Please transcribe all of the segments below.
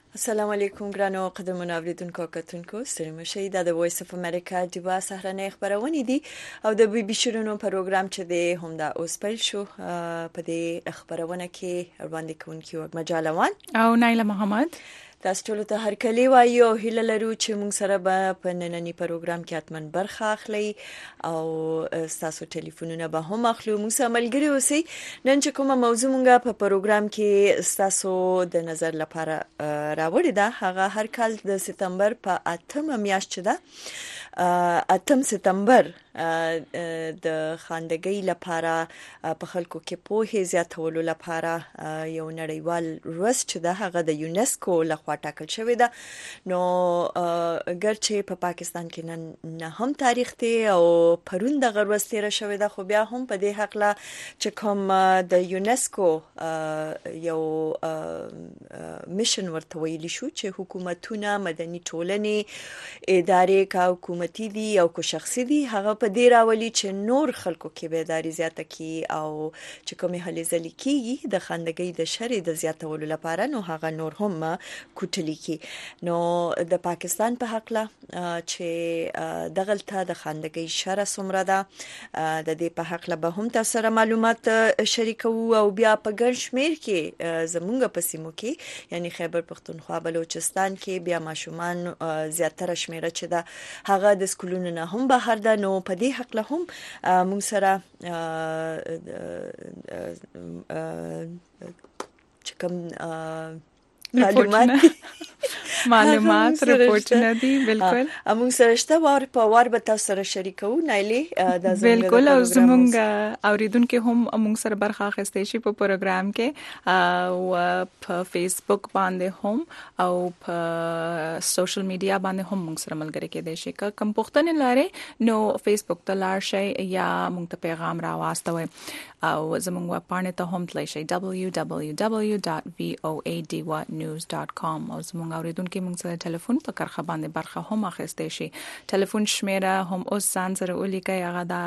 السلام علیکم ګرانو قدرمنو اوریدونکو کتونکو ستړي مشئ د وایس اف امریکا جبا سهرنۍ خبرونه دي او د بي بي شیرونو پروګرام چې دی هم دا اوس پیل شو په دې خبرونه کې وړاندې کوونکی مجالوان او نایله محمد تاسو ټول ته هر کلی وایو هیله لرو چې موږ سره به په نننی پروګرام کې اتمن برخه اخلي او تاسو ټلیفونونه به هم اخلو موږ سره ملګری اوسئ نن چې کومه موضوع موږ په پروګرام کې تاسو د نظر لپاره راوړی ده هغه هر کال د سپتمبر په 8 میاشت ده 8 سپتمبر د خاندګۍ لپاره په خلکو کې پوهه زیاتولو لپاره یو نړیوال ورځ چې ده هغه د یونسکو لخوا ټاکل شوې ده نو ګرچې په پاکستان کې نه هم تاریخ دی او پرون د غرورس تیر شوې ده خو بیا هم په دې حق لا چې کوم د یونسکو یو میشن ورته ویل شو چې حکومتونه مدني ټولنې ادارې کا حکومتي دي او کو شخصي دي هغه په دې راولي چې نور خلکو کې بیداری زیاته کی او چې کومه هلې ځلې کیږي د خاندګۍ د شر د زیاتولو لپاره نو هغه نور هم کوټلی کی نو د پاکستان په حق لا چې دغلطه د خاندګۍ شر سمره ده د دې په حق لا به هم تاسو سره معلومات شریکو او بیا په ګڼ شمیر کې زمونږ په سیمو کې یعنی خیبر پختونخوا بلوچستان کې بیا ماشومان زیاتره شمیره چې ده هغه د سکولونو نه هم بهر ده نو په دې حق له هم موږ سره چې کوم معلومات رپورټونه دي بالکل موږ سره شته په وار به تاسو سره شریکو نایلی د زموږ بالکل او زموږ اوریدونکو هم موږ سره برخه اخیستې شي په پروګرام کې او په فیسبوک باندې هم او په سوشل میډیا باندې هم موږ سره ملګری کېدای شي کوم پوښتنه لري نو فیسبوک ته لاړ شئ یا موږ ته پیغام راواستوي او زموږ ویب پاڼې ته هم تللی شئ www.voadynews.com او زموږ اوریدونکو موږ سره ټلیفون په کرخه باندې برخه هم اخیستې شي ټلیفون شمیره هم اوس ځان سره ولیکئ هغه دا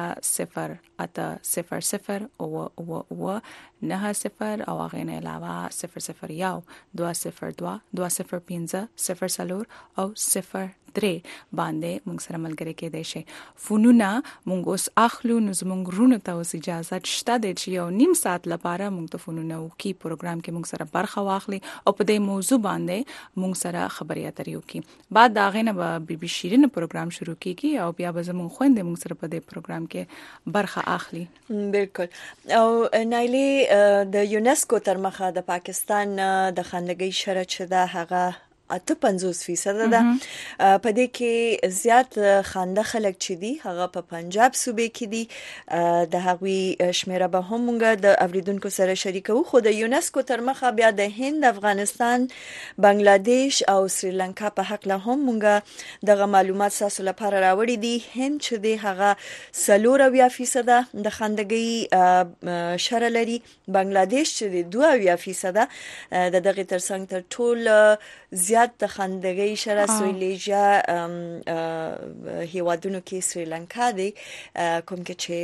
08000 او 90 او هغه نه علاوه 001 202 205 00 او 03 باندې موږ سره ملګری کېدای شي فونونه موږ اوس اخلو نو زموږ رونه ته اوس اجازه شته د یو نیم ساعت لپاره موږ ته فونونه وکي پروګرام کې موږ سره برخه واخلي او په دې موضوع باندې موږ سره خبرې اترې وکي بعد دا غینه به بي بي شیرین پروګرام شروع کیږي او بیا به زموږ خويندې موږ سره په دې پروګرام کې برخه اخلي بالکل او نایلی د یونسکو تر مخه د پاکستان د خاندګۍ شرط شده هغه 58% ده په دې کې زیات خانده خلک چې دي هغه په پنجاب صوبې کې دي د هغوی شمیره به هم موږ د اوریدونکو سره شریکو خو د یونسکو تر مخه بیا د هند افغانستان بنگلاديش او سریلانکا په حق له هم موږ دغه معلومات تاسو لپاره راوړي دي هند چې دی هغه 40% د خاندګۍ شر لري بنگلاديش چې دی 2% د دغه ترڅنګ تر ټول زیات د خاندګۍ شره سویلیجا هیوادونو کې سریلانکا دی کوم کې چې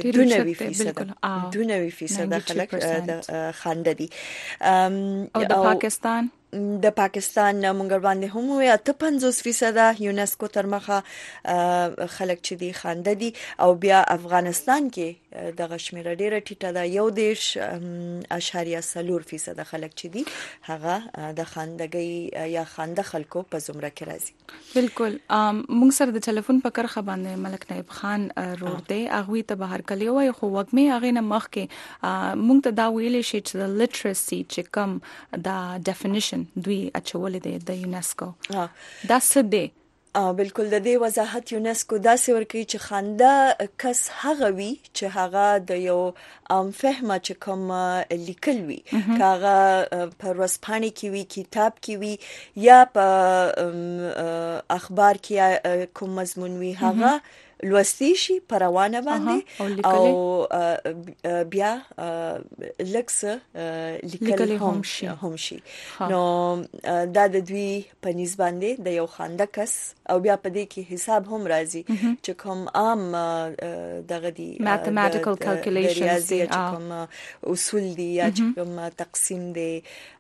2% خلک د خانده دي او د پاکستان د پاکستان موږ باندې هم وي 58% یونسکو تر مخه خلک چې دي خانده دي او بیا افغانستان کې د غشمیره ډیره ټیټه ده 1.4% خلک چې دي هغه د خاندګۍ یا خانده خلکو په زمره کې راځي بالکل موږ سره د ټلیفون په کرخه باندې ملک نایب خان روړ دی هغه ته بهر کلی وای خو وګمه هغه نه مخ کې موږ ته دا ویل شي چې د لټرسي چې کم دا ډیفینیشن دوی اچول دي د یونسکو دا څه دی بالکل د دې وضاحت یونسکو داسې ورکوي چې خانده کس هغه وي چې هغه د یو فهمه چې کوم لیکل وي هغه په ورځپاڼې کې وي کتاب کې وي یا په اخبار کې کوم مضمون وي هغه لوستي شي پروانه باندې او بیا لکس لیکل هم شي نو دا د دوی پنځ باندې د یو خاندکس او بیا په دې کې حساب هم راځي چې کوم عام دغه دي mathematical calculations دي کوم اصول دي یا کوم تقسیم دي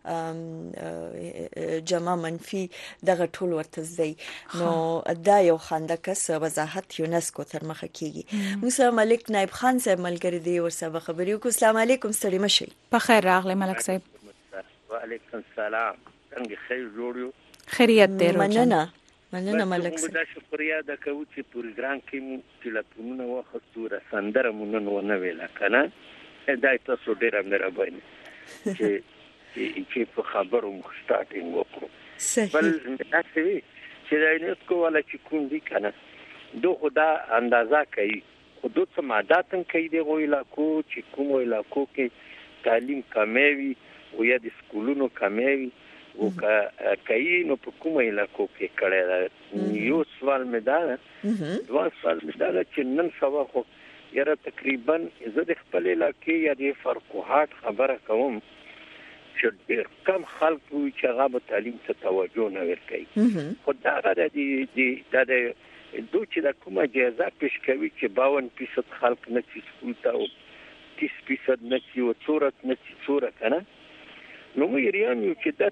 جمع منفي دغه ټول ورته زی نو دا یو خاندکس وضاحت یونسکو تر مخه کیږي موسی ملک نائب خان صاحب ملګری دی ورسره خبرې وکړو. السلام علیکم ستړي مشي. په خیر راغلی ملک صاحب. وعلیکم السلام. څنګه خیر جوړ یو؟ خیریت دی روزانه. مننه ملک صاحب. دا شکریا د کوم چې پروګرام کې ټلیفونونه واخستو را سندره مونږ نه ویلا کنه دا تاسو ډیر مهرباني چې په خبرو مخسټارټینګ وکړو. بل تاسو چې دا نه کوله چې کوم دي کنه دوه خدا اندازا کوي خود څه مادات کوي دی علاقو چې کوم علاقو کې تعلیم کموي او یا د سکولونو کموي او کوي نو په کوم علاقو کې کړه یو سوال مې دا دوه سوال مې دا چې نن سبا خو یاره تقریبا زه د خپل علاقې یا د فرقوهات خبره کوم چې ډېر کم خلک وي چې هغه به تعلیم ته توجه نه ورکوي. خو دا د دوی چې د کومه جایزه پیش کوي چې 52% خلک نه چې سکول ته او 30% نه چې او څورت نه چې څوره کنه نو موږ یو چې د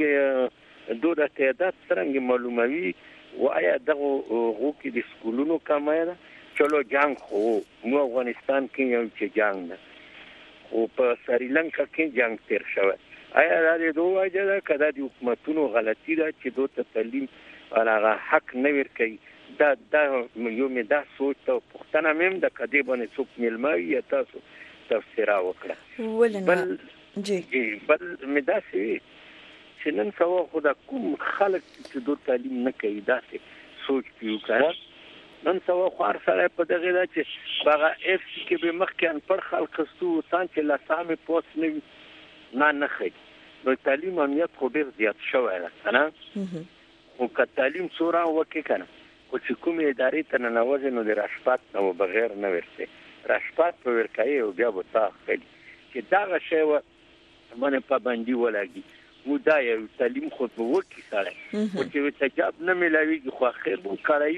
څنګه دوه د تعداد څنګه معلوموي وایا دغه غوکې د سکولونو کمه ده چلو جنگ خو مو افغانستان کې یو چې جنگ ده او په سریلانکا کې جنگ تیر شوی آیا دا د دوه وجه ده کدا د حکومتونو غلطي ده چې دوی ته تعلیم هغه حق نه ورکوي دا یو مې دا سوچ ته پښتنه مم د کدی باندې څوک ملمای یا تاسو تفسیر وکړه ولنه جی بل مې دا چې نن سوا خدا کوم خلک چې دوی تعلیم نه کوي دا سوچ کیو کړه نن سوا خور سره په دغه دا چې هغه اف کې به مخکې ان پر خلک ستو سان چې لا سامي پوس نه خي نو تعلیم امنیت خو ډیر زیات شوی ده نه او که تعلیم سورا وکي کنه او چې کومې ادارې ته نه نوځي نو د راشپات نو بغیر نه ورسي راشپات په ورکایي او بیا به تاخلي چې دا غشي و باندې پابندي ولګي مو دا یو تعلیم خو په وکی سره او چې تجاب نه ملاويږي خو خیر مو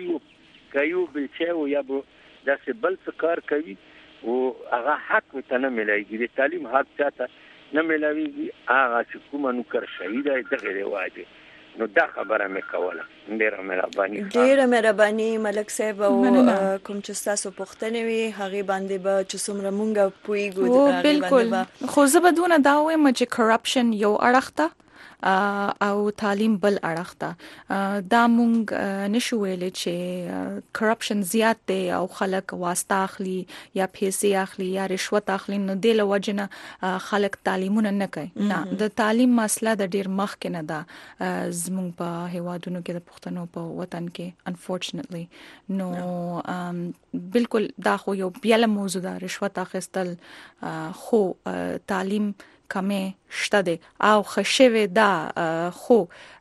کایو به چې او یا به داسې بل څه کار کوي او هغه حق ته نه ملاويږي د تعلیم حق چاته نه ملاويږي هغه چې کوم نو کار شوی دی دغه رواجه نو دا خبره مې کوله ډیره مهرباني ملک صاحب او کوم چې تاسو پوښتنه وي هغه باندې به چې څومره مونږه پويګو بالکل خو زه بدونه دا وایم چې کرپشن یو اړخته او تعلیم بل اړخته دا مونږ نشو ویل چې کرپشن زیات دی او خلک واسطه اخلي یا پیسې اخلي یا رشوت اخلي نو د لوجنه خلک تعلیمونه نه کوي نه د تعلیم مسله د ډیر مخ کې نه ده زمونږ په هیوادونو کې د پښتنو په وطن کې انفورچونټلی نو بالکل دا خو یو بیل موضوع ده رشوت اخیستل خو تعلیم کمه شته دي او خشوي دا خو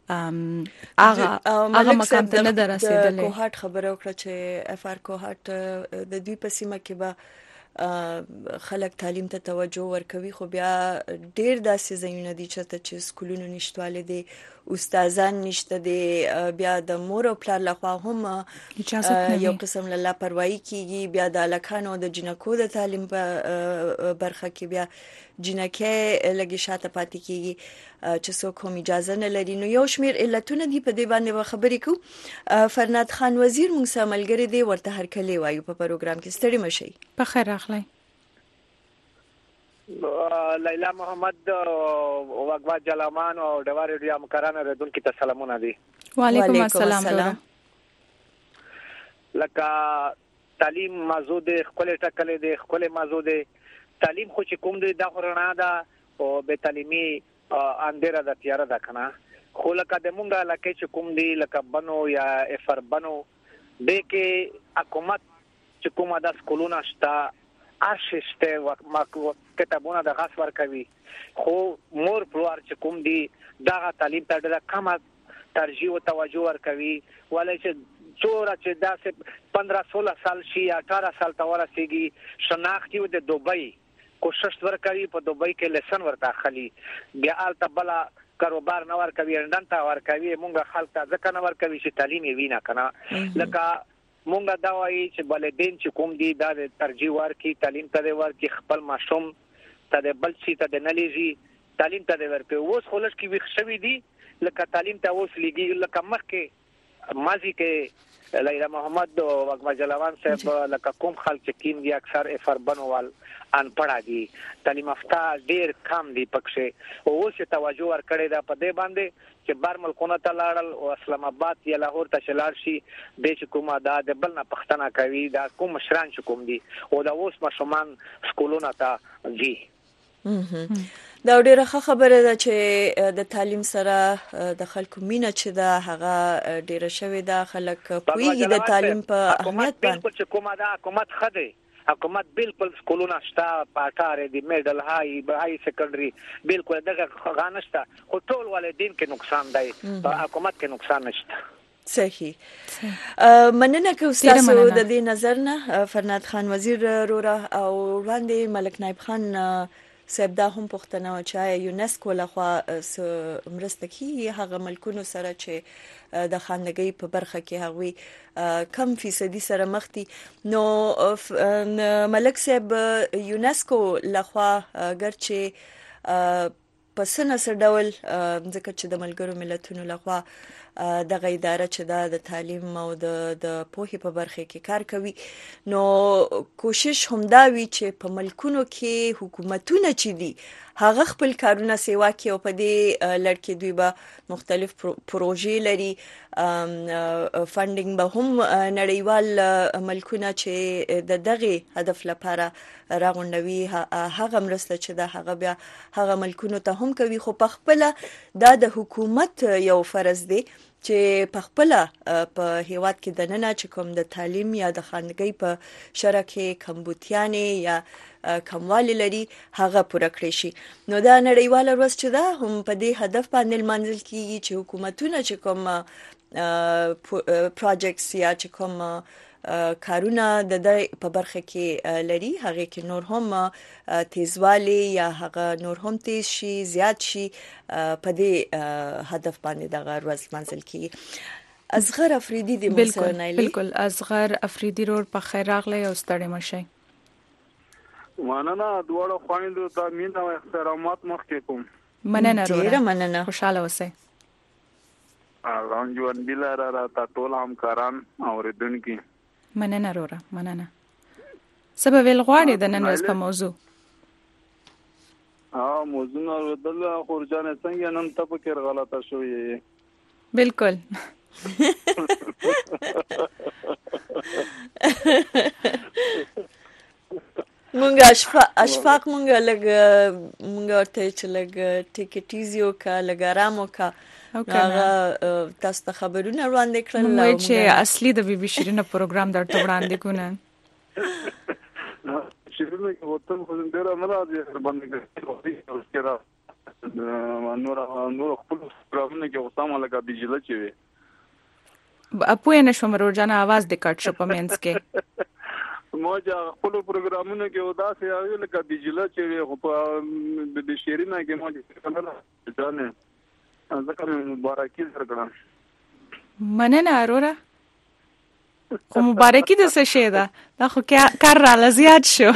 هغه مکان ته نه درسیدل. کوهات خبره وکړه چې اف ار کوهات د دوی په سیمه کې به خلک تعلیم ته توجه ورکوي خو بیا ډیر داسې ځایونه دي چې سکولونو نشټواله دي استادان نشته دي بیا د مور او پلار لخوا هم یو قسم له لاپروايي کیږي بیا د الکانو د جنکو د تعلیم په برخه کې بیا جنکه لګي شاته پاتې کیږي چې څوک هم اجازه نه لري نو یو شمیر علتونه دي په دې باندې خبرې کو فرناد خان وزیر موږ سره ملګری دی ورته هر کله وایو په پروګرام کې ستړي مشي په خیر راغلی لیلا محمد او وقوا جلامان او ډوار ریډیو مکرانه ردون کې سلامونه دي. وعلیکم السلام. لکه تعلیم موضوع د خپل ټکلې د خپل موضوع د تعلیم خو چې کوم د غوړنا ده او به تعلیمي اندره د تیار ده کنه خو لکه د مونږه لکه چې کوم دی لکه بنو یا افر بنو د کې حکومت چې کومه د سکولونو شته اششته کتابونه د غاس ورکوي خو مور پلوار چې کوم دی دا تعلیم ته ډېره کم ترجیح او توجه ورکوي ولې چې څوره چې داسې 15-16 سال شي 18 سال ته ورسیږي شناخت یو د دوبۍ کوشش ورکوي په دوبۍ کې لیسن ورته خلی بیا آلته بلا کاروبار نه ورکوي لندن ته ورکوي مونږ خلک ته ځکه نه ورکوي چې تعلیم یې وینا کنه لکه مونږ دا وایي چې والدین چې کوم دي دا ترجیح ورکړي تعلیم ته ورکړي خپل ماشوم ته د بل څه ته نه لېږي تعلیم ته ورکړي اوس خلک کې وښ شوي دي لکه تعلیم ته اوس لګي لکه مخکې ماضي کې لیلا محمد او اکمل جلوان صاحب لکه کوم خلک کیم دي اکثر افربنوال ان پڑھا دي تعلیم یافته ډیر کم دي پکښه اوس توجه ورکړي دا په دې باندې چې بار ملکونه ته لاړل او اسلام آباد یا لاهور ته شلار شي د حکومت دا د بل نه پښتنه کوي دا کوم مشران چې کوم دي او دا اوس مشمان سکولونه ته جی دا ډیره خبره ده چې د تعلیم سره د خلکو مینه چې دا هغه ډیره شوی دا خلک پویږي د تعلیم په اهمیت باندې چې کومه دا حکومت خده حکومت بالکل سکولونه شته پاټاره دي میډل هاي سیکنډري بالکل دغه غانشته خو ټول والدین کې نقصان دی په حکومت کې نقصان نشته صحیح مننه کوم تاسو د دې نظر نه فرناد خان وزیر رورا او وړاندې ملک نایب خان صاحب دا هم پښتنه او چې یونسکو لخوا مرسته کوي هغه ملکونو سره چې د خانګۍ په برخه کې هغوی کم فیصدي سره مخ دي نو ملک صاحب یونسکو لخوا ګرچې په سنسر ډول ځکه چې د ملګرو ملتونو لخوا دغه اداره چې د تعلیم او د پوهې په برخه کې کار کوي نو کوشش هم دا وی چې په ملکونو کې حکومتونه چې دي هغه خپل کارونه سیوا کوي او په دې لړ کې دوی به مختلف پروژې لري فاندینګ به هم نړیوال ملکونه چې دغه هدف لپاره راغونډوي هغه مرسته چې دا هغه بیا هغه ملکونو ته هم کوي خو په خپل د حکومت یو فرض دی چې په خپل په هیواد کې د نن چې کوم د تعلیم یا د خانګۍ په شرکه کمبوتیانې یا کموالی لري هغه پوره کړی شي نو دا نړیواله ورځ چې دا هم په دې هدف باندې منځل کیږي چې حکومتونه چې کوم پروجیکټس یا چې کوم کارونه د په برخه کې لري هغه کې نور هم تیزوالی یا هغه نور هم تیز شي زیات شي په دې هدف باندې دغه ورځ منځل کیږي اصغر افریدی د مسرنایلی بالکل اصغر افریدی رور په خیر راغلی او ستړي مشي مننه دوړو خويندو ته مين او احترامات مخکې کوم مننه ډیره مننه خوشاله اوسئ روان جوان بلا را تا ټول همکاران اوریدونکو مننه رورا مننه سبب الغواړي د نن ورځ په موضوع موضوع نو دل خورجان څنګه نن ته فکر غلطه شوې بالکل مونږه اشفاق مونږه ورته چې لګ ټیکټیزیو کا لګارامو کا هغه تاسو ته خبرونه وړاندې کړل نو چې اصلي د بي بي شیرینه پروګرام درته وړاندې کونه شیرینه کې وته خو ډیر نه راځي باندې کېرا نور خپل پروګرامونه کې وسامه لګا بجله چوي اپوی نشم روزانه आवाज د کټ شپ مینس کې موجه خپل پروګرامونه کې ودا سي اوی لکه بجله چوي خو په د شیرینه کې موجه نه ځانه ذکر مبارکي درکړم مننه اورورا خو مبارکي د څه شي ده دا خو کار را لزیات شو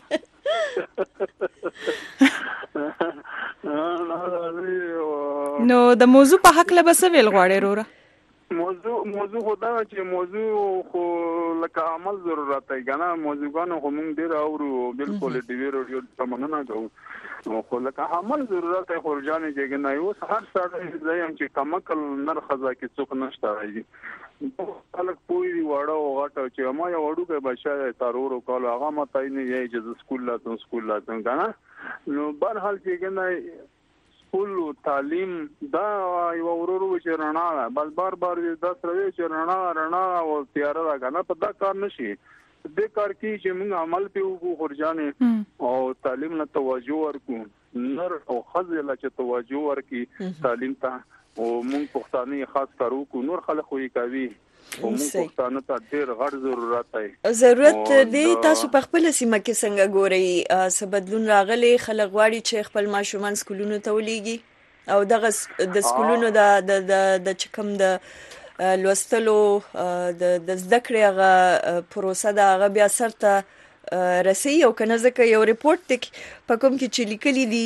نو د موضوع په حق له بس ویل غواړي اورورا موضوع خدا چې موضوع خو لکه عمل ضرورت دی کنه موضوعانو خو موږ ډیر اورو بالکل دی ویډیو تمنه کوو خو لکه عمل ضرورت دی خورجانې کې نه یو هر څه ځایم چې کمکل نرخزه کې څوک نشته راځي خلک پوي وړو غټو چې ما یو وړو کې بچا تارورو کول هغه مته نه یې چې سکول لاتون کنه نو بهر حال کې کنه سکول تعلیم دا یو ورورو چې رڼا بس بار دا سره چې رڼا او تیار راغنه په دا کار نشي د کار کې چې موږ عمل پیو خورجانې او تعلیم له توجه ورکو نر او خزل چې توجه ورکي تعلیم ته او موږ پښتانه خاص کارو کو نور خلک وې کوي موږ پښتانه ته ډېر غټ ضرورت دی. تاسو په خپل سیمه کې څنګه ګورئ څه بدلون راغلی؟ خلک غواړي چې خپل ماشومان سکولونو ته ولېږي او دغه د سکولونو د چکم د لوستلو د زده کړې هغه پروسه د هغه بیا سرته رسي او کنه ځکه یو ریپورت تک په کوم کې چې لیکلي دي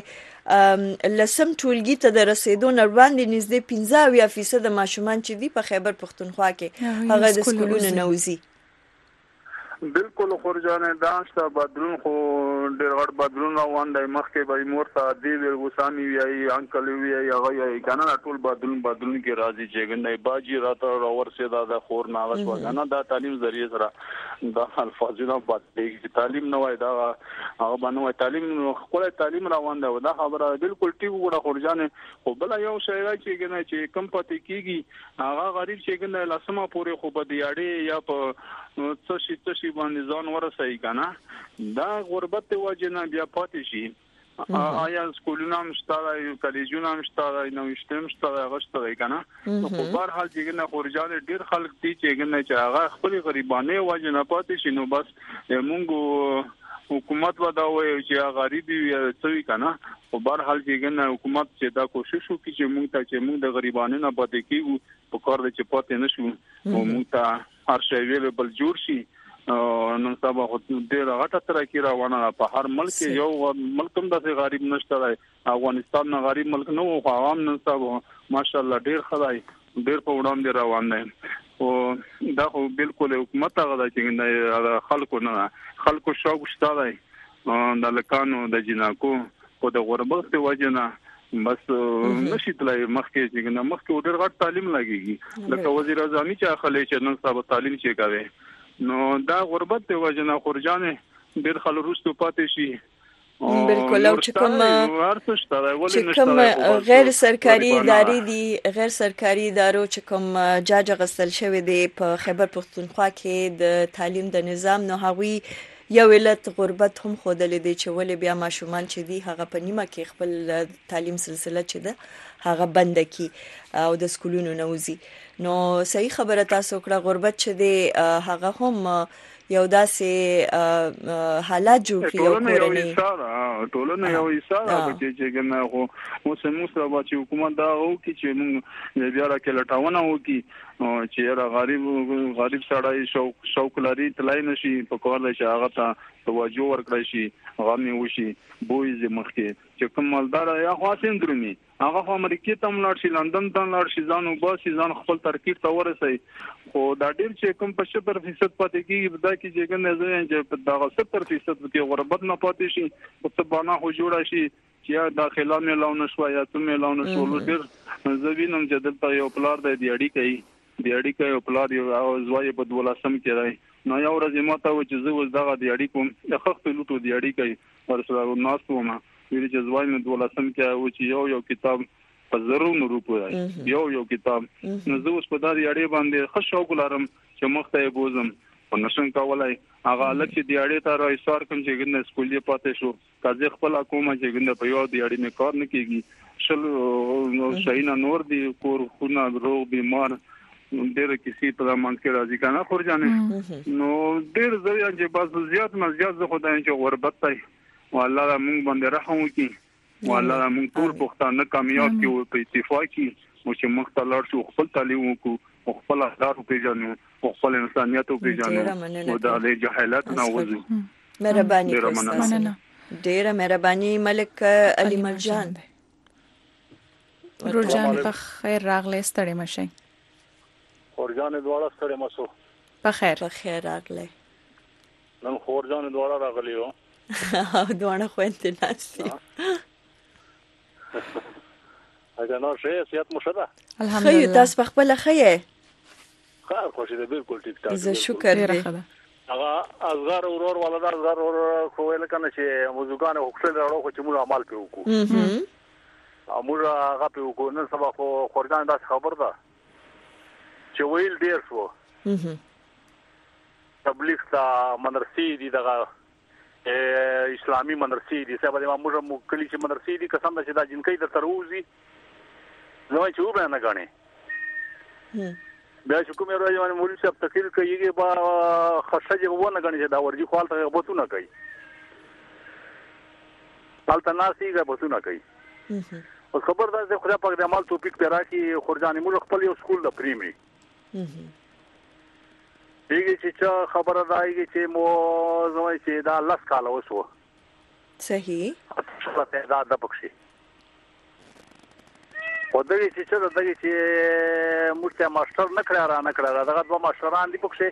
چې لسم ټولګي ته د رسیدو نه وړاندې نږدې 15% ماشومان چې دي په خیبر پښتونخوا کې هغه د سکولونو نه وځي. بالکل خورجانه داشته بدلون خو ډېر غټ بدلون روان دی. مخکې به مور ته دی وسامي وی انکل وی هغه کنه ټول بدلون کې راځي چې ګنده باجی راته ورسېدا د خور ناغش وګنه دا تعلیم ذریعہ سره د الفاظونو باندې تعلیم نه وای دا هغه باندې تعلیم خپل تعلیم روان دی. دا خبره بالکل ټیک وګړه خورجانه خو بل یو شی چې ګنه چې کم پاتې کیږي هغه غریب چې ګنده لاسمه پورې خو به دیاړي یا په څه شي باندې ځان ورسای کنه دا غربت وجنه بیا پاتې شي. آیا سکولونه مشتاله کالجونه مشتاله نو مشتاله غشتله کنه خو بهر حال چې نه خورجان ډیر خلک دي چې نه چې هغه خپل غریبانه وجنه پاتې شي نو بس مونږ حکومت ودا وایي چې غریبي څوي کنه خو بهر حال چې نه حکومت چې دا کوشش وکړي چې مونږ د غریبانه نه پاتې کیږو په کار د چې پاتې نشو او مونږ ته هر شی ویل بل جوړ شي. نن سبا ډېر غټه ترقی روانه په هر ملک یو ملک هم د غریب نشته دی. افغانستان نه غریب ملک نه او عوام نن سبا ماشاءالله ډېر خدای ډېر په وړاندې روان دي او دا خو بالکل حکومت هغه چې خلکو شوق شته دی د لکانو د جناکو او د غربت وجنه بس نشي تلای مخکې چې مخکې ډېر غټ تعلیم لګيږي لکه وزیر اعظم چې خلک چې نن سبا تعلیم چې کوي نو دا غربت دی وجنه خورجانه ډېر خلک روستو پاتې شي. بالکل او چې کوم غیر سرکاري ادارې دي غیر سرکاري ادارو چې کوم جاج غسل شوی دی په خیبر پښتونخوا کې د تعلیم د نظام نو هغوی یو علت غربت هم خودلې دی چې ولې بیا ماشومان چې دي هغه په نیمه کې خپل تعلیم سلسله چې ده هغه بند کی او د سکولونو نه وځي. نو صحیح خبره تاسو کړه غربت چې دی هغه هم یو داسې حالات جوړ کړي او کورنۍ ټولنه یو ایساره چې ګنه خو موږ سره چې حکومت دا او چې موږ بیا راکې لټاونه وکي چې را غریب سړی شوق لري تلای نشي په کور له هغه ته توجه ورکړی شي غوښنه وشي بوې مخکې چې کوم مالدار یا خاصین درمي هغه امریکای ته ملاړ شي لندن ته ملاړ شي ځان او باسي ځان خپل ترکیب ته ورسي خو دا ډیر چې کوم په 70% پاتې کیږي دا کې چې ګنه چې دا 70% کې غربت نه پاتې شي او څه باندې هو جوړ شي چې داخله مې لاونه شو یا ته مې لاونه شو ډیر زوینم چې دلته یو پلار د اړیکې یو پلار یو زوی په 12 کې راي نو یو ورځ ماته و چې زه وز دغه د اړیکو د خخت لوټو د اړیکې ورسره ناسومه ویل چې زوی مې 12 کې و چې یو کتاب په زرونو روپو دی یو کتاب نو زه اوس په دې اړې باندې ښه شوق لرم چې مخته بوزم او نشم کولای هغه الګ چې د اړې ته راځار کوم چې ګنده سکولې پاتې شو کازه خپل حکومت چې ګنده په یو د اړې نه کار نه کیږي شل شاینا نور دی کور خونه روغ بیمار ډېر کسی په مان کې راځي کنه خورجانه نو ډېر زوی چې بس زیات نه زیات خدای چې غربت دی والله موږ باندې رحم وکي والله موږ ټول پښتانه کامیاب کیو په اتفاق کې مو چې مختلف شو خپل تعلیم وکړو خپل اخلاق پیژنو خپل انسانيت پیژنو او د جهالت نه وځو. مهرباني ډېر مهرباني ملک علي مرجان روجان په خیر راغلی ستړي مشه خورجان دواړه ستړي مسو په خیر راغلی نن خورجان دواړه راغلی و دوانه خوانته ناسي اګه نو شه سیات مشره الحمدلله تاسو په خپل خې خیر خوشی ده بالکل ټیک ټاک زه شکر دې هغه ازغار اورور ولا دا ازغار اورور خو ویل کنه چې موضوعګان حکومت راړو خو چې موږ عمل پیو کو موږ هغه پیو کو نن سبا خو خورجان دا خبر ده چې ویل ډیر شو تبلیغ تا مدرسې دي دغه اسلامي مدرسې دي سبا د موږ کلی چې مدرسې دي قسم ده چې دا جنکې د تروزي نو چې وبه نه غاڼه بیا چې کومه راځي باندې مولوی صاحب تقریر کوي با خرڅه ونه غني چې دا ورجی خپل ته بوتونه کوي حالت ناسي غا بوتونه کوي او خبر ده چې خدای پاک د عمل توفیق پیرا کی خورجان موږ خپل یو سکول د پریمری دیږي چې خبره ده چې مو زوی چې دا لاس کال وسو صحیح څه ته دا د پکشي او دغه چې موږ ته ماستر نه کړه دغه دوه ماستران دي پکشي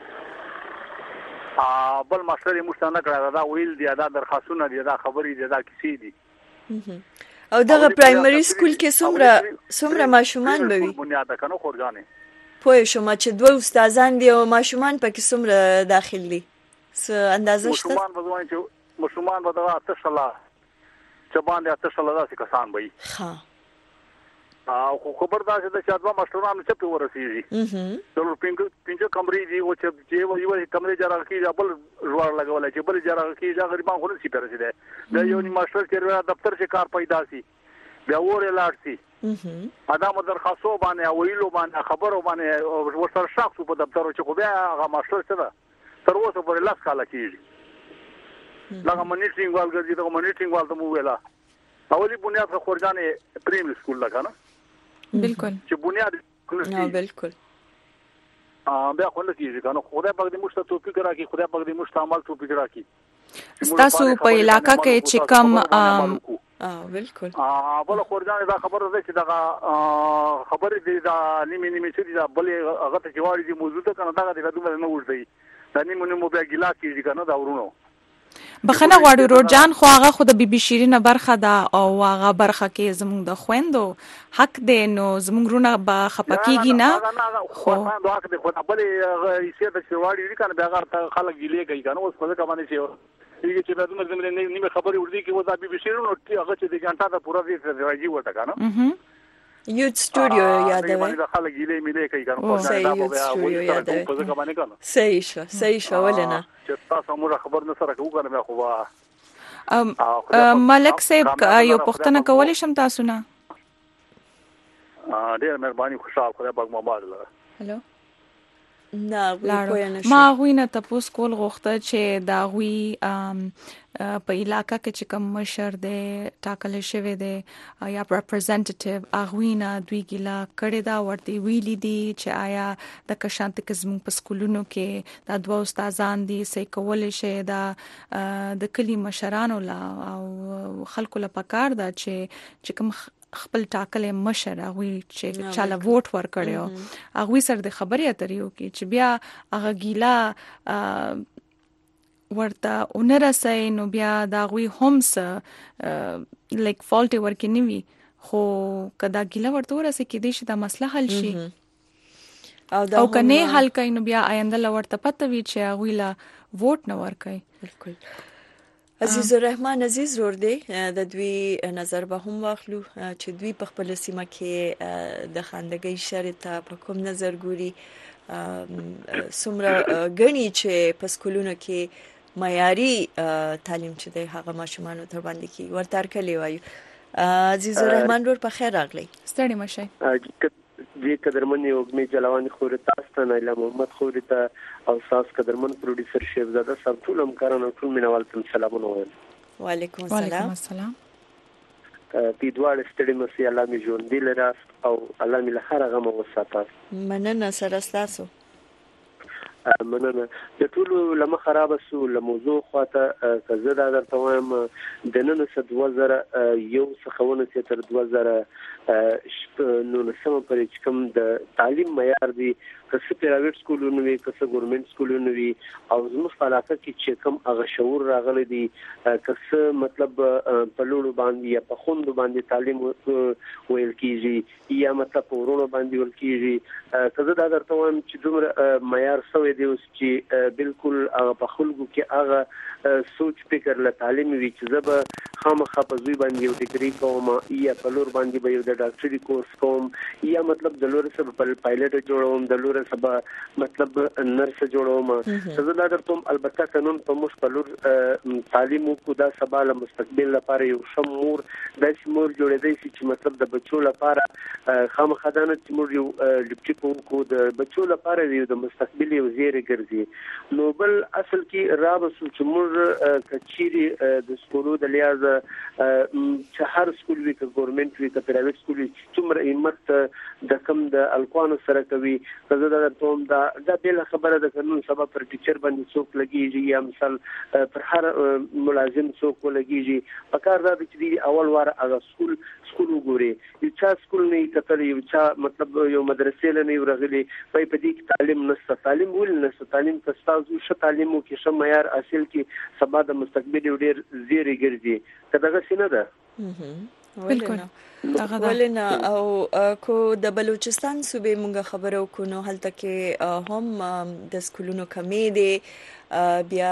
بل ماستر یې موږ ته نه کړه دا ویل دی دا درخواستونه دي دا خبرې دي دا کیسې دي او دغه پرایمري سکول کې څومره ماشومان به وي بنیاد کنه خورجانې پوه شوم چې دوه استادان دي او ماشومان پکې څومره داخل دي څه اندازه شته ماشومان به دغه 8 ساله چې باندې 8 ساله داسې کسان وي ها او خبر دا چې د شادوا ماشټرانو چې په ورسېږي ټول پینځه کمرې دي او چې یو کمرې جوړ کړي بل روړ لګول چې بل جوړ کړي دا غریبان خو نه شي پرځي ده د یو نی ماشټر چې دفتر چې کار پیدا شي بیا وره لاړ شي ادم درخواستو باندې ویلو باندې خبرو باندې ورسره شخص په دفتر چې خو بیا هغه ماشټر څه ده تر اوسه پورې لاس کاله کیږي لکه منیټینګ والګرځي دا منیټینګ والته مو ویلا اولی بنیاد خورجانې پریمری سکول لکه نه بالکل چې بنیاد نه بالکل بیا خو نه کیږي کنه خدای پاک دې موږ ته توفیق راکړي خدای پاک دې موږ ته عمل توفیق راکړي تاسو په علاقہ کې چې کم بالکل بل خورجان دا خبره ده چې دا خبره دې دا نیمه چې دا بل هغه ته جوړی دي موجوده کنه دا د دومره نه وړي دا نیمه بیا ګلا کیږي کنه دا ورونو بخنه غواړو روجان خو هغه خو د بیبي شیرینه برخه ده او هغه برخه کې زموږ د خويندو حق دی نو زموږ رونه به خپکیږي نه خو دا حق دی خو بل یې د شواړي دي کنه بیا خلک ګیلې کوي کنه اوس په ځکه باندې چې چې د دومره نیمه خبرې وردي کې و دا بیبي شیرینه هغه چې د ګانټا د پورا دې راځي وته کنه یوت سټوډیو یادوي دا خلک ګیلې ملي کوي کنه په دا به په ځکه باندې کنه صحیح شو ولنه چې تاسو موږ خبر نه سره کوو کنه خو ملک صاحب یو پښتنه کولې شم تاسو نه ډېر مهرباني خوشاله خدای پاک مبارک هلو ما غوینه تاسو کول غوښته چې دا غوي په علاقہ کې چې کوم مشر دی ټاکل شوی دی یا ریپرزنټیټیو اغوینه دوی ګلا کړي دا ورته ویلي دي چې آیا د کشانت کې زموږ په سکولونو کې دا دوه استادان دي سې کول شي دا د کلی مشرانو لا او خلکو لا پکار دا چې کوم خپل ټاکلې مشر هغه چې چاله ووټ ورکړیو هغه سره د خبرې اترې وکړي چې بیا هغه ګیلا ورته اونرسای نو بیا دا غوي همس لایک فالټ ورکې نیوي خو کدا ګیلا ورته ورسې کې دې شي دا مسله حل شي او کنه حل کین نو بیا آینده لورته پته وی چې هغه لا ووټ نه ورکړي بالکل عزیز الرحمن عزیز ور دی د دوی نظر به هم واخلو چې دوی په خپل سیمه کې د خاندګۍ شرط په کوم نظر ګوري سمره غني چې په سکولونو کې معیاري تعلیم چې د هغه ماشومان تر باندې کې ورتر کلی وایو عزیز الرحمن ور په خیر راغلی ستړي مشه جی قدرمن یوګمی جلوانی خورتا ستنه محمد خورتا او ساس قدرمن پروډوسر شهزاده صاحب ټول همکارانو ټول مینوال ته سلامونه وایم وعلیکم السلام په دوه ستړي مسي الله می ژوند دی لراس او الله می له هر غمه وساته مننه سره تاسو مننه د ټول لمه خراب سو لموضوع خواته کزه دا درته وایم د نن څه 2000 یو څخهونه چې تر 2000 نو سم پر کوم د تعلیم معیار دی کسه پرایویټ سکولونو وی کسه ګورنمنت سکولونو وی او زموږ په علاقه کې چې کوم هغه شعور راغلی دی کسه مطلب په لوړو باندې یا په خوندو باندې تعلیم ویل کیږي یا مطلب ورونو باندې ویل کیږي کزه دا درته وایم چې دومره معیار سوی شوی دی اوس چې بالکل په خلکو کې هغه سوچ فکر له تعلیم وی چې زبه خامخا په زوی باندې یو ډیګري کوم یا په لور باندې به یو د ډاکټري کورس کوم یا مطلب د لور سره په پایلټ جوړوم د لور سره مطلب نرس جوړوم څه دا درته البته قانون په مش په لور تعلیم کو دا سبا له مستقبل لپاره یو شمور د شمور جوړېدای شي چې مطلب د بچو لپاره خامخا د نتمور یو ډیپټي کو د بچو لپاره یو د مستقبل یو زیری ګرځي نو بل اصل کې رابط چې موږ کچيري د سکولو د لیاز چې هر سکول وی ک ګورنمنت وی ک پرایویټ سکول وی څومره همت د کم د الکوانو سره کوي زه دا ټوم دا بل خبره د قانون سبب پر ټیچر باندې څوک لګیږي یا مثال پر هر ملازم څوک لګیږي په کار دا چې اول وار هغه سکول وګوري چې سکول نه کتل یو چې مطلب یو مدرسې نه ورغلي په دې کې تعلیم نشته تعلیم ول نشته تعلیم تاسو شته تعلیم کې شم معیار حاصل کې سبا د مستقبل ډیر زیری ګرځي کداغه سینه ده بالکل ولنا او کو د بلوچستان صوبې مونږ خبرو کو نو هلته کې هم د سکولونو کمی دي بیا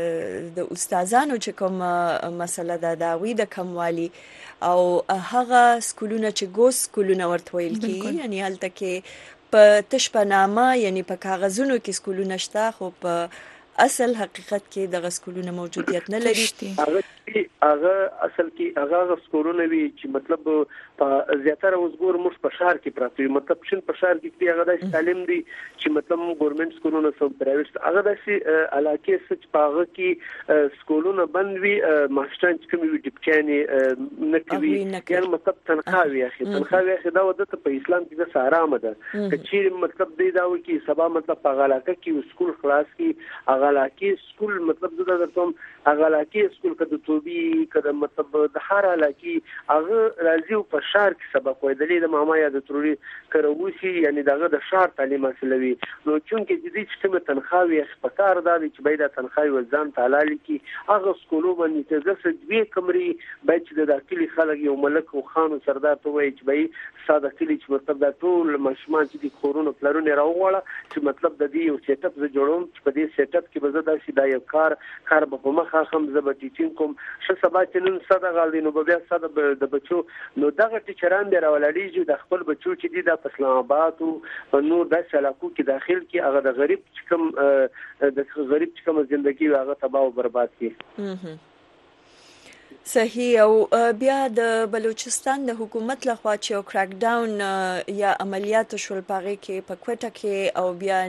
د استادانو چې کوم مسله ده دا وی د کموالی او هغه سکولونه چې ګوس سکولونه ورته ویل کی یعنی هلته کې په تشپنامه یعنی په کاغذونو کې سکولونه شته خو په اصل حقیقت کې د سکولونو موجودیت نه لري هغه اصل کې هغه سکولونه وی چې مطلب په زیاتره وزګور مش په شهر کې پراته مطلب شین په شهر کې هغه د تعلیم دی چې مطلب ګورنمنت سکولونه سو پرایویټ هغه د علاقې سچ پاغه کې سکولونه بند وی ماستران چې کوم وی ډیپټانی نکوي یعنی مطلب تنخواوي اخی دا ودته په اسلام کې د سارامه ده چې مطلب دی دا و کې سبا مطلب په علاقه کې سکول خلاص کې هغه علاقې سکول مطلب دا درته هغه علاقې سکول کده توبي کده مطلب د هر علاقې هغه راځي په شهر کې سبق وای د لیدل ماما یا د تروري کروسی یعنی دغه د شهر تعلیم حاصلوي نو چونکې د دې چې تنخواوي خپکار د چې باید تنخواوي وزن تعالی کې هغه سکولو باندې چې زسه دوی کمري باید چې د داخلي خلک یو ملک او خان سردار ته وای چې باید ساده کلی چې مطلب د ټول مشمان چې د کورونو پلانونه راوغواړه چې مطلب د دې یو سیټ اپ ز جوړوم چې په دې سیټ اپ کې به زه داسې دا یو کار به په مخه هم زه به ټیچینګ کوم ش سبا چې نن صدا غالي نو بیا صدا د بچو نو دغه ټیچران دی راولړیږي د خپل بچو چې دی د اسلام آباد او نور د علاقو کې داخل کې هغه د غریب چې کوم ژوندۍ هغه تباہ او برباد کی صحیح او بیا د بلوچستان د حکومت لخوا چې یو کراک ډاون یا عملیات شول پاغه کې په کوټه کې او بیا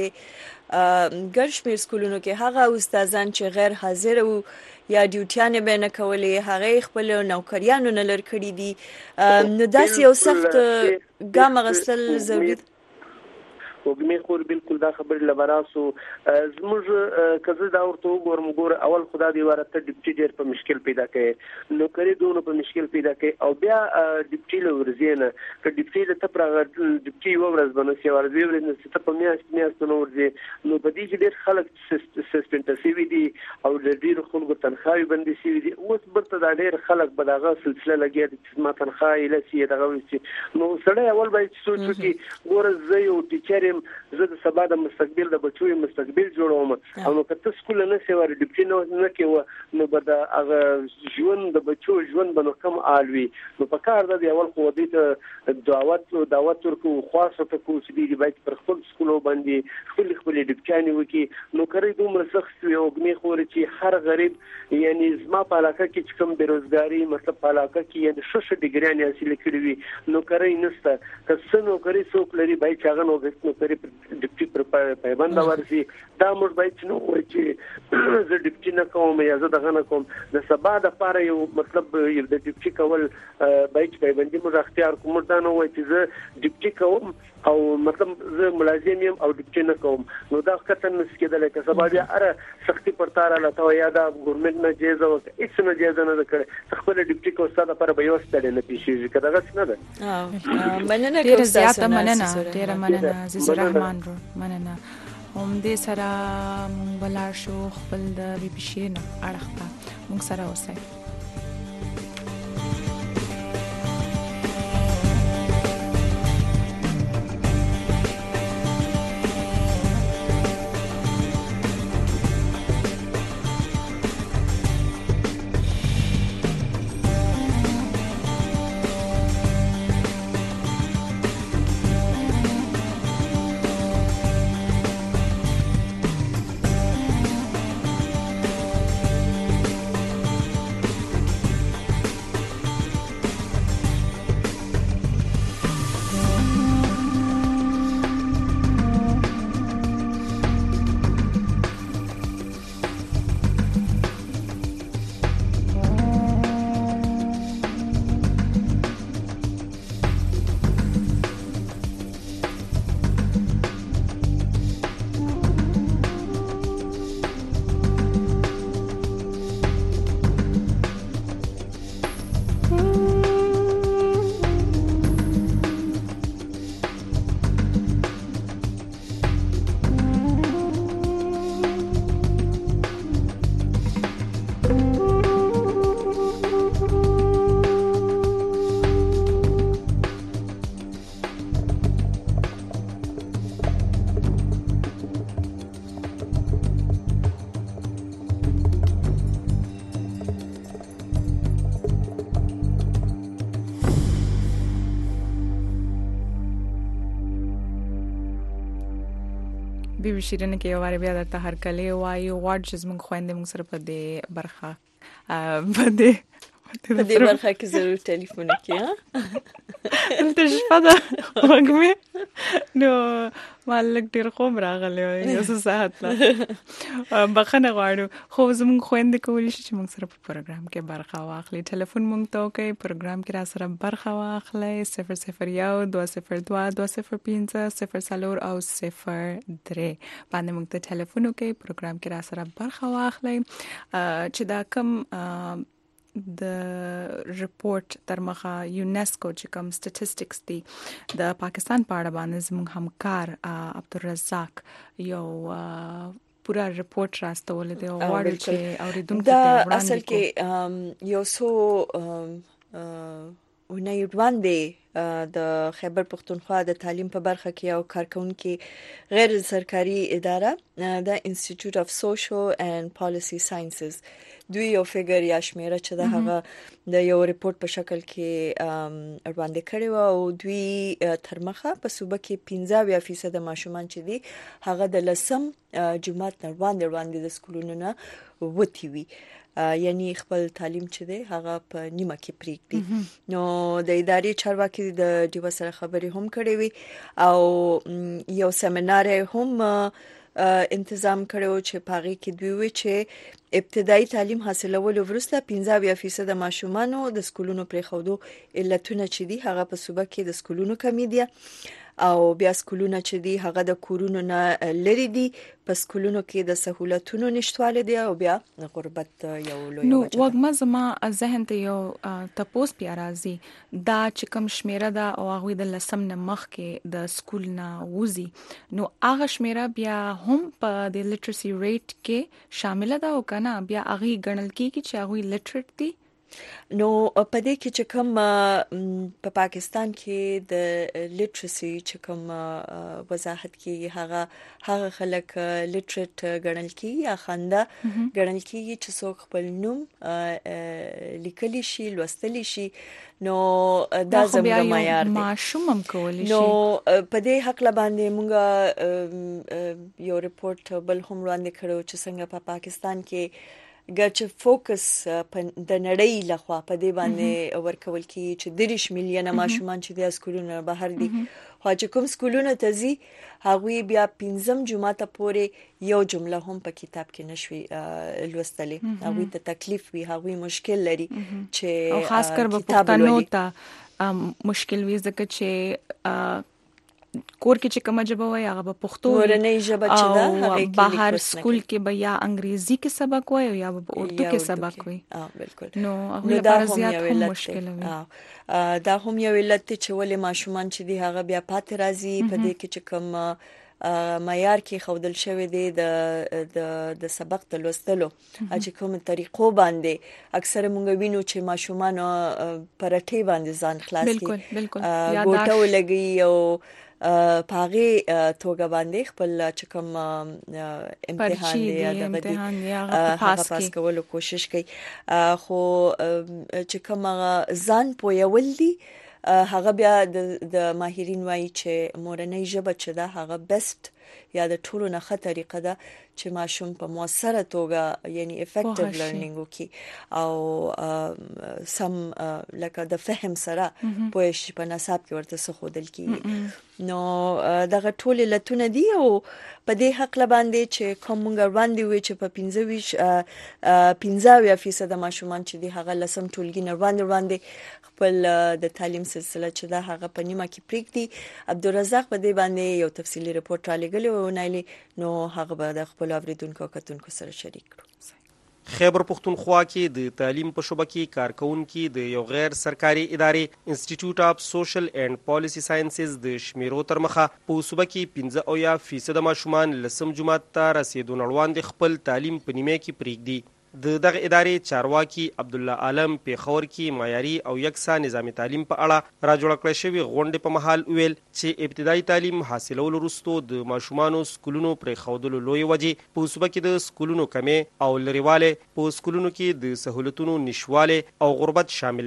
نږدې ګرشمیر سکولونو کې هغه استادان چې غیر حاضر وو یا ډیوټیان به نه کولې هغه خپل نوکریانو نه لر کړی دي نو داسې یو سخت ګام غسل ضروري وګمې خور بالکل دا خبر لبراسو زموږ کزه دا ورته وګورم اول خدا دی ورته ډیپټي ډیر په مشکل پیدا کړي نو کړي دونه په مشکل پیدا کړي او بیا ډیپټي لورزینه ک ډیپټي ته پر ډیپټي ورځ باندې ورځي ورځي ته په میاشت نو ورځي نو په دې کې ډیر خلک سسپینډ شوی دي او ډیر خلکو تنخواهي بندي شوی دي اوس برته دا ډیر خلک په دغه سلسله لګي چې ما تنخواهي لسی دغه وسی نو سړی اول باید سوچ وکړي ګوره زه یو ټیچر زه د سبا د مستقبل د بچو مستقبل جوړوم او نو کته سکول نه سیوار ډیپټي نه کېو نو به د هغه ژوند د بچو ژوند بنو کم آلوي نو په کار د اول خو دې ته دعوت ورکو خاصه ته کو چې دی باید پر خپل سکول باندې خپل ډیپټانی وکي نو کوي دومره سخت یو غمي خور چې هر غریب یعنی زما په علاقه کې چې کوم بیروزګاری مطلب په علاقه کې یعنی شش ډیګریان حاصل کړی وي نو کوي نسته که څنګه کوي څوک لري باید څنګه نو کوي ډیپټي پر پیوند ورسي دا موږ باید نو وایي چې زه ډیپټي نه کوم یا زه دغه نه کوم د سبا د لپاره یو مطلب یو د ډیپټي کول باید پیوندي موږ اختیار کوم دا نه وایي چې زه ډیپټي کوم او مطلب زه ملازم یم او ډیپټي نه کوم نو دا کتن نس کېدل که سبا بیا اره سختي پرتاره لته یا دا ګورنمنت نه جایزه او هیڅ نه جایزه نه کړي خپل ډیپټي کو ستاسو لپاره به یوستل نه پیشي کداغه څه نه ده مننه ډیر زیاته مننه عزیز الرحمن مننه هم دې سره مونږ بلار شو خپل د بي بي شي نه اړخته مونږ سره اوسئ بیبي شیرینه کې یو واره بیا درته هرکلی وایو واټ چې زموږ خويندې موږ سره په دې برخه په دې برخه کې ضرور ټلیفون کې دلته شپه ده وګمې نو مالک ډیر خوب راغلی یو څه ساعت لا بخنه غواړو خو زموږ خويندې کولی شي چې موږ سره په پروګرام کې برخه واخلي ټلیفون موږ ته وکړئ پروګرام کې را سره برخه واخلئ 001 202 205 0 او 03 باندې موږ ته ټلیفون وکړئ پروګرام کې را سره برخه واخلئ چې دا کوم د ریپورت تر مخه یونیسکو چې کوم سټټیسټکس دي د پاکستان په اړه باندې زموږ همکار عبدالرزاق یو پورا ریپورت راستول دی او غواړي چې اوریدونکو ته وړاندې اصل کې یو څو ونې وړاندې د خیبر پختونخوا د تعلیم په برخه کې یو کارکونکو غیر سرکاري اداره د انسټیټیوټ اف سوشل اینڈ پالیسی ساينسز دوی یو فګر یا شمیره چې د هغه د یو ریپورت په شکل کې وړاندې کړی و او دوی تر مخه په صوبه کې 15% ماشومان چې دي هغه د لسم جماعت نه وړاندې د سکولونو نه وتی وي یعنی خپل تعلیم چې دی هغه په نیمه کې پریږدي نو د ادارې چارواکي د دیو سره خبري هم کړې وي او یو سیمینار هم انتظام کړو چې پاغي کې دوی وی چې ابتدایي تعلیم حاصلولو وروسته 15% د ماشومانو د سکولونو پرې خودو علتونه چې دي هغه په صوبه کې د سکولونو کمی دي او بیا سکولونه چې دي هغه د کورونو نه لري دي په سکولونو کې د سہولتونو نشټواله دي او بیا غربت یو لوی نو وګما زما ذهن ته یو تپوس بیا راځي دا چې کوم شمیره دا او هغه د لسم نه مخ کې د سکول نه وزي نو هغه شمیره بیا هم په د لیټرسي ریټ کې شامل ده او کنه بیا هغه ګڼل کیږي چې هغه لیټریټ دي نو په دې کې چې کوم په پاکستان کې د لیټرسي چې کوم وضاحت کې هغه خلک لیټریټ ګڼل کیږي یا خنده ګڼل کیږي چې څوک خپل نوم لیکلی شي لوستلی شي نو دا زموږ معیار دی ماشوم هم کولی شي نو په دې حق باندې موږ یو ریپورت بل هم وړاندې کړو چې څنګه په پاکستان کې ګرچې فوکس د نړۍ لخوا په دې باندې ورکول کیږي چې 30 میلیونه ماشومان چې د سکولونو بهر دي خو چې کوم سکولونو ته ځي هغه بیا 15 جمعه پورې یو جمله هم په کتاب کې نشوي لوستلې هغه ته تکلیف وي هغه مشکل لري چې او خاص کر په پښتنو ته مشکل وي ځکه چې کور کې چې کومه ژبه وای هغه په پښتو ورنۍ ژبه چې دا هغه کې بهر سکول کې به یا انګریزي کې سبق وای او یا په اردو کې سبق وای بالکل نو هغه لپاره زیات هم مشکل وي دا هم یو علت چې ولې ماشومان چې دی هغه بیا پاتې راځي په دې کې چې کوم معیار کې خودل شوی دی د سبق د لوستلو چې کوم طریقو باندې اکثر مونږ وینو چې ماشومان پرټي باندې ځان خلاص کی بالکل ګوټه ولګي او پاغه توګه باندې خپل چې کوم امتحان دی یا د بدی پاس کولو کوشش کوي خو چې کوم ځان پویول دي هغه بیا د ماهرین وایي چې مورنۍ ژبه چې دا هغه بیسټ یا د ټولو نه ښه طریقه ده چې ماشوم په موثره توګه یعنی افیکټیو لرنینګ وکي او سم لکه د فهم سره پوه شي په نصاب کې ورته څه خودل کی نو دغه ټول لتون دي او په دې حق باندې چې کومګر باندې وي چې په 15% ماشومان چې دي هغه لسم ټولګي نه باندې خپل د تعلیم سلسله چې دا هغه په نیمه کې پریږدي عبدالرزاق په دې باندې یو تفصیلی ریپورت را لګلی او نایلی نو هغه به د خپل اوریدونکو کتونکو سره شریک کړو خیبر پختونخوا کې د تعلیم په شوبه کې کارکونکو د یو غیر سرکاري ادارې انسټیټیوټ اف سوشل اینڈ پالیسی ساينسز د شمیرو تر مخه په صوبه کې 15% ماشومان لسم جماعت ته رسیدو نړوان خپل تعلیم په نیمه کې پریږدي دغه ادارې چارواکي عبدالله عالم پیښور کې معیاري او یکسان نظامی تعلیم په اړه راجوړ کړی شوی غونډې په محل ویل چې ابتدایي تعلیم حاصلولو وروسته د ماشومانو سکولونو پرې خودلو لوی وجې په صوبه کې د سکولونو کمی او لریواله په سکولونو کې د سہولتونو نشواله او غربت شامل دي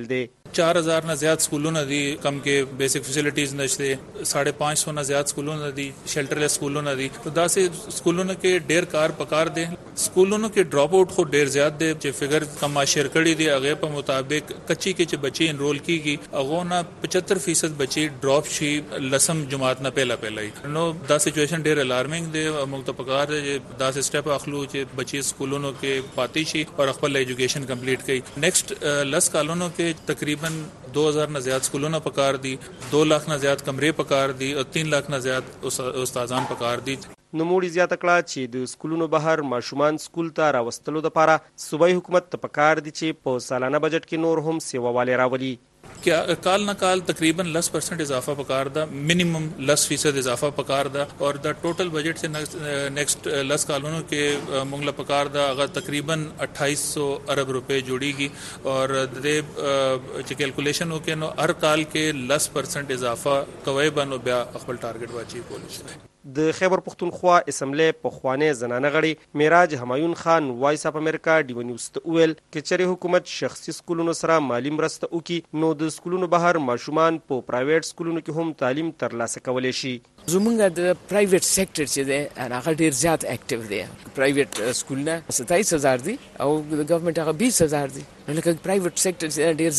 4000 نه زیات سکولونه دي کم کې بیسیک فیسیلیټیز نشته 550 نه زیات سکولونه دي شیلټرلیس سکولونه دي دا سه سکولونه کې ډېر کار پکار دي سکولونو کې ډراپ آؤٹ خو ډېر زیات دي چې فګر کم شیر کړي دي هغه په مطابق کچي کې چې بچي انرول کیږي هغه نه 75% بچي ډراپ شي لسم جماعت نه پهلا نو دا سچويشن ډېر الارمینګ دي موږ ته پکار دي دا سټپ اخلو چې بچي سکولونو کې پاتې شي او خپل ایجوکیشن کمپلیټ کړي نیکسټ لس کالونو کې تقریبا 2000 نه زیات سکولونه پکار دي 2 लाख نه زیات کمرې پکار دي او 3 लाख نه زیات استادان پکار دي نوموړي زیاته کړه چې د سکولونو بهر ماشومان سکول ته راوستلو لپاره صوبایي حکومت ته پکار دي چې په سالانه بجټ کې نور هم سیواواله راولي کیا کال نه کال تقریبا 10% اضافه پکار دا منیمم 10% اضافه پکار دا اور دا ټوټل بجٹ سے نیکسٹ 10 کالونو کې موږ له پکار دا هغه تقریبا 2800 ارب روپے جوړیږي اور د چې کیلکولیشن وکړو نو هر کال کې 10% اضافه کوي بنو بیا خپل ټارګټ واچي کول شي د خیبر پختونخوا اسمبلی په خوانه زنانه غړي معراج همایون خان وایس اپ امریکا ډیو نیوز ته ویل چې چېرې حکومت شخصي سکولونو سره مالی مرسته وکړي نو د سکولونو بهر ماشومان په پرایویټ سکولونو کې هم تعلیم ترلاسه کولی شي زمونږ د پرایویټ سېکټر چې دی هغه ډیر زیات اکټیو دی پرایویټ سکولونه 27000 دي او د ګورنمنت هغه 20000 دي نو لکه پرایویټ سېکټر ډیر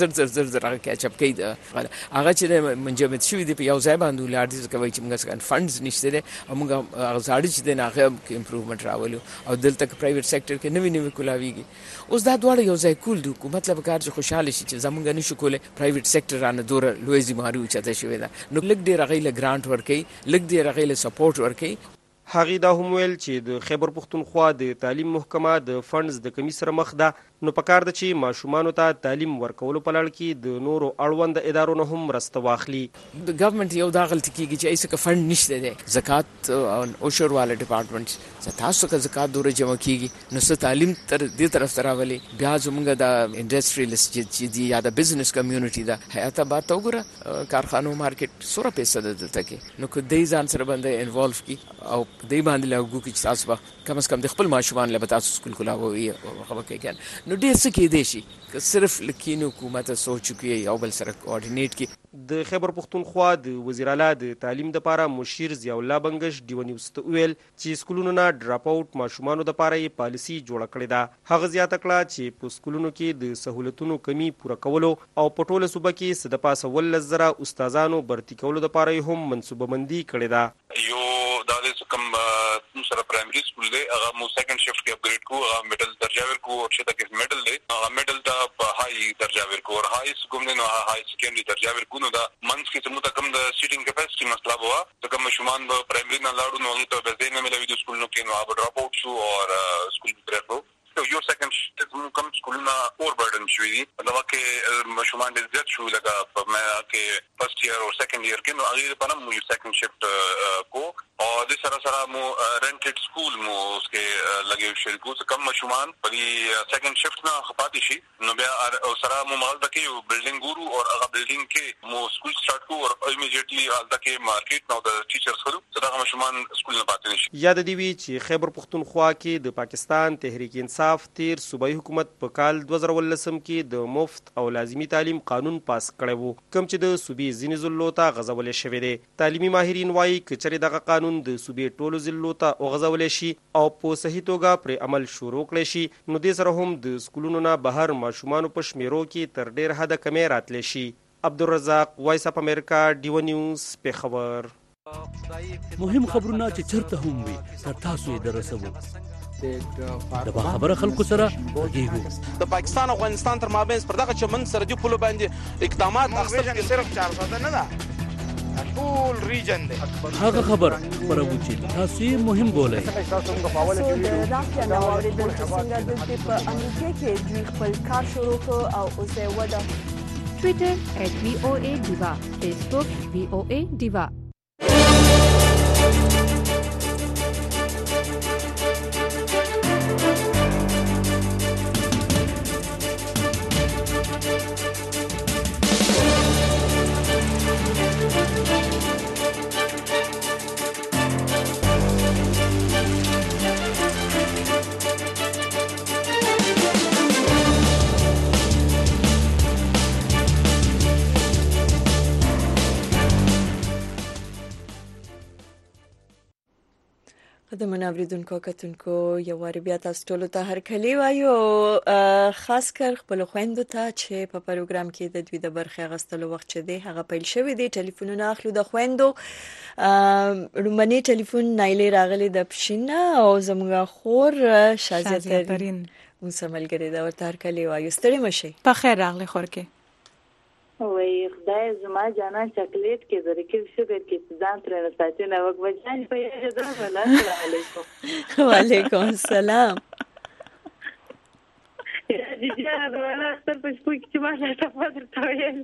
زر هغه کیچ اپ کوي هغه چې منجمد شوی دی په یو ځای باندې ولر دي کوي چې موږ فندز نشته دي او موږ هغه ځاړي چې نه هغه امپروومنت راولو او دلته پرایویټ سېکټر کې نوې کولاویږي اوس دا دواړه یو ځای کول دي حکومت له کار چې خوشاله شي چې زمونږ نشو کوله پرایویټ سېکټر رانه دور لوی زماري چته شوی دا نو لګ ډیر غیله ګرانټ ورکي لګ ډیر غیله سپورټ ورکي هغه دا هم ویل چې د خیبر پختونخوا د تعلیم محکمه د فندز د کمی سره مخ ده نو پکار ده چې ماشومانو ته تعلیم ورکولو په لړ کې د نورو اړوند ادارو نه هم مرسته واخلي د ګورنمنت یو دا غلطي کیږي چې ایسه فند نشته ده زکات او اوشر والا ډپارټمنټ تاسو که زکات دوره جمع کیږي نو څه تعلیم تر دې طرف تراولي بیا زموږ د انډستریالیست چې دی یا د بزنس کمیونټي ده حیات آباد ته وګوره کارخانو مارکیټ 100% دلته کې نو که دې ځان سره باندې انوالو کی او دې باندې لاګو کی چې تاسو به کم از کم د خپل ماشومان له تاسو سکول کولاوي خبر کې نو ډېر څه کې دی شي که صرف لکینو حکومت سوچ کوي او بل سره کوارډینیټ کی د خیبر پختونخوا د وزیر اعلی د تعلیم لپاره مشیر ضیاء الله بنگش ډیو نیوز ته ویل چې سکولونو نه ډراپ آؤٹ ماشومانو لپاره یې پالیسی جوړه کړې ده هغه زیاته کړه چې په سکولونو کې د سہولتونو کمی پوره کولو او په ټوله صوبه کې صد پاسه ول زره استادانو برتی کولو لپاره هم منصوبه بندي کړې ده یو دا د کوم سره پرایمري سکول دی هغه مو سیکنډ شفت کې اپګریډ کو هغه میډل درجه ورکو او چې تک میډل دی هغه میډل ته په هاي درجه ورکو او هاي سکول نو هاي سیکنډري درجه ورکو نو دا منځ کې څه کم د سیټینګ کیپاسټي مسله وه ځکه ماشومان به پرایمري نه لاړو نو ته به زین نه ملوي د سکول نو کې نو هغه ډراپ آؤٹ شو او سکول پرېښو So your second shift کوم سکولونه اور برډن شوی دي دا واکه ماشومان د زیات شو لکه په مې کې فرست ایئر او سیکنډ ایئر کې نو هغه په نوم یو سیکنډ شفت کو او د سره مو رنټډ سکول مو اس کې لګي شل کو کم ماشومان په سیکنډ شفت نه خپاتې شي نو بیا او سره مو مال دکې یو بلډینګ ګورو او هغه بلډینګ کې مو سکول سٹارټ کو او امیډیټلی حال دکې مارکیټ نو د ټیچرز خلو دا ماشومان سکول نه پاتې نشي یاد دی وی چې خیبر پختونخوا کې د پاکستان تحریک انصاف تیر صوبایي حکومت په کال 2019 کې د مفت او لازمی تعلیم قانون پاس کړی وو کوم چې د صوبې ځینې ضلعو ته غځولې شوی دی تعلیمي ماهرین وایي کچري دغه قانون د صوبې ټولو ضلعو ته غځولې شي او په صحیح توګه پر عمل شروع کړي شي نو دې سره هم د سکولونو نه بهر ماشومان په شمیرو کې تر ډیر حد کمی راتلې شي عبدالرزاق وایس اپ امریکا ډیو نیوز پیښور مهم خبرونه چې چرته هم وي تر تاسو یې درسوو د خبره خلکو سره غږیږو د پاکستان او افغانستان تر مابین پر دغه چمن سرحدي پولو باندې اقدامات اخیستل صرف 400 نه ده ټول ریجن دی هغه خبر خبرو چې تاسو یې مهم بولئ د رافیا نو اوریدل چې څنګه د په امریکا کې دوی خپل کار شروع کړ او اوس یې ودا ټوئیټر @VOA_Diva فیسبوک VOA Diva د منوریدونکو کتونکو یو وار بیا تاسو ټول ته هر کلی وایو خاص کر خپل خويندو ته چې په پروګرام کې د دوی د برخه غستلو وخت چې دی هغه پیل شوی دی ټلیفونونه اخلو د خويندو رومني ټلیفون نایله راغلي د پښینا او زموږ خور شازیه ترین مسملګری دا ورته هر کلی وایو ستړي مشي په خیر راغلی خورکه وای خدای زما جانا چاکلیټ کې درکې شوګر کې ځان تر ساتي نه وګ وځان په یوه ځای ولا السلام علیکم وعلیکم السلام یا دا ولا ستر په سپوږ کې ما ته تفضل تویل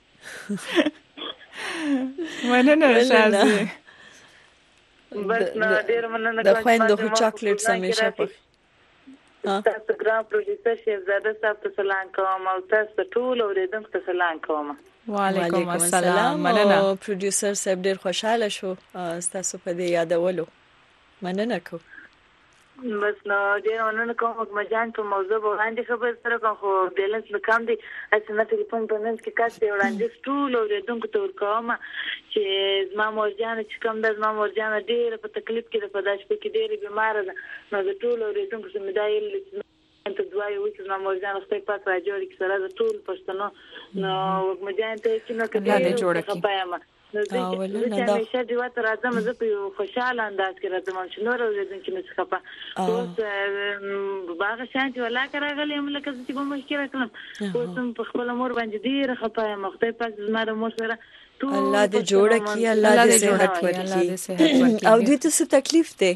مننه شازي بس نو ډیر مننه د خويندو چاکلیټ همیشه په تاسو ګرام پروډوسر شهزاده صاحب ته سلام کوم او تاسو ټول اوریدونکو ته سلام کوم. وعلیکم السلام. مننه. پروډوسر صاحب ډیر خوشاله شو تاسو په دې یادولو. مننه کوم. بس نو ډیر مننه کوم مجان په موضوع باندې خبر سره کوم خو بیلنس وکم دي اسنه ټلیفون په نن کې کاته وړاندې ټول اوریدونکو ته ورکوم چې زما مورجان چې کوم د زما مورجان ډیر په تکلیف کې په داش په کې ډیر بیمار ده نو د ټول اوریدونکو سم دایل انت دوای و چې زما مورجان خپل پات راجوړ کې سره د ټول پښتنو نو مجان ته چې نو کې جوړه کې نو زه همیشه دی وته راځم زه په خوشاله انداز کې راځم چې نور ورځې چې مې ښه اوس باغ شانتي ولا کراغلی هم لکه چې کوم مشکل کړم اوس په خپل امور باندې ډیر خپه مخته پاس زما مور سره الله دې جوړه کړي الله دې صحت ورکړي او دې ته څه تکلیف دی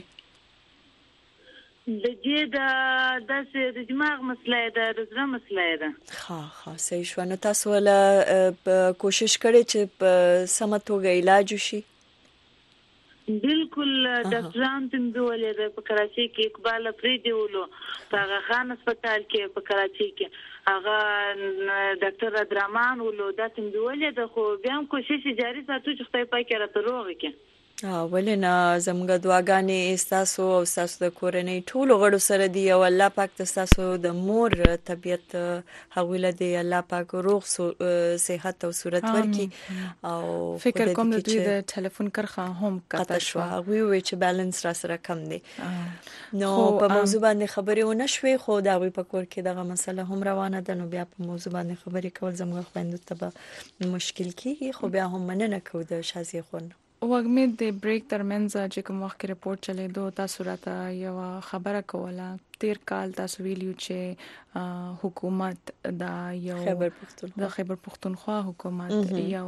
د دې د دماغ مسله ده د زړه مسله ده ها صحیح شو نو تاسو ولا کوشش کړئ چې په سمتوګه علاج وشي بالکل ډاکټران تم ډولې د په کراچي کې اقبال افریدي ولو په خان هسپتال کې په کراچي کې هغه ډاکټر ادرامان ولو د تم ډولې د خو بیا هم کوشش جاري ساتو چې خپل پای کې راته روغ کې ولنا زموږ دعاګانې تاسو او تاسو د کورنۍ ټول غړو سره دی او الله پاک تاسو د مور طبيعت حواله دی الله پاک روغ صحت او صورت ورکړي او فکر کوم د دوی د ټلیفون کرخه هم کته شو وی چې بیلانس را سره کم دی نو په موضوع باندې خبرې ونه شوي خو دا وی په کور کې دغه مسله هم روانه ده نو بیا په موضوع باندې خبرې کول زموږ خويندو ته مشکل کیږي خو بیا هم مننه کوم د شازي خون وګمې د بریک ترمنځ چې کوم وخت ریپورت چلے دو تاسو راته یو خبره کوله تیر کال تاسو ویلو چې حکومت دا یو د خیبر پختونخوا حکومت یو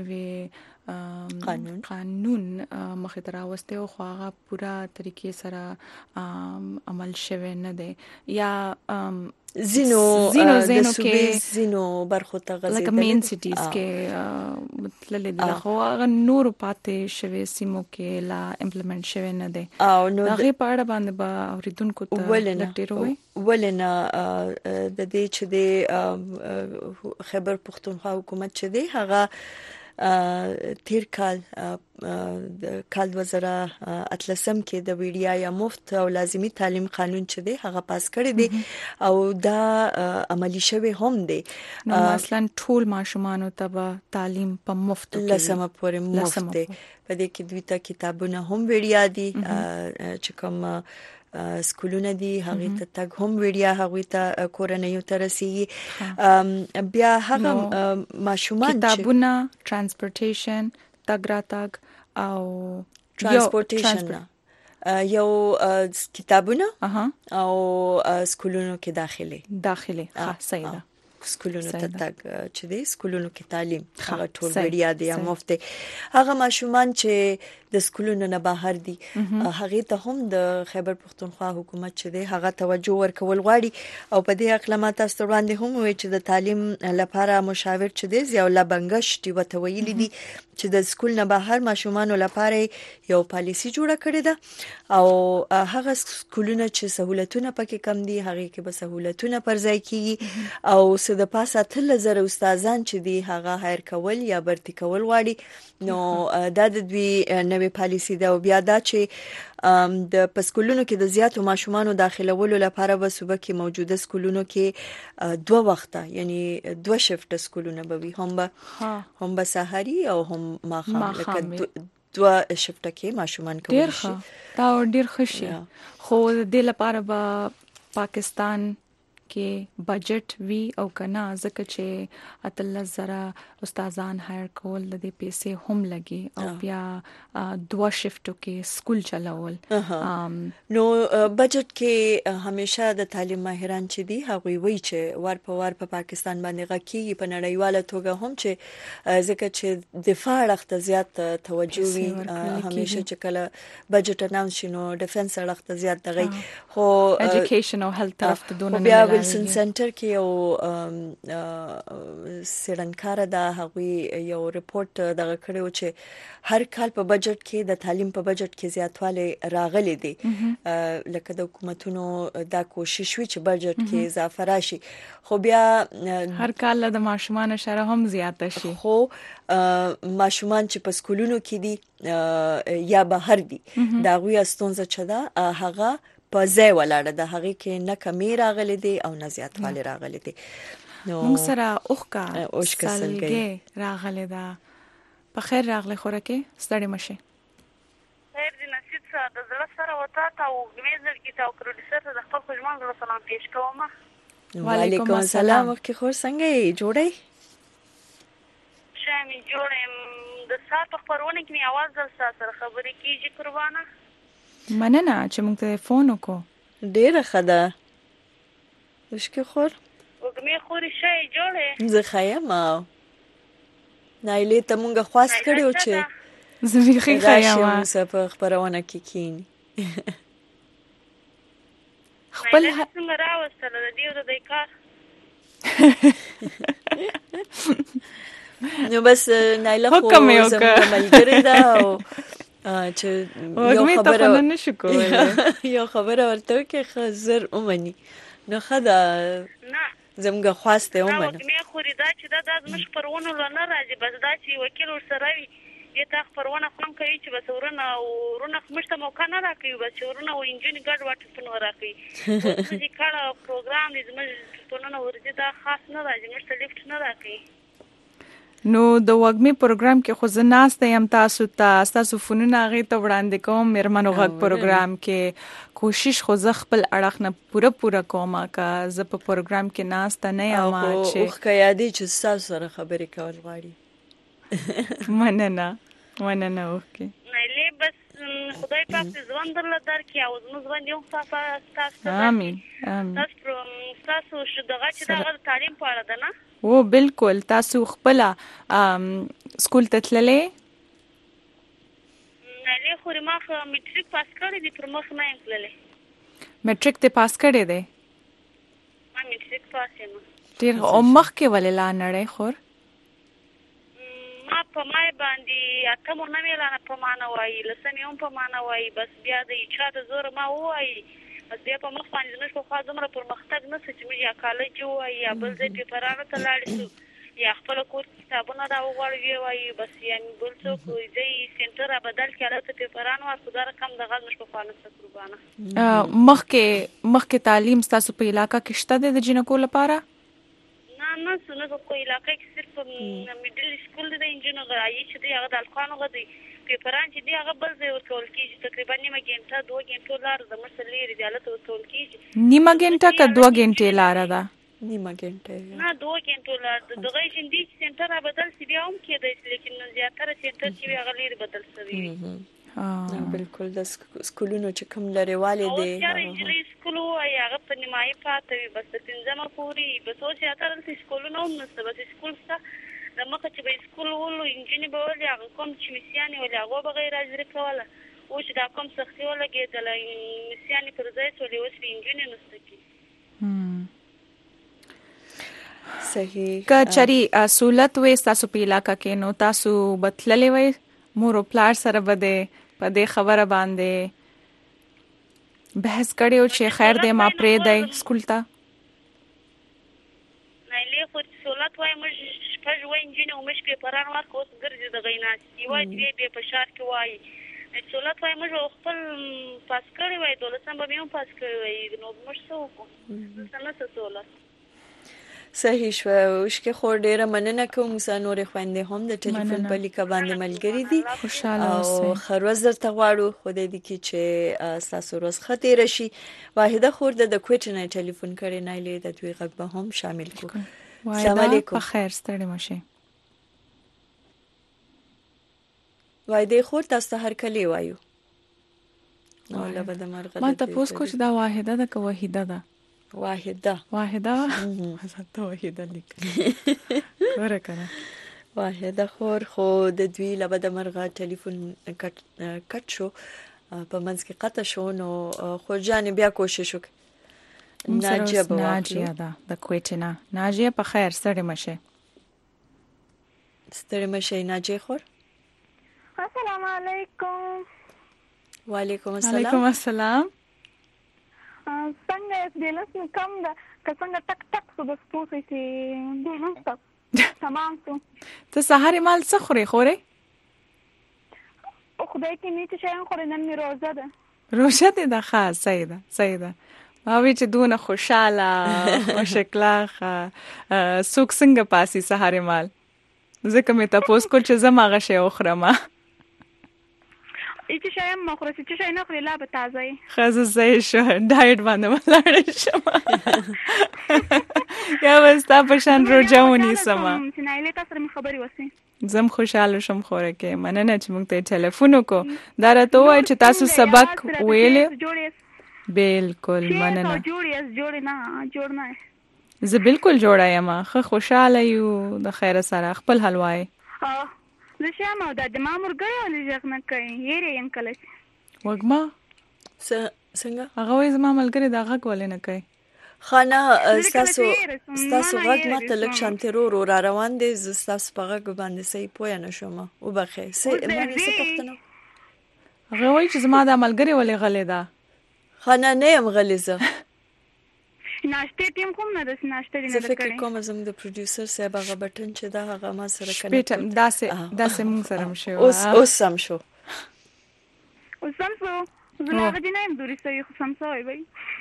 نوې قانون مخې ته راوسته او هغه پورا طریقې سره عمل شوه نه دی یا زینو کې زینو برخو ته غزي لکه مین سټیز کې مطلب د خو هغه نور پاتې شوه سیمو کې لا امپلیمنٹ شوه نه دی او نو هغه پاړه باندې به اوریدونکو ته لټیروي ولنه د دې چې د خیبر پختونخوا حکومت چې دی هغه تیر کال د کال 2018 کې د ویډیا یا مفت او لازمی تعلیم قانون چې دی هغه پاس کړی دی او دا عملی شوی هم دی نو مثلا ټول ماشومان ته تعلیم په مفت لسمه پورې مفت دی په دې کې دوی ته کتابونه هم ویډیا دي چې کوم سکولونه دي هغه ته تګ هم ویډیا هغه ته کورنۍ ته رسیږي بیا هغه ماشومان کتابونه ترانسپورټیشن تګ راتګ او ترانسپورټیشن یو کتابونه او سکولونو کې داخلي صحیح ده سکولونو ته تک چې دی سکولونو کې تعلیم هغه ټول وړیا دی مفت هغه ماشومان چې د سکولونو نه بهر دي هغه ته هم د خیبر پختونخوا حکومت چې دی هغه توجه ورکول غواړي او په دې اقلامات تاسو باندې هم وي چې د تعلیم لپاره مشاور چې دی یو لبنګش دی وتویل دي چې د سکول نه بهر ماشومان لپاره یو پالیسی جوړه کړې ده او هغه سکولونه چې سہولتونه پکې کم دي هغه کې به سہولتونه پر ځای کیږي او څه د پاسه 3000 استادان چې دی هغه هایر کول یا برتی کول غواړي نو د دوی نوې پالیسی ده او بیا دا چې د پسکولونو کې د زیاتو ماشومانو داخلولو لپاره به صبح کې موجوده سکولونو کې 2 وخته یعنی 2 شفت سکولونه به وي هم به سحری او هم ماخام لکه 2 شفټه کې ماشومان کولی شي. دا ډیر خوشي خو د لپاره به پاکستان کې بجټ وی او کنا ځکه چې اتل زره استادان هایر کول د دې پیسې هم لګي او بیا 2 شفټو کې سکول چلاول. نو بجټ کې همیشه د تعلیم ماهران چې دي هغه وی چې ور په ور په پاکستان باندې غکیږي په نړیواله توګه هم چې ځکه چې دفاع اړخ زیات توجه وی همیشه چې کله بجټ اناونس شنو ډیفنس اړخ زیات دغه خو ایجوکیشن او هیلث طرف ته دونه ویلسن سنټر کې یو سیرنکار دا هغوی یو ریپورت دغه کړو چې هر کال په بجټ کې د تعلیم په بجټ کې زیاتوالی راغلی دی لکه د حکومتونو دا کوشش وی چې بجټ کې اضافه راشي خو بیا هر کال د ماشومان شره هم زیاته شي خو ماشومان چې په سکولونو کې دي یا بهر دي دا غوي استونزه چدا هغه په ځای ولاړه د هغه کې نه کمی راغلي دي او نه زیاتوالی راغلي دي. نو موږ سره اوخکا سالګي راغلي دا په خیر راغلي خورکه ستړي مشه خیر دې نصیب سره د زړه سره وتا تا او میزر کې تا او پروډوسر ته د خپل خدمت سره سلام پیښ کوم. وعلیکم السلام وکي خور څنګه یې جوړې شامي جوړم د سات خبرونه کې می आवाज در سره خبرې کیږي قربانه مننه چې موږ ته فون وکړو ډیره خدا وشکه خور وګمې خوري شي جوړه زه خایم نایله ته موږ خواست کړو چې زه خې خایم په خبرونه کې کین خپل څنګه راوستل د دیو د کار نو بس نایله خو زموږ ملګری ده او چې یو خبره ورته کې خزر اومني نو خدا زموږ خواسته اومنه مې خوري دا چې دا د مش پرونه لنه راځي بس دا چې وکیل ورسره وي دې تا پرونه کوم کوي چې بس ورونه او ورونه مشته موقع نه راکوي بس ورونه او انجن ګډ واټ په راکوي چې کله پروګرام دې زموږ پرونه ورته دا خاص نه راځي مشته لیفت نه راکوي. نو د وګمي پروګرام کې خو زناسته يم تاسو فونونه غي ته وړاندې کوم مرمنو غږ پروګرام کې کوشش خو ز خپل اړخ نه پوره کومه کا ز په پروګرام کې ناسته نه یم چې خو یادې چې تاسو سره خبرې کول غواړي مننه اوکي نه بس خدای پاک دې ځوان درکې او زموږ ځوان یو تاسو امين تاسو شو دغه چې د تعلیم په اړه ده نه او بالکل تاسو خپل سکول ته تللې نه له خو ما میټریک پاس کړی دی پر مخ نه تللې میټریک ته پاس کړی دی ما میټریک پاس یم ډیر مخ کې ولې لا نړۍ خور ما په مای باندې اته مو نه ویل په معنا وایي لسم یم په معنا وایي بس بیا د اچا د زور ما وایي بس بیا په مخ باندې نشو خو زمره پر مختګ نه چې مې یا کالج وایي یا بل ځای پیپرانو ته لاړ شو یا خپل کور کتابونه دا وغوړوي وایي بس یعنی بل څوک ځای سنټر بدل کړه ته پیپرانو او خدای کم دغه نشو خو نه قربانه مخکې تعلیم تاسو په علاقې کې شته د جنکو لپاره نه څنګه په علاقې کې صرف میډل سکول د انجینر غایي چې دی هغه د القانو غدي پیپران چې دی هغه بل ځای ورکول کیږي تقریبا نیمه ګنټه 2 غنټو لار د مسلې ریالت ورکول کیږي نیمه ګنټه که 2 غنټې لار ده نیمه ګنټه نه 2 غنټو لار دغه هندي سنټر بدل سی بیا هم کېدای لیکن زیاتره سنټر چې هغه لري بدل شوی بالکل د سکولونو چې کوم لريواله دي او چې سکول وای هغه په نیمای پاتې بس تنظیم پوری بس او چې اتل سکولونو نو بس سکول څخه د مخه چې به سکول ولو انجینر به ولې هغه کوم چې مسیاني ولا هغه بغیر اجر کوله او چې دا کوم سختي ولګېدل مسیاني پر ځای ولې وس انجینر نستکی صحیح کچري سہولت وې تاسو په علاقې کې نو تاسو بتللې وې مور پلار سره بده په دې خبره باندې بحث کړو چې خیر دې ما پرې دی سکول ته نه له خو سہولت وای مش شپږ وای انجینر مش پیپران ورکو اوس ګرځي د غیناس یوای دې په فشار کې وای سہولت وای مش خپل پاس کړی وای دولسم به مې پاس کړی وای نو مش څه وکړو څه سہولت صحیح شو. اوشکه خور ډیره مننه کوم. موسی نور خويندې هم د ټلیفون په لیکه باندې ملګری دي خوشاله او اوسئ. خروز درته غواړو. خدای دې کې چې تاسو روز خطر راشي. واحده خور د کوټ نه ټلیفون کړي نه لې د دوی غږ به هم شامل کو. السلام علیکم. په خیر ستړي مشه. واحده خور تاسو هر کلی وایو. نو لبه د مرغه ما تاسو کو چې دا واحده ده که وحیده ده؟ واحده حضرت واحده لیکل ګوره کنه. واحده خور خو د دوی لبه د مرغه ټلیفون کټ شو په منځ کې قطع شو. نو خو جان بیا کوشش وکړه. ناجیه ده د کوټینا. ناجیه په خیر ستړي مشه. ستړي مشه ناجیه خور. السلام علیکم. وعلیکم السلام. وعلیکم السلام. څنګه دلس کم ده که څنګه ټک ټک سو د سپوږی چې دلس تمام ته سحر مال څه خوري خوره؟ خدای کې نیت شي خوري. نن می روزه ده. روزه ده خاص. صحیح ده. ما وی چې دونه خوشاله او شکلاخه سوک څنګه پاسي سحر مال ځکه مې تاسو کول چې زما غشه اوخرمه چې شایم مخره چې شای نه خوري لا به تازه خزه زې شو ډایټ باندې ولاړ شم. یا وستا په شان روزاونی سما چې نه له تاسو سره خبري وسی. زم خوشاله شم خوره کې مننه چې موږ ته ټلیفون وکړو. دا راته وای چې تاسو سبق ویلې. بالکل مننه. جوړ نه زه بالکل جوړه یم. خو خوشاله یو د خیر سره خپل حلوای. زه شم او د مامور ګړې ولې ځغ نه کوي یې انکل وګما څنګه هغه وې زما ملګری دا غږ ولې نه کوي. خانه تاسو غږ ماته لک شانترو را روان دي. تاسو په غږ باندې صحیح پوه نه شوم. او بخې سه مې څه پښتنه هغه وې چې زما د ملګری ولې غلې ده. خانه نه يم غلیزه ناشته ټیم کوم نه د ناشته نه کړی. زه فکر کوم زم د پروډوسر صاحب هغه بټن چې دا هغه ما سره کنه بیٹم داسې مونږ سره مشه. اوس سم شو. زه نه غوډی نه يم دوری سوي خو سم سوي وای.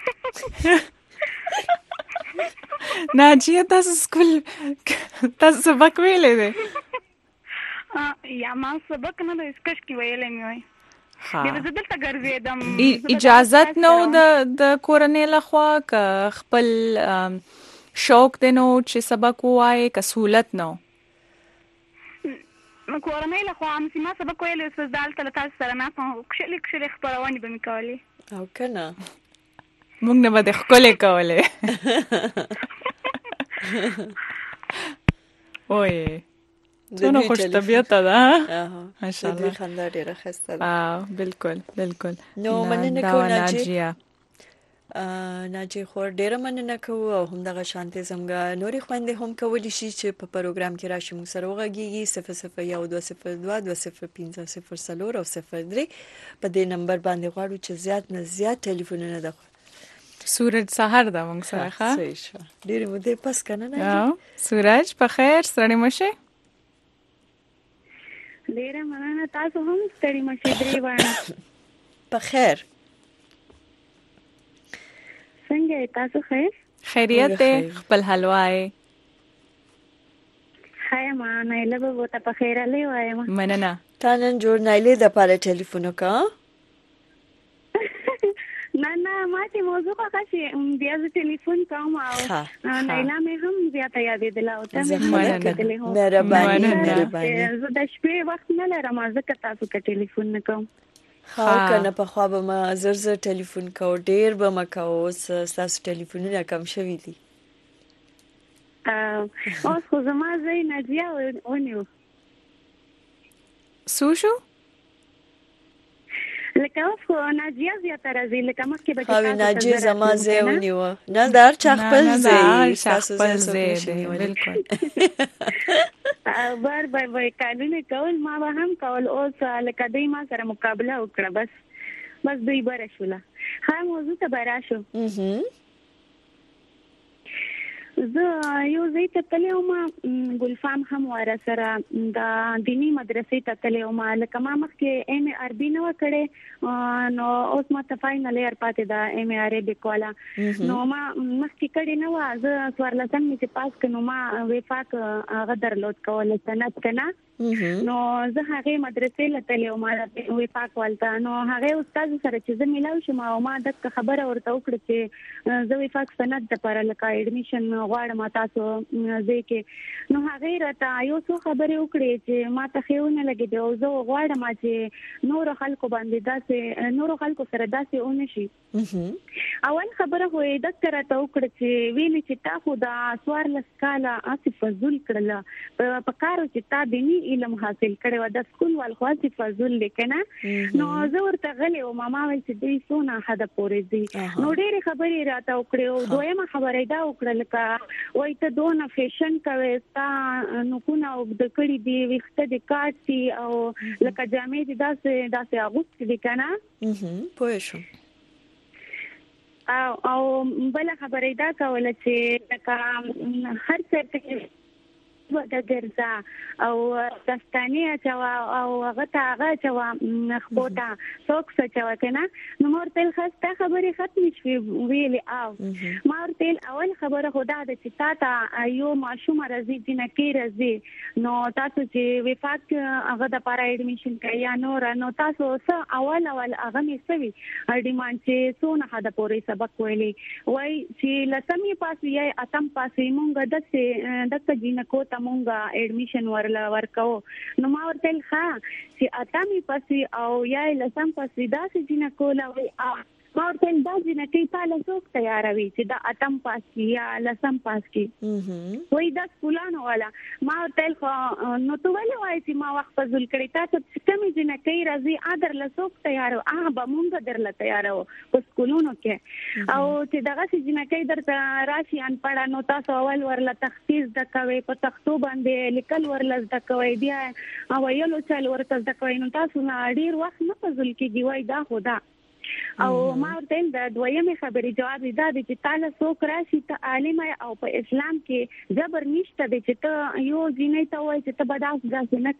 ناجیه تاسو سکول تاسو سبق ویلې ده؟ یا ما سبق نه د اسکش کې ویلې مې وای. زه دلته ګرځیدم. اجازت نو د کورنۍ لخوا که خپل شوق دی نو چې سبق وایي که سهولت نو؟ کورنۍ لخوا چې ما سبق ویلی اوس دلته له تاسو سره ناست وم. کښلې خپرونې به مې کولې او که نه موږ نه به دې ښکلې کولې. وایې څونه خوش طبیعته ده. ماشاءالله خندا ډیره ښایسته ده. بالکل نو مننه کوم ناجیه خور ډیره مننه کوم. او همدغه شانتي زمګه نوري خويندې هم کولی شي چې په پروګرام کې راشي موږ سره وغږیږي 0012020550 او 03 په دې نمبر باندې غواړو چې زیات نه زیات ټلیفونونه ده. سورج سحر ده موږ سره. ښه ډیره مو دې پس کنه نه سورج په خیر ستړي مشه. ډیره مننه تاسو هم ستړي مشه. درې وانه په خیر. څنګه تاسو خیر؟ خیریت ده خپل حلوای. خای ما نه له بوته په خیر علي وایم. مننه. تا نن جوړ نه لید په ټلیفون کا؟ نه ما چې موضوع خاصه بیا ز ټلیفون کوم او نایلا مې هم زیاته یادېدل او ته مې مهرباني. زه د شپې وخت نه لرم ځکه تاسو ته ټلیفون نه کوم. کنه په خوا به ما زر ټلیفون کو ډیر به ما کو. اوس تاسو ټلیفونونه کم شوي دي. اوس خو زما زوی ناجیه ونیو. سوشو لکه اوس خو ناجیه زیاته راځي لکه مخکې به تاسو ناجیه زما زوی ونیو. نه دار چا خپل زوی تاسو زوی بالکل بار قانوني کول ما به هم کول. اوس لکه دوی ما سره مقابله وکړه بس دوی بره شوله. ها موضوع ته برا شو. زه یو ځای ته تلم ګلفام هم ور سره د دینی مدرسې ته تلم لکه ما مخکې ایم ای عربي نو کړې نو اوس ما ته فاینل ایئر پاتې دا ایم ای عربي کوله نو ما مخکې کړې نو زه سوارلسم می چې پاس کړم ما وفاق هغه درلود کوله سند کنه نو زه هغه مدرسې لته ما وفاق ولته نو هغه استاد سره چې زه ملاوي شم او ما د خبره ورته وکړه چې زه وفاق سند لپاره لکه اډمیشن غواړم تاسو ځکه نو هغه راته یو څه خبرې وکړې چې ما ته خېونه لګې دی او زه غواړم چې نور خلکو باندې داسې نور خلکو سره داسې ونشي اول خبره وې د ترته وکړه چې ویلې چې تاسو د سوارلس کاله اسې فزول کړل په کارو چې تا دیني علم حاصل کړو د سکول ول خاصي فزول لیکنه نو زه ورته غلې او ماما ویل چې دوی سونه حدا پورې دي نو ډېر خبرې راته وکړو دویمه خبره دا وکړه لکه وای ته دونه فیشن کوي تا نو کو نه د کړي دی وخت د کاټي او لکه جامې دي داسې اغوست دي کنه پوه شم او بل خبره دا کوله چې لکه هر څه د ګرځا او دستانه چوا او هغه چوا خپوتا سوکس چوا کنه نو مرتل خسته خبري ختم شي ویلې او مرتل اول خبره خدا د چې تا یو ماشوم راځي چې نکي راځي نو تاسو چې وفاق هغه د پاره اډمیشن کوي یا نو تاسو اول هغه میسوي ډیماند چې سونه حدا پورې سبق ویلي وای چې لسمي پاس یې اتم پاسې مونږ د جینکو مونږه اډمیشن ورکاو نو ما ورته چې اتمي پسې او یا لسم پسې داسې جنا کوله وي ما ورته دا جنا کې پاله څوک تیاروي چې دا اتم پاس کی یا لسم پاس کی وای دا سکولانو والا ما ورته نو تو ولې وای چې ما وخت فزول کړی تاسو چې کوم جنا کې راځي ادر لسوک تیارو به مونږ درل تیارو په سکولونو کې او چې دغه جنا کې درته راشي ان پړه نو تاسو اول ورله تخصیص د کوي په تختو باندې لیکل ورل د کوي بیا او یلو چل ورته د کوي نو تاسو نه ډیر وخت نه فزول کېږي وای دا خدا او ما ورته د دویمه خبرې جواب دا دی چې تعالی څوک راشي ته عالم او په اسلام کې جبر نشته دی چې ته یو جنې ته وای چې ته بداس غاښ نه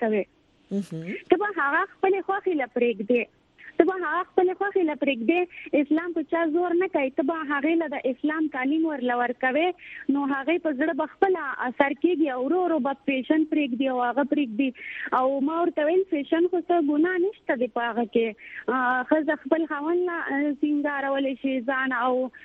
کوي ته به هغه خپل خوخي لپاره دی ته به هغه خپل خوخي لپاره دی اسلام په چا زور نه کوي ته به هغه له د اسلام تعلیم ورلور کوي نو هغه په زړه بخپل اثر کېږي او ورو په فیشن پرېګ دی او هغه پرېګ دی او ما ورته ویل فیشن خو څه ګناه نشته دی په هغه کې خزه خپل خاون سینګار ولې شي ځان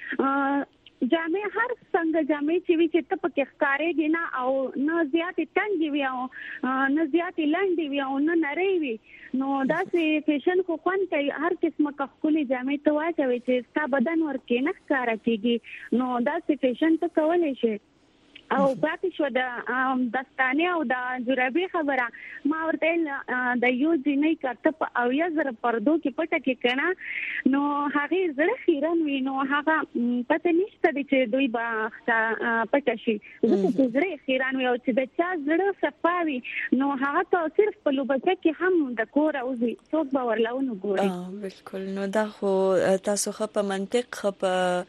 او جامې هر څنګه جامې چې وی چې ته پکې ښکارېږي نه او نه زیاتې تنګې وي او نه زیاتې لنډې وي او نه نرۍ وي نو داسې فیشن خو خوند کوي هر قسمه ښکلې جامې ته واچوي چې ستا بدن ورکې نه ښکاره کېږي نو داسې فیشن ته کولی شي او پاتې شو د دستانه او د جورابي خبره ما ورته د یو جنې کته په او یا زر پردو کې پټه کې کنا نو هغه زړه خیرن وی نو هغه پته نشته چې دوی با پټه شي زه چې زړه خیرن وی او چې د چا زړه صفاوي نو هغه ته صرف په لوبچه کې هم د کور او څوک به ورلاونه ګوري بالکل نو دا خو تاسو خو په منطق خو په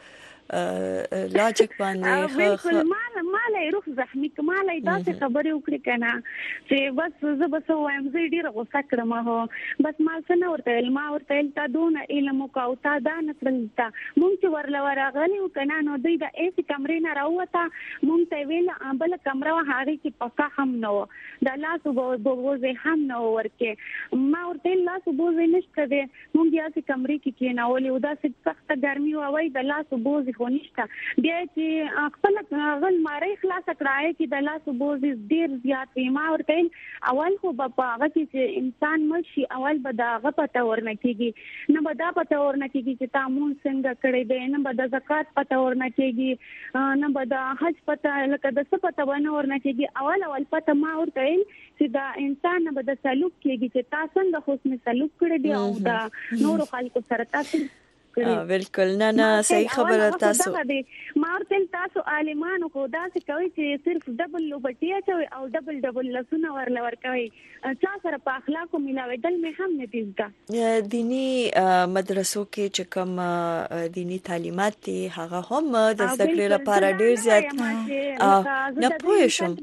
لاجیک باندې بالکل مالای روح زخمی کمالای داسې خبرې وکړي کنه چې بس زه بس وایم زه ډیره غوسه کړم هو بس ما څنګه ورته ما ورته تا دون علم او تا دا نکړل تا مونږ چې ورغلی وکنه نو دوی د ایس کمرې نه راوته مونږ ته ویل بل کمره هغه کې پکا هم نو د لاسو بوزه هم نو ورکه ما ورته لاسو بوزه نشته دي مونږ یې چې کمرې کې کېناولې او دا سخت ګرمي وای د لاسو بوزه خو نشته بیا چې خپل غل ماري خلاص کړای چې د لاسو بوزه ډیر زیات ما ورته اول خو په هغه چې انسان مشي اول به دا غ پته ورنه کیږي نه به دا پته ورنه کیږي چې تامون څنګه کړی دی نه به د زکات پته ورنه کیږي نه به د حج پته لکه د څه پته ورنه کیږي اول پته ما ورته چې دا انسان به د سلوک کیږي چې تاسو څنګه حسن سلوک کړی دی او دا نور خلکو سره تاسو کړی. بالکل نه صحیح خبره تاسو. ما ورته تاسو عالمانو خو داسې کوي چې صرف ډبل لوبټیا چوي او ډبل لسونه ورلور کوي. چا سره په اخلاقو ملاوېدل مې هم نه دي. دینی مدرسو کې چې کوم دینی تعلیمات دي هغه هم د زده کړې لپاره ډیر زیات نه پوه شم.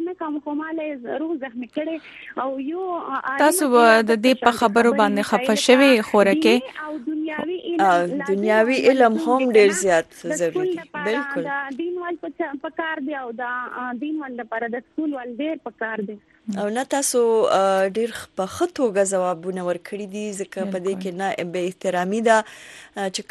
تاسو د دې په خبرو باندې خفه شوي خورکه او دنیاوي علم هم ډیر زیات ضروري دي. بالکل دین ول په کار دی او دا دین ول لپاره د سکول ول ډیر په کار دی. او نه تاسو ډیر په خطوګه جوابونه ورکړي دي ځکه په دې کې نه به احترامي ده چې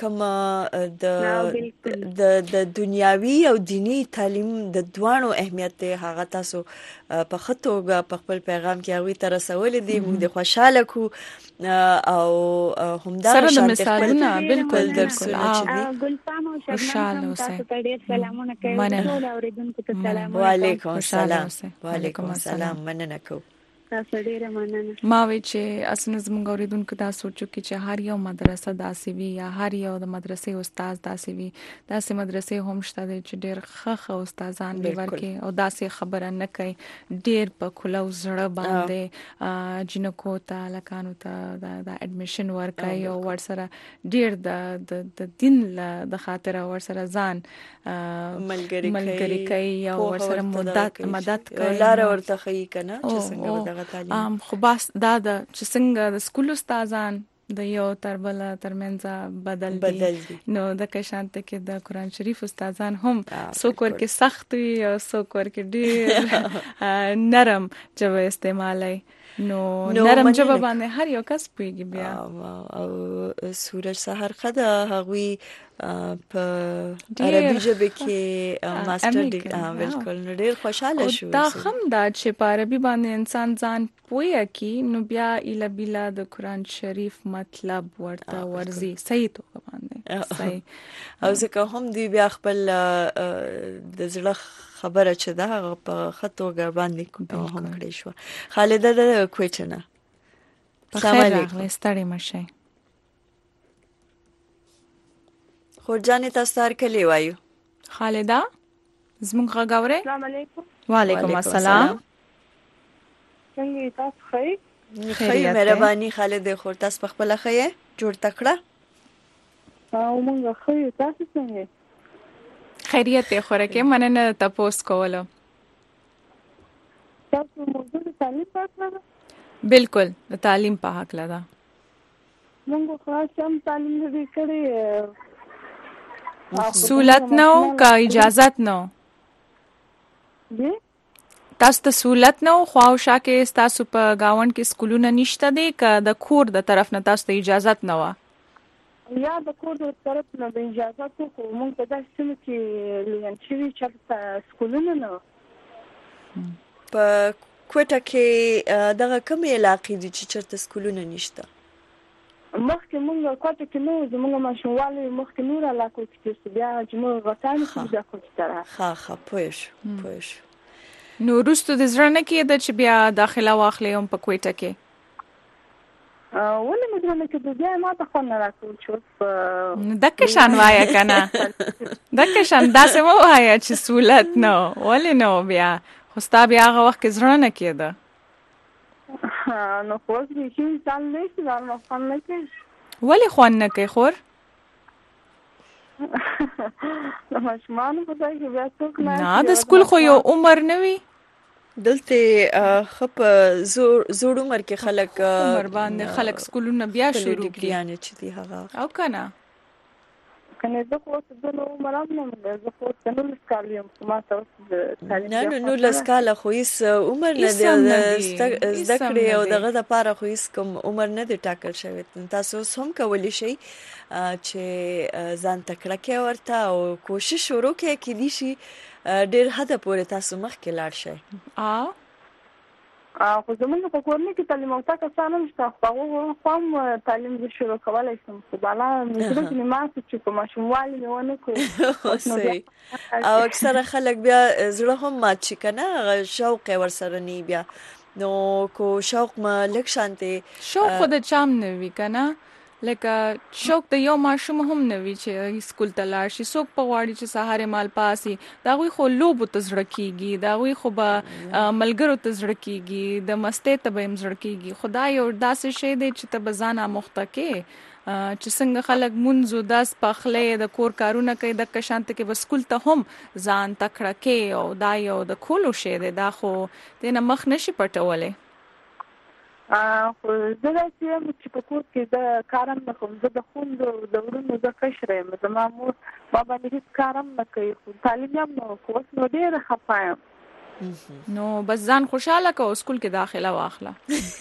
کوم د دنیاوي او دینی تعلیم د دوانو اهمیت دی هغه تاسو په خطوګه په خپل پیغام کې هغه تر رسول دي. موږ د خوشاله کو او همدا سره د مثالونه بالکل درسونه چې دي. ګلفام او شرمنه تاسو ته ډیر سلامونه کوي. ټول اوریدونکو ته سلام. وعلیکم السلام. وعلیکم السلام. مننه کوم. تاسو ډیره مننه. ما وی چې اسنه زموږ اوریدونکو دا سوچو چې هر یو مدرسه داسې وي یا هر یو د مدرسې استاد داسې وي. داسې مدرسې هم شته چې ډیر ښه استادان به ورکې او داسې خبره نه کوي. ډیر په کلو زړه باندې جنکو ته لکانو ته د اډمیشن ورکای او ورسره ډیر د دین د خاطر ورسره ځان ملګری کوي او ورسره مدد کوي. لار ورته کوي کنه چې څنګه خو بس دا چې څنګه د سکول استادان د یو تربله ترمنځ بدل دي نو د کشانته کې د قرآن شریف استادان هم څوک ورکې سخت وي او څوک ورکې ډیر نرم جواب استعمالي. نو نرم جواب باندې هر یو کس پیږي بیا. او سورج سحر خدا هغوی په عربي ژبه کې ماستر ډیګري بالکل ډیر خوشاله شو. دا هم دا چې په عربي باندې انسان ځان پوهه کی نو بیا اله بلا د قرآن شریف مطلب ورته ورزي صحیح توګه باندې صحیح او ځکه هم دی بیا خپل د زړه خبره چې دا په خطوګه باندې هم کړی شو. خالده د کوټنه السلام علیکم. ستړي مشه خورجانې تاسو هر کلی وایو. خالده زموږ غاورې. السلام علیکم. وعلیکم السلام. څنګه تاسو ښه؟ خیر مهرباني خالده. خور تاسو په خپل ښه جوړ تکړه او موږ ښه. تاسو څنګه؟ خیریت ته خورکه مننه تاسو کوله. تاسو موضوع د تعلیم په اړه؟ بالکل د تعلیم په حق لدا. موږ خاص هم تعلیم دې کړی. سہولت نو کا اجازت نو تاسو ته سہولت نو خواوشا کې تاسو په گاوند کې سکولونه نشته دي که د کور د طرف نه تاسو ته اجازت نه و؟ یا د کور د طرف نه د اجازت خو موږ په داسې سیمه کې لین شوي چې سکولونه نه. په کوټه کې دغه کومې علاقې دي چې چېرته سکولونه نشته؟ مخکې موږ کوټه کې نو زموږ ماشوموالي مخکې نور علاقو کې بیا زموږ غټان کې بیا کوټه ته ښه پوه شو. نو وروسته د زړه نه کېده چې بیا داخله واخلې هم په کوټه کې؟ ولې مې زړه نه کېده بیا ما ته خوند نه راکړو چې دکه شان وایه که نه دکه شان داسې مه وایه چې سهولت نه ولې نه بیا خو ستا بیا هغه وخت کې زړه نه کېده. نو خو اوس بیخي انسان نه شي ځان خوند نه کوي. ولې خوند نه کوي خور؟ د ماشومانو په ځای کې بیا څوک نه د سکول خو یو عمر نه وي. دلته ښه په زوړ عمر کې خلک عمر باندې خلک سکولونه بیا شروع کړي ډیګریانې چې دي هغه او که نه کنه زه خو د نو عمر هم نه زه خو د 19 کال یم ما ته اوس تعلیم نه 19 کال خو هیڅ عمر نه دی زده کړې او دغه دپاره خو هیڅ کوم عمر نه دی ټاکل شوی. تاسو اوس هم کولی شئ چې ځان تکړه کړئ ورته او کوشش وکړئ کېدای شي ډېر حده پورې تاسو مخکې لاړ شئ. خو زمونږ په کورنۍ کې تعلیم یافته کسان هم شته خو هغو خو هم تعلیم زه شروع کولی شم خو بالا مې زړه کې مې مات چې په ماشوموالي مې ونه کړو. او اکثره خلک بیا زړه هم مات شي که نه هغه شوق یې ورسره نه بیا نو کو شوق ما لږ شانتې شوق خو د چام نه وي که نه لکه شوق د یو ماشوم هم نه وي چې سکول ته لاړ شي. څوک په غواړي چې سهار مال پاسي، دا غوي خو لوبو ته زړه کیږي، دا غوي خو به ملګرو ته زړه کیږي، د مستۍ ته به زړه کیږي. خدای یو داسې شی دی چې ته به ځان اموخته کې چې څنګه خلک منځو داس پخلې د کور کارونه کوي د کشانت کې بس سکول ته هم ځان تکړه کې، او دا یو د کولو شی دی، دا خو دنه مخ نشي پټولې. خو زه داسې یم چې په کور کې د کارم نه کوم، زه د خوندو د ورونو زه کشره یم، زما مور ما باندې هېڅ کارم نه کوي، خو تعلیم یم نو خو اوس نو ډېره خفه یم. نو بس ځان خوشحاله کو، سکول کې داخله واخله.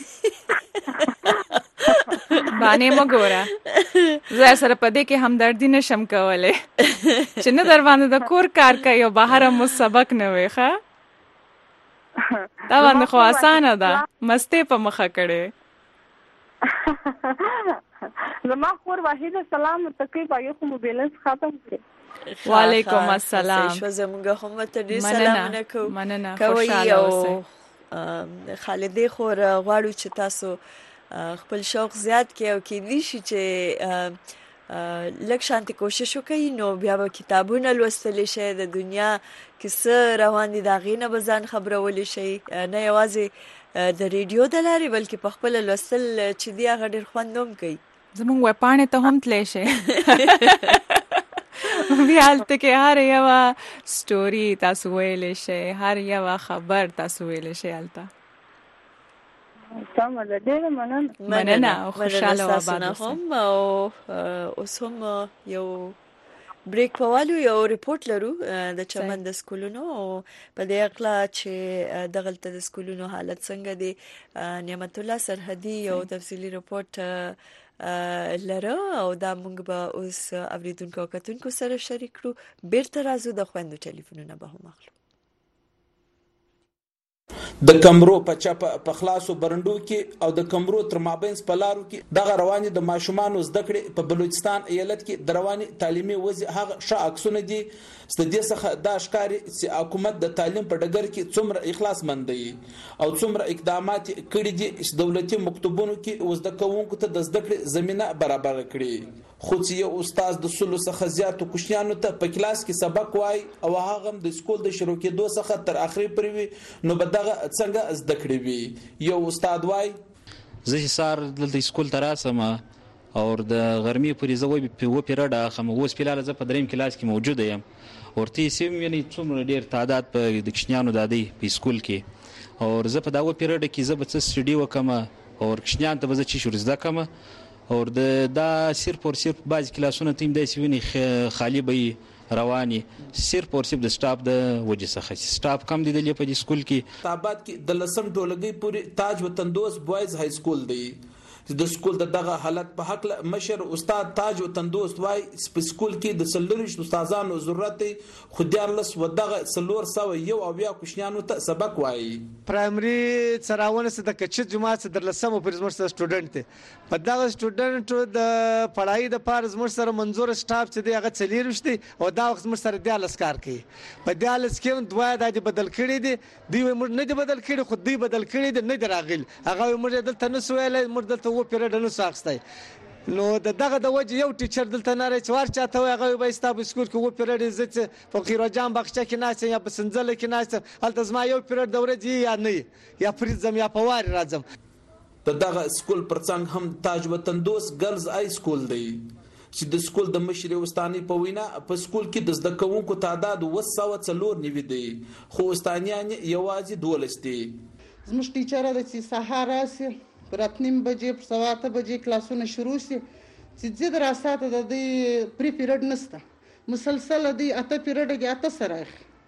باندې مګوره زه سره پدې کې همدردی نشم کولای چې نه در باندې د کور کار کوي او بهر مو سبق نه وي. ښه دا باندې خو اسانه ده، مستې په مخه کړې. زما خور واحده سلام تقریبا یو خو بیلنس ختم کړ. وعلیکم السلام. زموږ هم ته دې سلامونه کوو. مننه خوشاله اوسئ. خالدې خور غواړو چې تاسو خپل شوق زیات کړئ او کې دي چې لږ شانتي کوشش وکړئ، نو بیا به کتابونه لوستلی شئ، د دنیا کې څه روان دي د هغې نه به ځان خبرولی شئ، نه یوازې د ریډیو د لارې بلکې په خپله لوستل چې دي هغه ډېر خوند هم کوي. زموږ ویبپاڼې ته هم تلی شئ، بیا هلته کې هر یوه سټوري تاسو ویلی شئ، هر یوه خبر تاسو ویلی شئ هلته. سمه ده، ډېره مننه او خوشحاله او آباد اوسئ. اوس هم یو بریک پوالو، یو ریپورت لرو د چمن د سکولونو او په دې اړه چې دغلته د سکولونو حالت څنګه دی. نعمت الله سرحدي یو تفصیلی ریپورت لره او دا موږ به اوس اوریدونکو او کتونکو سره شریک کړو. بیرته راځو، د خويندو ټلیفونونه به هم اخلو. د کمرو په چپه په خلاصو برندو کې او د کمرو تر مابینس په لارو کې دغه رواني د ماشومانو زده کړې په بلوچستان ایالت کې د رواني تعلیمي وضع هغه ښه عکسونه دي چې د دې څخه دا ښکاري چې حکومت د تعلیم په ډګر کې څومره اخلاص مند دی او څومره اقدامات کړي دي چې دولتي مکتوبونو کې زده کوونکو ته د زده کړې زمينه برابر کړي. خو چې یو استاد د سلو څخه زیاتو کوشنیانو ته په کلاس کې سبق وای او هغه د سکول د شروع کېدو څخه تر اخري پورې وي، نو به دغه څنګه زده کړې وي. یو استاد وای زه سار دلته سکول ته راسم او د غرمې پورې زه و پیریډ اخم، اوس فلال زه په دریم کلاس کې موجود یم. ورته سیم یعنی څومره ډیر تعداد په د کشنیانو د دی په سکول کې، او زه په دا و پیریډ کې زه به څه سټډي وکم او کشنیان ته به چې شروع زده کوم، او دا صرف اور صرف بعض کلاسونه تیم د سویني خالی به رواني صرف اور صرف د سټاف د وجه څخه سټاف کم دي د په سکول کې. تابات کې د لسم ټولګي پورې تاج وطندوس بوایز های سکول دی. د سکول دغه حالت په حق مشر استاد تاج وطندوس وای په سکول کې د سلورش استادانو ضرورت خو دیارلس ودغه سلور سو یو او بیا کوشنیانو ته سبق وای. پرایمري څراونه څه د کچې جماعت څه در لسم پر زموږ سره سټوډنټ دی، په دغه سټوډنټو د پړای د پار زموږ سره منظور سټاف چې دی هغه چلیروش دی او دا وخت زموږ سره دیالس کار کوي. په دیالس کې دوه د بدل کړي دي، دوی موږ نه دي بدل کړي، خو دوی بدل کړي دي نه دراغل، هغه موږ دلته نو سویل موږ دلته و پیریډ نو ساخستای. نو دغه د وجه یو ټیچر دلته نه راځي ور چاته هغه به ستاسو سکول کې و پیریډ عزت فقیر جان بخښه کې ناس یا بسنځل کې ناس هلته زما یو پیریډ دوره دی یا نه یا پریزم یا پوار راځم. دغه سکول پرڅنګ هم تاج وطندوس ګرلز ای سکول دی چې د سکول د مشر وستانی په وینا په سکول کې د زده کوونکو تعداد 240 دی، خو وستانیان یوازې 12 دي. زموږ ټیچر د سهار راسي پر 8:30 بجې پر 7 بجې کلاسونه شروع شي چې زید راساته د دې پری پیریډ نشته، مسلسل دی اته پیریډ کې اته سره.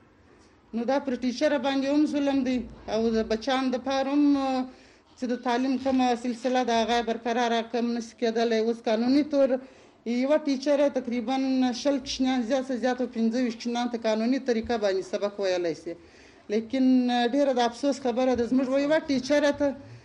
نو دا پر ټیچر باندې هم ظلم دی او د بچان د پاروم چې د تعلیم کومه سلسله د هغه برقرار کم نس کېدل. اوس قانوني تور یو ټیچر تقریبا 40 کشنیان زیات 15 کشنیان ته قانوني طریقه باندې سبق ویلای شي، لیکن ډیره د افسوس خبره ده زموږ یو ټیچر ته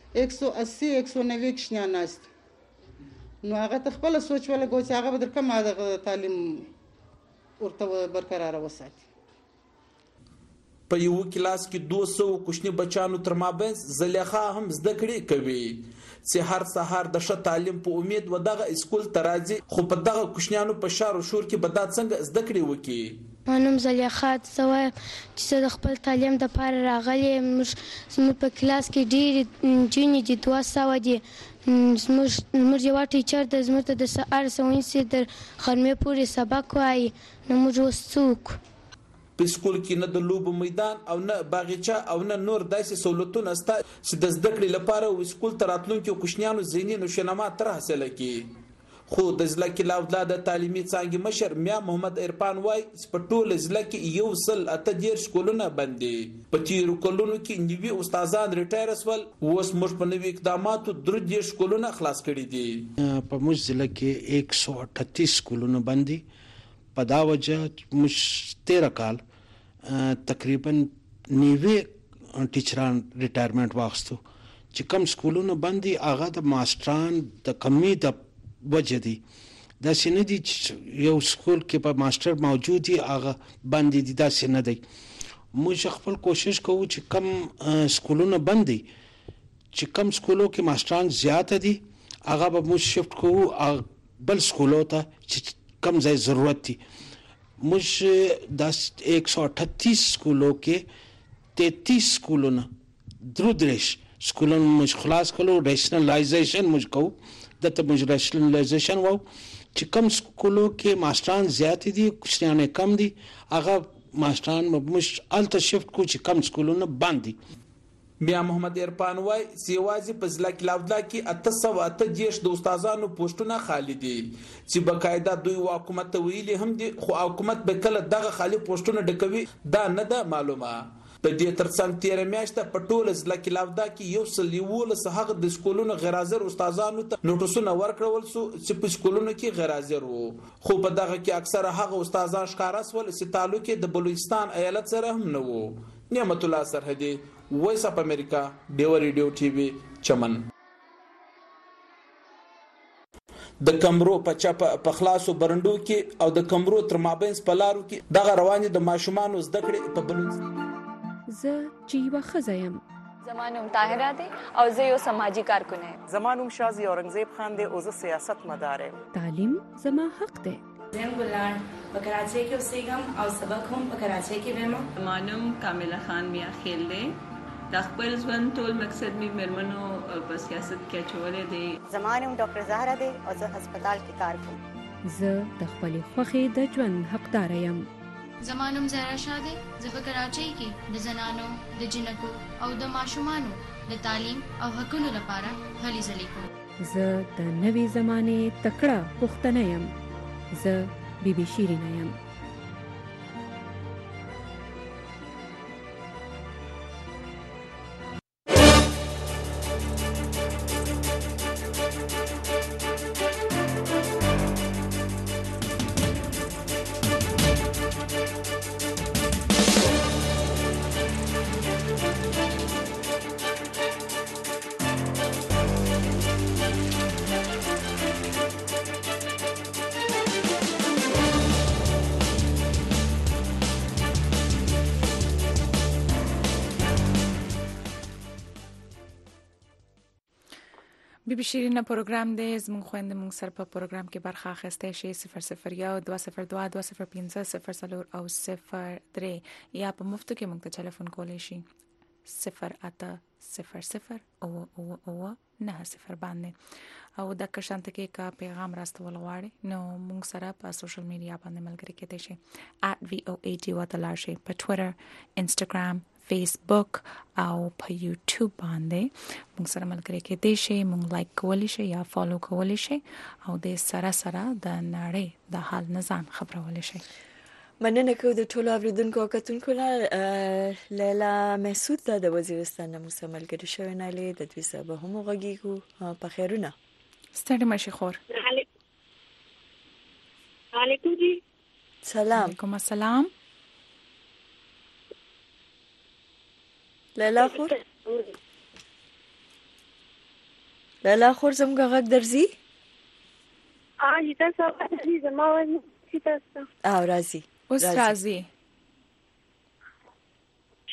180-190 کشنیان ناست، نو هغه خپل سوچ ولګو چې هغه به در کومه د تعلیم ورته برقرار وساتي. په یو کلاس کې 200 کوچني بچانو تر مابین زلیخا هم زده کړې کوي چې هر سهار د ښه تعلیم په امید و دغه اسکول ته راځي، خو په دغه کوچنیانو په شار او شور کې به دا څنګه زده کړې وکړي. ما نوم زلیخا زه وایم چې زه د خپل تعلیم دپاره راغلی یم. زموږ په کلاس کې ډېرې نجونې دي، 200 دي. زموږ یوه ټیچر ده، زموږ ته د سهار څه تر غرمې پورې سبق وایي. نو موږ اوس څه وکړو؟ په سکول کې نه د لوبو میدان او نه باغچه او نه نور داسې سہولتونه شته چې د زده کړې لپاره و سکول ته راتلونکو کوچنیانو ذهني نشوونما تر حاصله کړي. خو د ضلع کې لاودلا د تعلیمي څانګې مشر میا محمد عرفان وای چې په ټول ضلع کې 118 سکولونه بند دي. په تیرو کلونو کې نوي استادان ریټایر شول، اوس موږ په نوي اقداماتو 3 سکولونه خلاص کړي دي. په موږ ضلع کې 138 سکولونه بند دي. په دا وجه موږ 13 کال تقریبا 90 ټیچران ریټایرمنټ واخستو. چې کم سکولونه بند دي هغه د ماستران د کمی د وجه دي. دا سینه دي یو سکول کې په ماستر موجود دي هغه بند دي، دا سینه دي. موږ خپل کوشش کوو چې کم سکولونه بند دي، چې کم سکولو کې ماستران زیات دي هغه به موږ شفت کوو بل سکولو ته چې کم ځای ضرورت دي. موږ د 138 سکولو کې 33 سکولونه 3 سکولونه موږ خلاص کړو. ریشنلایزیشن موږ کوو، دته موږ ریشنلایزیشن وو چې کم سکولو کې ماستران زیات دي کوچنیان کم دي هغه ماستران موږ الته شفت کوو چې کم سکولونه بند دي. میا محمد عرفان وای سیوازي په ضلع کې لاودلا کې 818 د استادانو پوسټونه خالی دي چې بقاعده دوی حکومت ویلي هم دي، خو حکومت به کله دغه خالی پوسټونه ډکوي دا نه ده معلومه. د دې ترڅنګ 13 میاشتې په ټول ضلع کې لاودا کې 119 هغه د سکولونو غیر حاضر استادانو ته نوټسونه ورکړل شو چې په سکولونو کې غیر حاضر وو. خو په دغه کې اکثره هغه استادان ښکارا سول چې تعلق د بلوچستان ایالت سره هم نه وو. نعمت الله سرحدي، وایس اف امریکا، ډیو ریډیو ټي وي، چمن. د کمرو په چپ په خلاصو برندو کې او د کمرو تر مابین په لارو کې دغه رواني د ماشومان زده کړې په بلوچستان. زه چې یوه ښځه یم. زما نوم طاهره دی او زه یو سماجی کارکن یم. زما نوم شازي اورنګزیب خان دی او زه سیاست مدار یم. تعلیم زما حق دی. زم ګلان په کراچۍ کې اوسېږم او سبق هم په کراچۍ کې وایم. زما نوم کامله خان میا خیل دی. د خپل ژوند ټول مقصد می مېرمنو په سیاست کې اچولې دی. زما نوم ډاکټر زهرا دی او زه هسپتال کې کار کوم. زه د خپلې خوښې د ژوند حقدار یم. زما نوم زهرا شاه دی. زه په کراچۍ کې د زنانو، د جنکو او د ماشومانو د تعلیم او حقوقو لپاره هلې ځلې کوم. زه د نوې زمانې تکړه پښتنه یم. زه بیبي شیرینه یم. بیبي شیرینه پروګرام دی. زموږ خويندې موږ سره په پروګرام کې برخه اخیستی شي. 001 202 205 0 او 03 یا په مفتو کې موږ ته ټلیفون کولی شي 0800 او 90 باندې او د کشانت کې کا پیغام راستول غواړي نو موږ سره په سوشل میډیا باندې ملګری کېدای شي @VOA وتلاشي په ټوئیټر، انستګرام، فیسبوک او په یوټیوب باندې موږ سره ملګری کېدای شي. موږ لایک کولی شي یا فالو کولی شي او د سره د نړۍ د حال نزان خبرول شي. مننه کوم د ټولو اوریدونکو او کتونکو لیلا مسعود د وزیرستان موږ سره ملګری شوی نه لید د دوی سره هم غږیږو. په خیرونه ستړي مشي خور. علیکم جی. سلام. علیکم السلام. لیلا خور زموږ غږ درځي؟ تاسو راځي زما وایي تاسو. راځي. اوس راځي.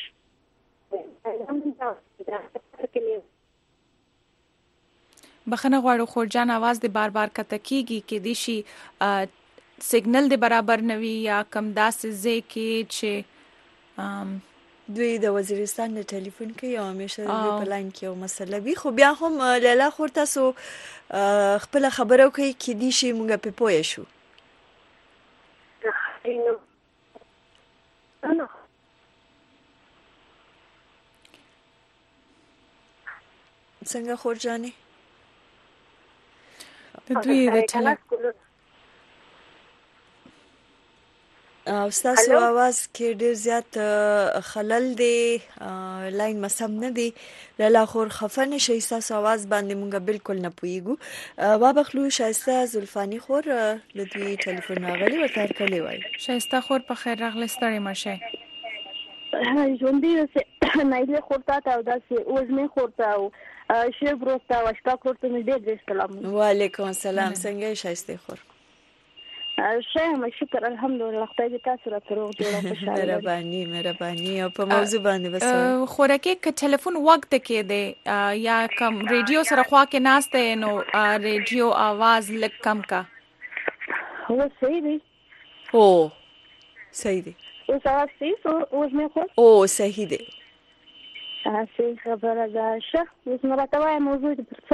بخنه غواړو خورجان आवाज د بار بار کته کیږي کې د شي سیګنل د برابر نوي یا کم داسې ځای کې چې دوی د وزیرستان د ټلیفون کې یو همیشه د په لاین کې یو مسله وي خو بیا هم لاله خور تاسو خپل خبرو کوي کې دي شي موږ په پوه شو څنګه خورجانې دوی د ټلیفون تاسو आवाज کې ډیر زیات خلل دی لاین مسم نه دی لاله خور خفنه شي تاسو आवाज باندې مونږ بالکل نه پويګو وابخلو شایسته زلفانی خور د دوی ټلیفون راغلی ورته کلی وای شایسته خور په خیر راغلی ستړي مشه ژوندۍ اوسه نایله خورته او داسې وزمه خورته او شی بروسته او شپه خورته مې ډېر سلام وعلیکم السلام څنګه شایسته خور شایم شکر الحمدلله خدای دې تاسو را تروغ جوړه خوشاله مهرباني او په موضوع باندې بس خورکه ک ټلیفون وخت کې دی یا کم ریډیو سره خوا کې ناشته نو ریډیو आवाज لک کم کا هو صحیح دی صحیح دی اوس आवाज صحیح اوس مې خو صحیح دی تاسو خبره ده شه اوس نو راته موضوع دې پر څه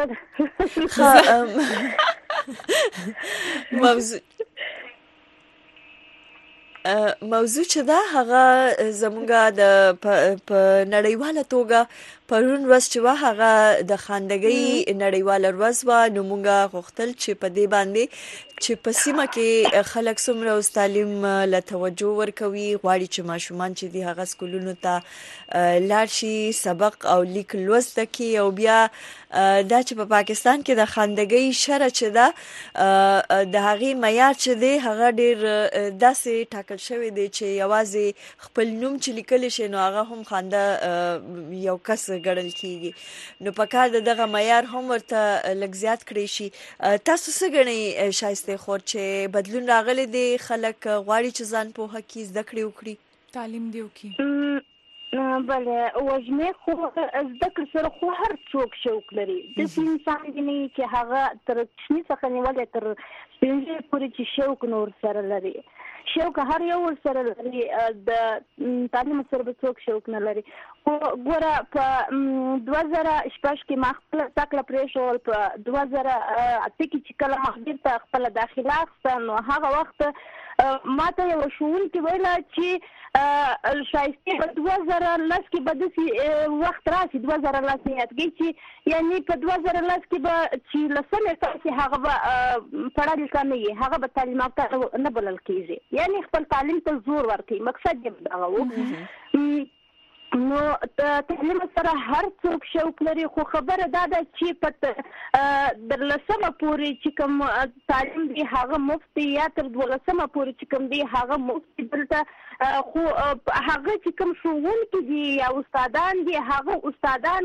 موضوع چې دا هغه زمونږه د په نړیواله توګه پرون ورځ چې هغه د خاندګۍ نړیواله ورځ و نو مونږه غوښتل چې په دې باندې چې په سیمه کې خلک څومره اوس تعلیم له توجه ورکوي غواړي چې ماشومان چې دی هغه سکولونو ته لاړ شي سبق او لیک لوست کوي او بیا دا چې په پاکستان کې د خاندګۍ شرع چې دا د هغې معیار چې دی هغه ډیر داسې ټاکل شوی دی چې یوازې خپل نوم چې لیکل شي نو هغه هم خانده یو کس ګڼل کیږي نو په کار دغه معیار هم ورته لږ زیات کړی شي تاسو څه ګڼئ شایسته خور چې بدلون راغلی دی خلک غواړي چې ځان پوهه کړي زده کړې وکړي تعلیم دی وکړي بله وژنې خو زده کړې سره خو هر څوک شوق لري داسې انسان دی نه چې هغه تر کوچني څخه نیولې تر سپین ږیري پورې چې شوق نور سره لري شوق هر یو سره لري د تعلیم سره به څوک شوق نه لري خو ګوره په 2016 کې ما خپل تکړه پرېښول په 2008 کې چې کله مخبر ته خپل داخله اخیسته نو هغه وخت ما ته یو ښوونکي ویله چې شایستې په 2010 کې به داسې وخت راشي 2010 نیټګي چې یعنی په 2010 کې به چې لسمې فصل هغه به پړه لیکه نه وي هغه به تعلیم یافته نه بلل کېږي یعنی خپل تعلیم ته زور ورکړي مقصد یې دغه و نو تعلیم سره هر څوک شوق لري خو خبره دا ده چې په در لسمه پورې چې کوم تعلیم دی هغه مفت یا تر 12مه پورې چې کوم دی هغه مفت دلته خو هغه چې کوم ښوونکي دي یا استادان دي هغه استادان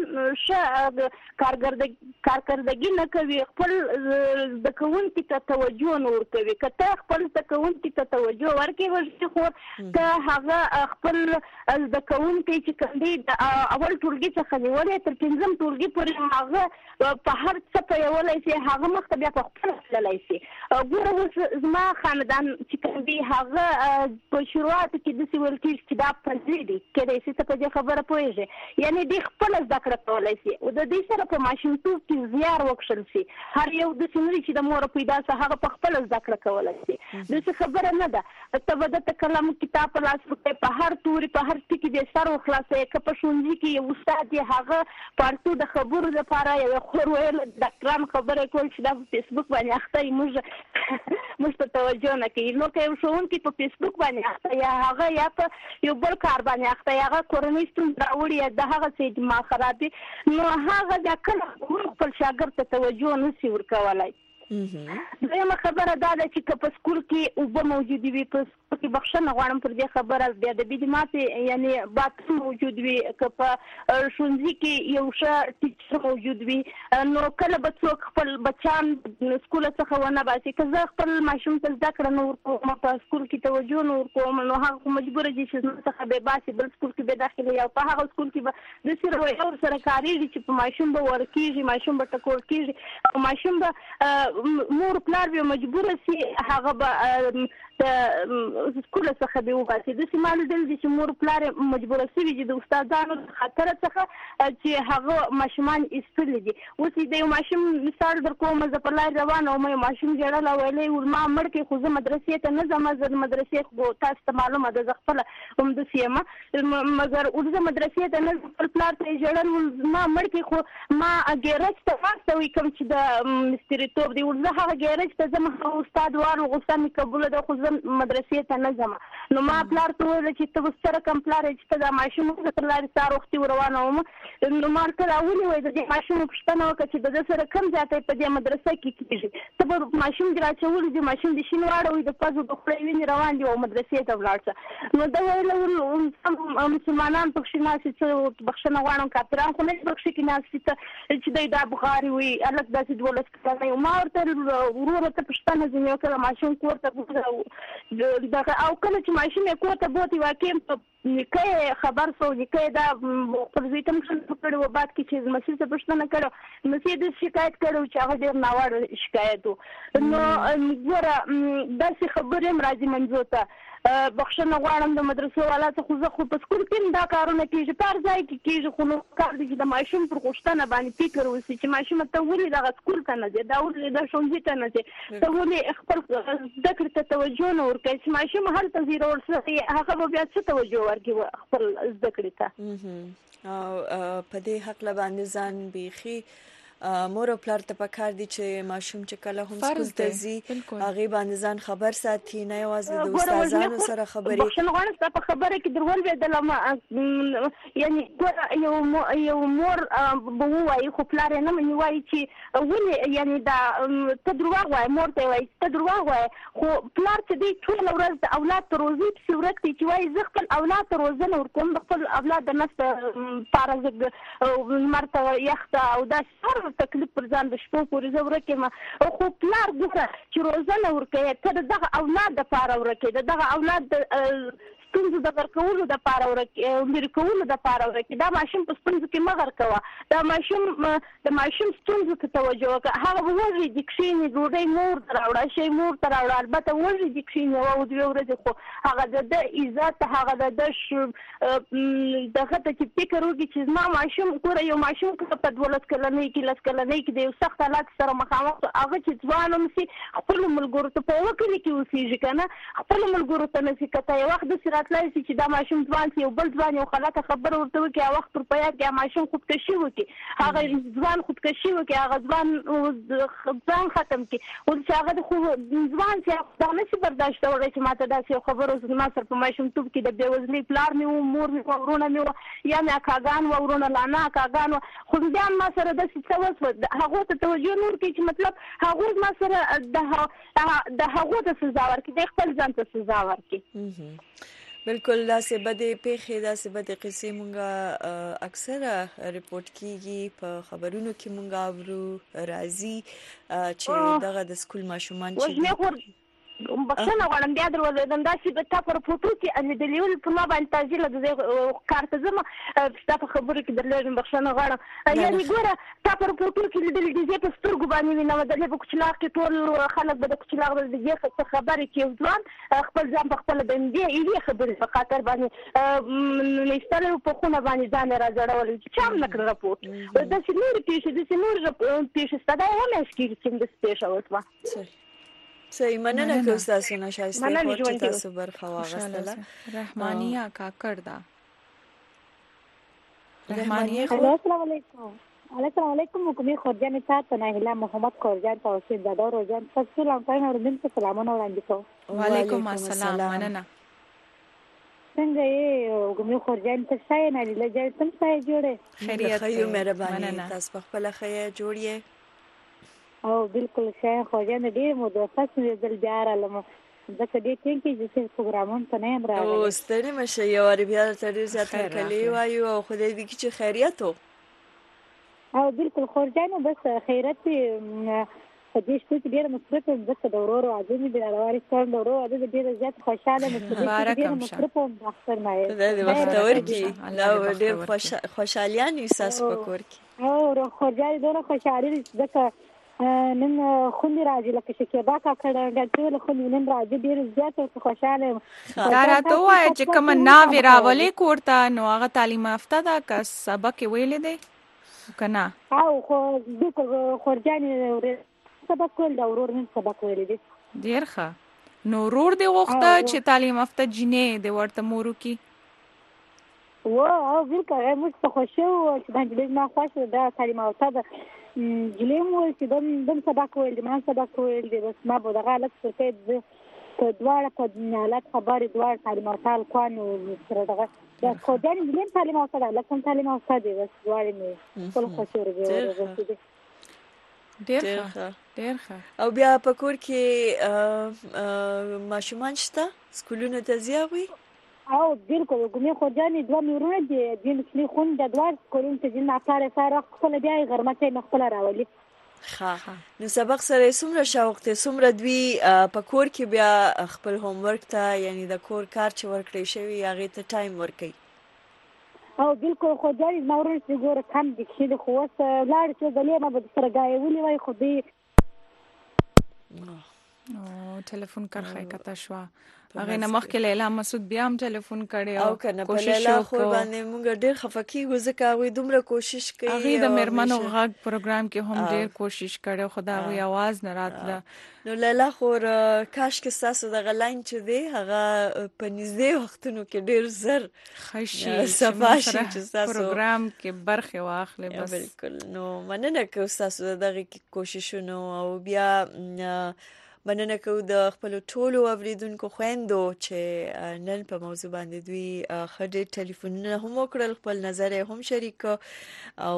کارکردګي نه کوي خپل زده کوونکي ته توجه نه ورکوي که ته خپل زده کوونکي ته توجه ورکړې وژنې خو که هغه خپل زده کوونکي چې کوم دی د اول ټولګي څخه نیولې تر 5م ټولګي پورې هغه په هر څه پوهولی شي هغه مخته بیا په خپله تللی شي ګوره اوس زما خاندان چې کوم دی هغه په شروعاتو کې داسې ویل کېږي چې دا پنځه دي کېدای شي ته په دې خبره پوهېږې یعنې دوی خپله زده کړه کولی شي او د دې سره په ماشومتوب کې زیار وکښل شي هر یو داسې نه دی چې د موره پیدا څه هغه په خپله زده کړه کولی شي داسې خبره نه ده ته به درته کله کتاب په لاس ورکوې په هر توري په هر ټکي دې سر وخلاصوې که په ښوونځي کې یو استاد یې هغه پارتو د خبرو لپاره یوه خور ویل ډاکټران خبره کول چې دا په فیسبوک باندې اخته یي موږ ته توجه نه کوي نو که یو ښوونکی په فیسبوک باندې اخته یا هغه یا په یو بل کار باندې اخته یا هغه کورنۍ ستونزې راوړي یا د هغه څه دماغ خراب دي نو هغه بیا کله خپل شاګرد ته توجه نشي ورکولی دویمه خبره دا ده چې که په سکول کې اوبه موجودې وي په سکول کې بخښنه غواړم پر دې خبره بیا د بي ماته یعنی باتروم موجود وي که په ښوونځي کې یو ښه ټیچر موجود وي نو کله به څوک خپل بچان سکول څخه ونه باسي که زه خپل ماشوم ته زده کړه نه ورکوم په سکول کې توجه نه ورکوم نو هغه مجبور دي چې زما څخه به باسي بل سکول کې به داخله یا په هغه سکول کې به د سره یو سره کاریږي چې په ماشوم به ورکیږي ماشوم به ټکور کیږي او ماشوم به مور پلار به مجبور سي هغه به د سکول څخه به وباسي د سیمال دل دي چې مور پلار مجبور سي چې د استادانو خاطر څخه چې هغه ماشومان استل دي اوس د ماشوم مثال در کوم زه په لار روانه او مې ماشوم جوړل او ویلې ول ما مړ کې خو زه مدرسې ته نه ځم زه مدرسې خو تاسو ته معلومه ده زه خپل هم د سیمه مګر ورزه مدرسې ته نه خپل پلار ته جوړل ما مړ کې خو ما ګیرج ته واستوي کوم چې د مستریتوب دی ورزه هغه ګیرج ته زم استاد وارو غوسه مې قبول ده خو مدرسې ته نه ځم نو ما پلار ته ویل چې ته سره کوم پلار چې ته د ماشوم تر لارې سار وختي روانه وم نو ما ته راولي وای د ماشوم پښتنه وکړه چې د سره کم ځاتې په دې مدرسې کې کیږي ته به ماشوم دراچول دي ماشوم د شین واړوي د پزو د خپل ویني روان دي او مدرسې ته ولاړ نو دا ویل مسلمانان پښې ناسي چې بخښنه غواړم کافران خو نه بخښي کې ناسي ته چې دا بخاري وي الګ داسې دولت کړنه ما ورته ورور ته پښتنه ځنیو کړه ماشوم کوړه دغه او کله چې ماشوم یې کوته بوتي واکیم په نکای خبر سو نکای دا پر زیتم څنګه کړو بعد کې چې مسیح څه پښتنه کړو مسیح د شکایت کړو چې هغه ډیر ناوړ شکایت نو ګوره داسې خبرې مرادي منځو ته بخښنه غواړم د مدرسې والا څخه خو زه خو په سکول کې دا کارونه کېږي په هر ځای کې کېږي خو نو کار دی چې د ماشوم پر غوښتنه باندې فکر وشي چې ماشوم ته ولې دغه سکول ته نه ځي دا ولې د ښوونځي ته نه ځي ته ولې خپل زده کړې ته توجه نه ورکوي چې ماشوم هلته ځي ورسره هغه به بیا څه توجه ورکړي خپل زده کړې ته او په دې حق باندې ځان بیخي مور او پلار ته پکار دي چې ماشوم چې کله هم سکول ته ځي هغه باندې ځان خبر ساتي نه یوازې د استادانو سره خبرې بخښنه غواړم په خبره کې درول ویل یعنی یو مور به وایي خو پلار نه مني وایي چې ولې یعنی دا ته دروغ وایي مور ته وایي ته دروغ وایي خو پلار چې دی ټول ورځ د اولاد ته روزي پسې ورک دي چې وایي زه خپل اولاد ته روزنه ورکوم د خپل اولاد د نفس پاره مرته یخته او دا تکلیف پر ځان د شپو پورې زه ورکړم خو پلار ګوره چې روزنه ورکوي ته دغه اولاد دپاره ورکوي دغه اولاد د ستونزو د ورکولو دپاره لرې کولو دپاره ورکوي دا ماشوم په ستونزو کې مه غرقوه د ماشوم ستونزو ته توجه وکړه هغه به وږی دي کښېني ډوډۍ مور ته راوړه شی مور ته راوړه البته وږی دي کښېني یوه او دوې ورځې خو هغه د ده عزت هغه د ده دغه ته چې فکر وکړي چې زما ماشوم ګوره یو ماشوم که په 12 کلنۍ کې 10 کلنۍ کې د یو سخت حالات سره مخامخ هغه چې ځوان هم سي خپلو ملګرو ته په یوه کلي کې اوسېږي که نه خپلو ملګرو ته نه سي که ته یو وخت داسې راتلی سي چې دا ماشوم ځوان سي یو بل ځوان یو غلطه خبره ورته وکړي هغه وخت پر په یاد کې ماشوم خودکشي وکړي هغه ځوان خودکشي وکړي هغه ځوان ختم کړي اوس چې هغه خو ځوان سي دا نه شي برداشت کولی چې ما ته داسې یو خبره زما سره په ماشومتوب کې د بېوزلۍ پلار مې و مور مې و ورونه مې و یا مې اکاګان و ورونه لا نه اکاګان و خو بیا ما سره داسې څه وشوه هغو ته توجه نه ورکوي چې مطلب هغوی ما سره د هغو ته سزا ورکړي دی خپل ځان ته سزا ورکړي بالکل داسې بدې پیښې داسې بدې قصې مونږه اکثره ریپورت کیږي په خبرونو کې مونږ اورو راځي چې دغه د سکول ماشومان چې بخښنه غواړم بیا درولم داسې به تا پر فوټو کې لیدلي ول په ما باندې تعجیله د دې کار ته ځم ستا په خبرو کې درلېږم بخښنه غواړم یعنې ګوره تا پر فوټو کې لیدلي د دې په سترګو باندې وینم د دې په کوچلاغ کې ټول خلک به د کوچلاغ د دې څه خبرې چې یو ځوان خپل ځان په خپله باندې یوې خبرې په خاطر باندې ایستلی په خونه باندې ځان یې راځړولی چې چا هم نه کړه راپورټ داسې نورې پیښې داسې نورې پیښې ستا دا یوه میاشت کېږي چې همداسې پیښه وشوه صحیح مننه که تاسو نه شایسته پورته تاسو برخه واغستله رحمانیه کاکړ دا رحمانیه السلام علیکم علیکم علیکم حکومت خورجان تاسو نه هلا محمد خورجان تاسو زاده روزان تاسو لانکاین اوردین ته سلامونه وړاندې کوم وعلیکم السلام مننه څنګه یې حکومت خورجان تاسو نه لږه تم څه جوړه خیریت خیو مهرباني تاسو په خپل خیر جوړیه او بالکل شای خوجان ډیر مو د فصل دل بیا رالم ځکه دې ټیم کې چې پروګرامونه ته نه یم راغلی. او ستړې مه شئ، یو وارې بیا درته ډېر زیات هرکلی وایو او خدای دې کړي چې خیریت و. او بالکل خور جانو بس خیرت په دې شپه کې ډېره مصروف یم، ځکه د ورور واده مې د افغانستان د ورور واده ډېره زیات خوشحاله یم چې ډېره مصروف یم د اختر نه. خدای دې بختور کړي، دا ډېر خوشحالیان وي ستاسو په کور کې. او خور جانې دومره خوشحالي ده چې ځکه نن خوندې راځي لکه شکیبا کاکړ ټولې خوندې نن راځي، ډېره زیاته خوشحاله یم. دا راته ووایه چې کومه ناوې راولې کور ته نو هغه تعلیم یافته ده که سبق یې ویلی دی که نه؟ او بالکل خور جانې سبق ویل ده، ورور نن سبق ویلی دی. ډېر ښه. نو ورور دې غوښته چې تعلیم یافته جینۍ دې ورته مور وکړي؟ او بالکل موږ ته خوښه وه چې دا نجلۍ زما خوښه ده، دا تعلیم یافته ده. نجلۍ مو وویل چې دم سبق ویل دي، ما سبق ویل دي، بس ما به دغه هلک سره که دواړه په حالت خبرې دواړه تعلیم یافته هلکان سره دغه د خودیانې نجلۍ هم تعلیم یافته ده، هلک هم تعلیم یافته دی، بس دواړې مې خپل خوښې ورغوښتې. ډېر ښه. او بیا په کور کې ماشومان شته سکولونو ته ځي هغوی؟ او بالکل ګمې خور جانې دوه مې ورونه دي، دوی کوچنۍ خویندې دواړه سکولونو ته ځي، نه پلار یې سهار وخت خپله بیا یې غرمه ته یې خپله راولي. ښه. نو سبق سره یې څومره شوق دی، څومره دوی په کور کې بیا خپل هومورک ته یعنې د کور کار چې ورکړی شوي هغې ته ټایم ورکوي؟ او بالکل خو جانې زما ورونه چې ګوره کم دي کښې دي، خو اوس لاړې څو ځلې ما به سره ګایولې وای خو دوی ټلیفون کرښه کته شوه. هغې نه مخکې لیلا مسعود بیا هم ټلیفون کړی او که نه په لیلا خور باندې موږ ډېر خفه کېږو ځکه هغوی دومره کوشش کوي. هغې د مېرمنو غږ پروګرام کې هم ډېر کوشش کړی خو د هغوی اواز نه راتله. نو لیلا خور کاشکې ستاسو دغه لاین چې دی هغه په نږدې وختونو کې ډېر زر ښه شي صفا شي چې ستاسو پروګرام کې برخې واخلې. بس بالکل. نو مننه کوو ستاسو د دغې کوششونو او بیا مننه کوو د خپلو ټولو اوریدونکو خویندو چې نن په موضوع باندې دوی ښه ډېر ټلیفونونه هم وکړل، خپل نظر یې هم شریک او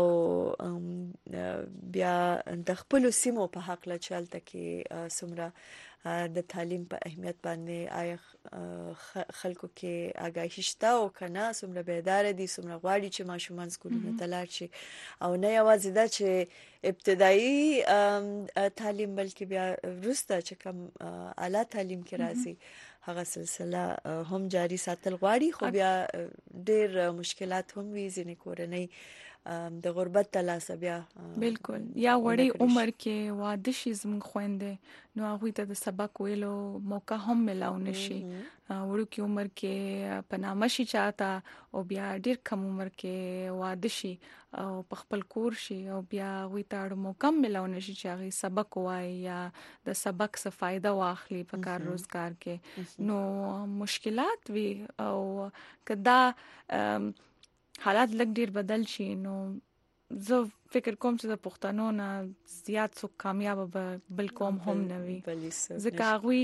بیا د خپلو سیمو په هکله چې هلته کې څومره د تعلیم په اهمیت باندې آیا خلکو کې آګاهي شته او که نه، څومره بیداره دي، څومره غواړي چې ماشومان سکولونو ته لاړ شي او نه یوازې دا چې ابتدایي تعلیم بلکې بیا وروسته چې کوم اعلی تعلیم کې راځي هغه سلسله هم جاری ساتل غواړي. خو بیا ډېر مشکلات هم وي، ځینې کورنۍ د غربت د لاسه بیا بالکل یا وړې عمر کې واده شي زموږ خویندې نو هغوی ته د سبق ویلو موقع هم ملاو نشي. وړوکې عمر کې په نامه شي چاته او بیا ډېر کم عمر کې واده شي او په خپل کور شي او بیا هغوی ته اړ موقع ملاو نشي چې هغوی سبق ووایي یا د سبق څه فایده واخلي په کار روزګار کې. نو مشکلات وي او که دا حالات لږ ډیر بدل شي نو زه فکر کوم چې د پښتنو نه زیات څوک کامیاب به بل قوم هم نه وي، ځکه هغوی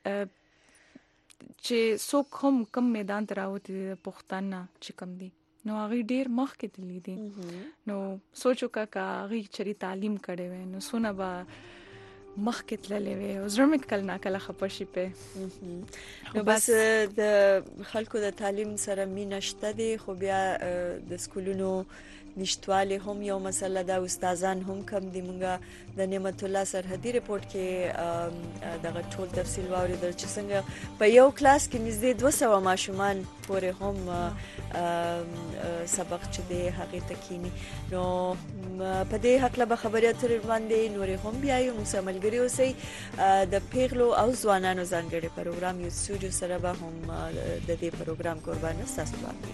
چې څوک هم کم میدان ته راوتي د پښتن نه چې کم دي نو هغوی ډیر مخکې تللي دي. نو سوچ وکړه که هغوی چېرې تعلیم کړی وی نو څونه به مخکې تللی وی او زړه مې کله ناکله خفه شي پې. نو بس د خلکو د تعلیم سره مینه شته دی، خو بیا د سکولونو نشتوالی هم یو مسله ده، استادان هم کم دي. مونږه د نعمت الله سرحدي رپورټ کې دغه ټول تفصیل واورېدل چې څنګه په یو کلاس کې نږدې 200 ماشومان پورې هم سبق چې دی هغې ته کینی. نو په دې هکله به خبرې اترې باندې نورې هم بیایو. موږ سره ملګري اوسئ. د پیغلو او ځوانانو ځانګړی پروګرام یو سټوډیو سره به هم د دې پروګرام قربانه ستاسو باندې.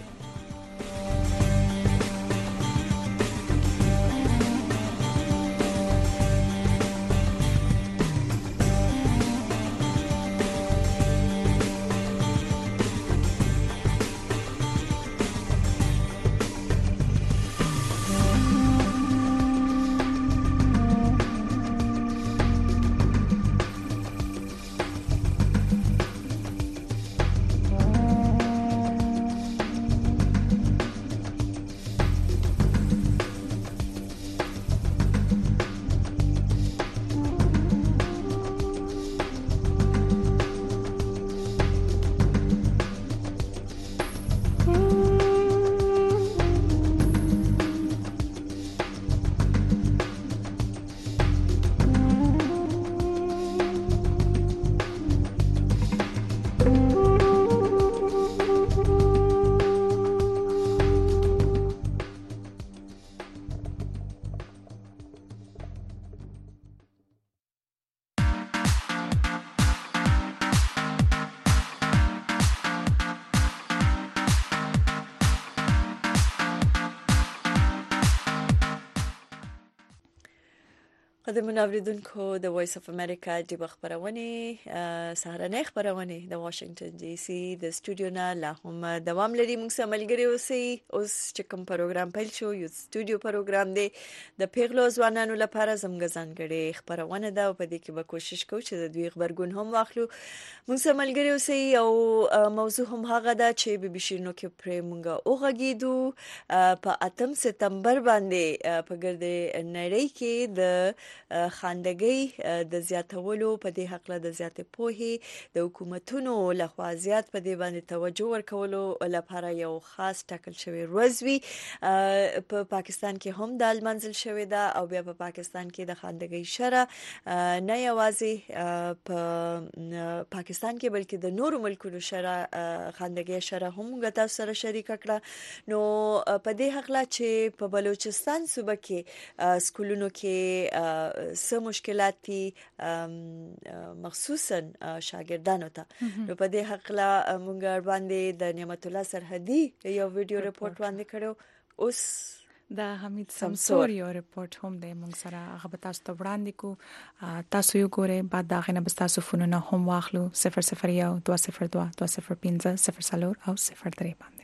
قدرمن اوریدونکو د وایس اف امریکا د خبرونه سهارنۍ خبرونه د واشنگټن ډي سي د سټوډیو نه لا هم دوام لري. موږ سره ملګری اوسئ. اوس چې کوم پروګرام پیل شو یو سټوډیو پروګرام دی د پیغلو ځوانانو لپاره زموږ ځانګړي خبرونه ده او په دې کې به کوشش کوو چې د دوی خبرګون هم واخلو. موږ سره ملګری اوسئ او موضوع هم هغه ده چې بي بي شیرینو کې پرې موږ اوغږیدو په 8 سپتمبر باندې په ګرد نړۍ کې د خاندګۍ د زیاتولو په دې حق له د زیاتې پوهې د حکومتونو لخوا زیات په دې باندې توجه ورکولو لپاره یو خاص ټاکل شوی ورځ وي. په پاکستان کې هم د منزل شوی ده او بیا په پاکستان کې د خاندګۍ شره نه یوازې په پاکستان کې بلکې د نورو ملکونو شره خاندګۍ شره هم غته سره شریک کړه. نو په دې حق له چې په بلوچستان صوبه کې سکولونو کې څه مشکلات دي مخصوصا شاګردانو ته. نو په دې حق لا مونږ باندې د نعمت الله سرحدي یو ویډیو ریپورت باندې کړو. اوس د حمید سمسور یو ریپورت هم د مونږ سره هغه تاسو ته وړاندې کو. تاسو یو ګورئ بعد دا غنه بس تاسو فونونه هم واخلو 001 202 205 0 او 03 باندې.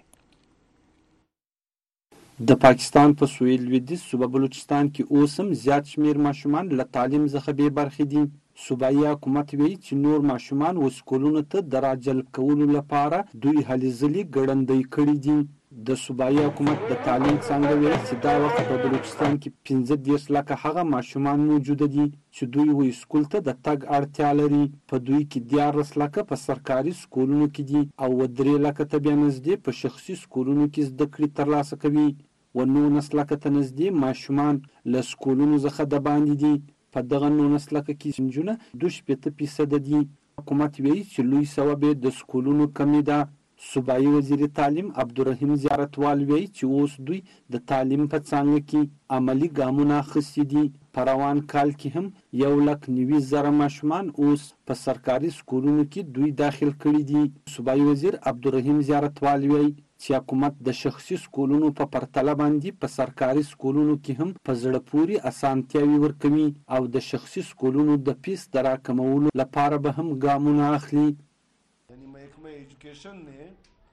د پاکستان په سویل لویدیځ صوبه بلوچستان کې اوسم زیات شمیر ماشومان له تعلیم څخه بې برخې دي. صوبایي حکومت وایي چې نور ماشومان وسکولونو ته د راجلب کولو لپاره دوی هلې ځلې ګړندۍ کړي دي. د صوبایي حکومت د تعلیم څنګه ویل چې دا وخت په بلوچستان کې 15 لکه هغه ماشومان موجود دي چې دوی وایي سکول ته د تګ اړتیا لري. په دوی کې 14 لکه په سرکاري سکولونو کې دي او 3 لکه ته بیا نږدې په شخصي سکولونو کې زده کړې ترلاسه کوي. و 19 لکه ته نږدې ماشومان له سکولونو څخه د باندې دي. په دغه 19 لکه کې نجونه 2% دي. حکومت وایي چې لوی سبب د سکولونو کمی ده. صوبایي وزیر تعلیم عبدالرحیم زیارتوال وایي چې اوس دوی د تعلیم په څانګه کې عملی ګامونه اخیستي دي. په روان کال کې هم 190,000 ماشومان اوس په سرکاري سکولونو کې دوی داخل کړي دي. صوبایي وزیر عبدالرحیم زیارتوال وایي چې حکومت د شخصي سکولونو په پرتله باندې په سرکاري سکولونو کې هم په زړه پوري اسانتیاوي ورکوي او د شخصي سکولونو د فیس د راکمولو لپاره به هم ګامونه اخلي. یعنی محکمہ ایجوکیشن نے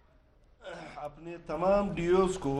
اپنے تمام ڈیوز کو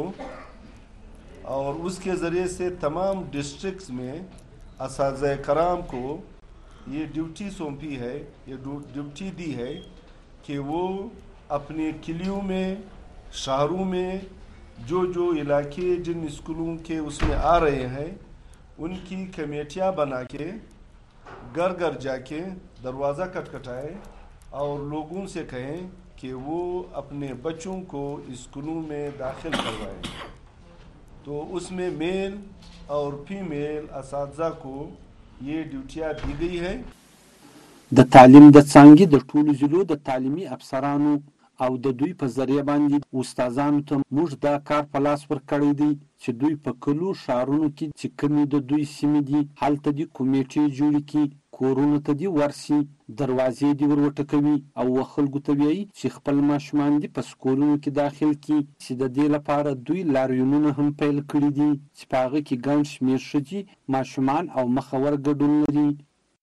اور اس کے ذریعے سے تمام ڈسٹرکٹس میں اساتذہ کرام کو یہ ڈیوٹی سونپی ہے، یہ ڈیوٹی دی ہے کہ وہ اپنے کلیوں میں شہروں میں جو علاقے جن اسکولوں کے اس میں آ رہے ہیں ان کی کمیٹیاں بنا کے گھر گھر جا کے دروازہ کھٹکھٹائیں اور لوگوں سے کہیں کہ وہ اپنے بچوں کو اسکولوں میں داخل کروائیں. تو اس میں میل اور فیمیل اساتذہ کو یہ ډیوټیا دی گئی ہے. د تعلیم د څانګې د ټولو ضلعو د تعلیمي افسرانو او د دوی په ذریعہ باندې استادانو ته موږ دا کار په لاس ورکړی دی چې دوی په کلو شهرونو کې چې کومې د دوی سیمې دي هلته دي کمیټې جوړې کړي، کورونو ته دي ورسي، دروازې دي ور وټکوي او خلکو ته وایي چې خپل ماشومان دي په سکولونو کې داخل کړي. چې د دې لپاره دوی لاریونونه هم پیل کړي دي چې په هغه کې ګڼ شمېر ښځې ماشومان او مخور ګډون لري.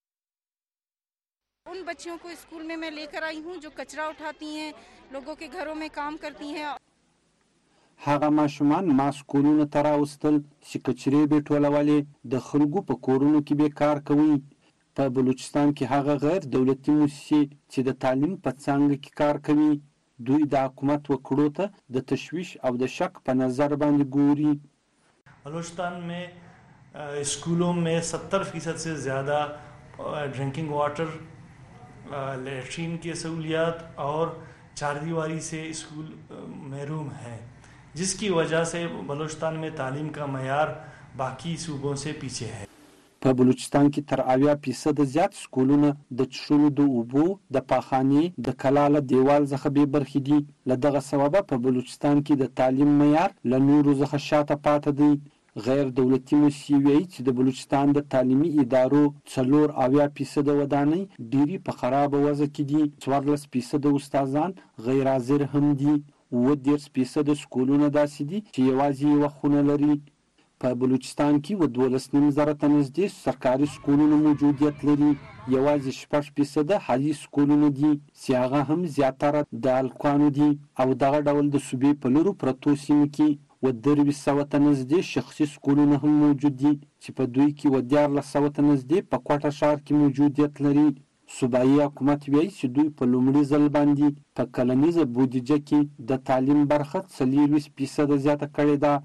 उन बच्चियों को स्कूल में मैं लेकर आई हूँ जो कचरा उठाती हैं, लोगों के घरों में काम करती हैं. هغه ماشومان ما سکولونو ته راوستل چې کچرې به ټولولې د خلکو په کورونو کې به کار کوي. په بلوچستان کې هغه غیر دولتي موسسې چې د تعلیم په څانګه کې کار کوي دوی د حکومت وکړو ته د تشویش او د شک په نظر باندې ګوري. بلوچستان में स्कूलों में 70% से ज़्यादा ड्रिंकिंग वाटर, लेट्रिन की सहूलियात और चारदीवारी से स्कूल महरूम हैं, जिसकी वजह से बलूचिस्तान में तालीम का मयार बाकी सूबों से पीछे है. په بلوچستان کې تر 80% زیات سکولونه د چښلو د اوبو د پاخانې د کلاله دیوال څخه بې برخې دي. له دغه سببه په بلوچستان کې د تعلیم معیار له نورو څخه شاته پاتې دی. غیر دولتي موسسې وایي چې د بلوچستان د تعلیمي ادارو 84% ودانۍ ډیری په خرابه وضع کې دي. 14% استادان غیر حاضر هم دي. 10% سکولونه داسې دي چې یوازې یوه خونه لري. په بلوچستان کې 12.5 ته نږدې سرکاري سکولونو موجودیت لري. یوازې 6% حالي سکولونه دي چې هغه هم زیاتره د هلکانو دي او دغه ډول د صوبې په لورو پرتو سیمو کې 200 ته نږدې شخصي سکولونه هم موجود دي چې په دوی کې 1400 ته نږدې په کوټه ښار کې موجودیت لري. صوبایي حکومت وایي چې دوی په لومړي ځل باندې په کلنیزه بودیجه کې د تعلیم برخه 40% زیاته کړې ده.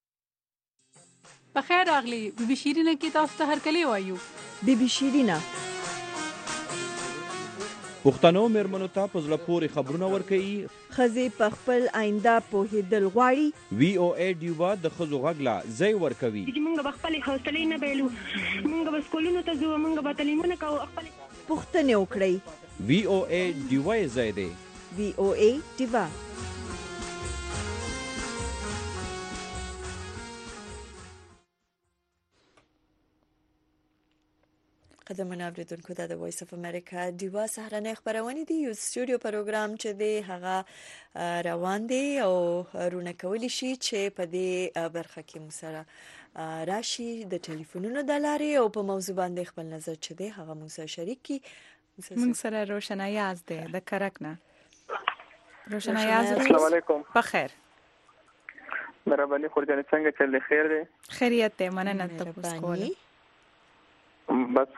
په خیر راغلی بیبي شیرینه کې تاسو ته هرکلی وایو. بیبي شیرینه پښتنو میرمنو ته په زړه پورې خبرونه ورکوي. ښځې په خپل آینده پوهېدل غواړي. VOA ډیوا د ښځو غږ لا ځای ورکوي. موږ به خپلې حوصلې نه بایلو، موږ به سکولونو ته ځو، موږ به تعلیمونه کوو، خپلې پوښتنې وکړئ. VOA ډیوا یې ځای دی. VOA ډیوا. قدرمن اوریدونکو دا د وایس اف امریکا ډیوا سهارنۍ خبرونه دي. یو سټوډیو پروګرام چې دی هغه روان دی او رونه کولی شي چې په دې برخه کې مو سره راشي د ټلیفونونو د لارې او په موضوع باندې خپل نظر چې دی هغه مو سره شریک کی. موږ سره روشنایاز دی د کرکنه. روشنایاز السلام علیکم. بخیر. مرحبا خورجان څنګه چل خیر دی؟ خیریت دی مننه تاسو کول. بس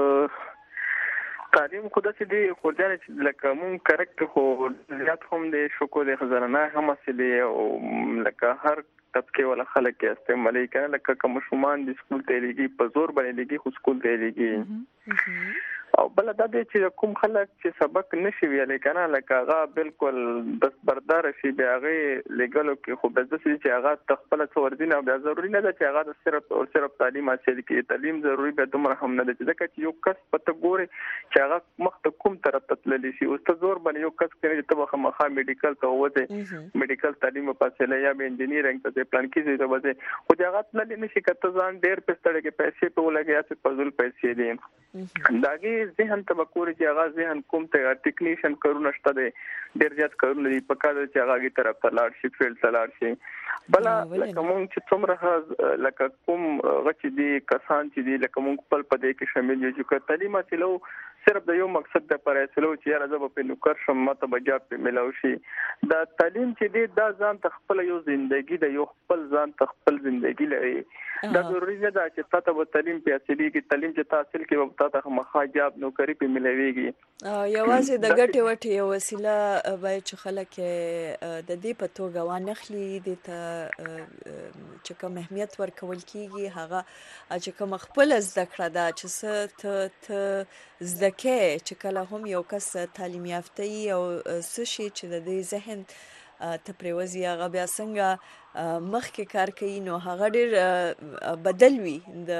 تعلیم خو داسې دی خورجان چې لکه مونږ کرکټ خو زیات هم دی شکو دی خزانه هم اصل دی او لکه هر طبقه ولا خلک استعمالي کنه لکه کوم شومان د سکول ته لګي په زور باندې لګي خو سکول ته لګي او بل دا دی چې کوم خلک چې سبق نشي ویلای کنه لکه هغه بالکل دستبردار شي بیا هغه لګلو کې خو بس د چې هغه تخپل څور دین او بیا ضروری نه ده چې هغه صرف تعلیم حاصل کړي. تعلیم ضروری به دومره هم نه ده چې یو کس پته ګوري چې هغه مخ ته کوم طرف ته تللی شي او ست زور باندې یو کس کوي چې تبه مخه میډیکل ته وځي میډیکل تعلیم په فاصله یا به انجینیرینګ ته پلان کې ځي ته وځي خو هغه تللی نشي کته ځان ډېر پستړې کې پیسې په ولګي چې فضول پیسې دي داګي ذهن تبکوري چې هغه ذهن کوم ته ټیکنیشن کارونه شته دي ډېر زیات کارونه دي په کار چې هغه کی طرف ته لاړ شي فیلډ ته لاړ شي بلا لکه مونږ چې څومره لکه کوم غچ دي کسان چې دي لکه مونږ خپل په دې کې شامل یو چې تعلیم حاصلو صرف د یو مقصد لپاره حاصلو چې یاره زه په نوکر شم ماته بجاب په ملاو شي دا تعلیم چې دی دا ځان تخپل یو ژوندۍ د یو خپل ځان تخپل ژوندۍ لري دا ضروري نه ده چې تاسو په تعلیم په اصلي کې تعلیم چې تحصیل کې وخت تاسو مخاجاب نوکری په ملويږي یوازې د ګټې وټې یو وسیله باید چې خلک د دې په توګه وانخلي د ته چې کوم اهمیت ورکول کیږي هغه چې کوم خپل زده کړه ده چې ته زده کې چې کله هم یو کس تعلیم یافته او څه شي چې د دې ذهن ته پریوزي هغه بیا څنګه مخکې کار کوي نو هغه ډېر بدل وي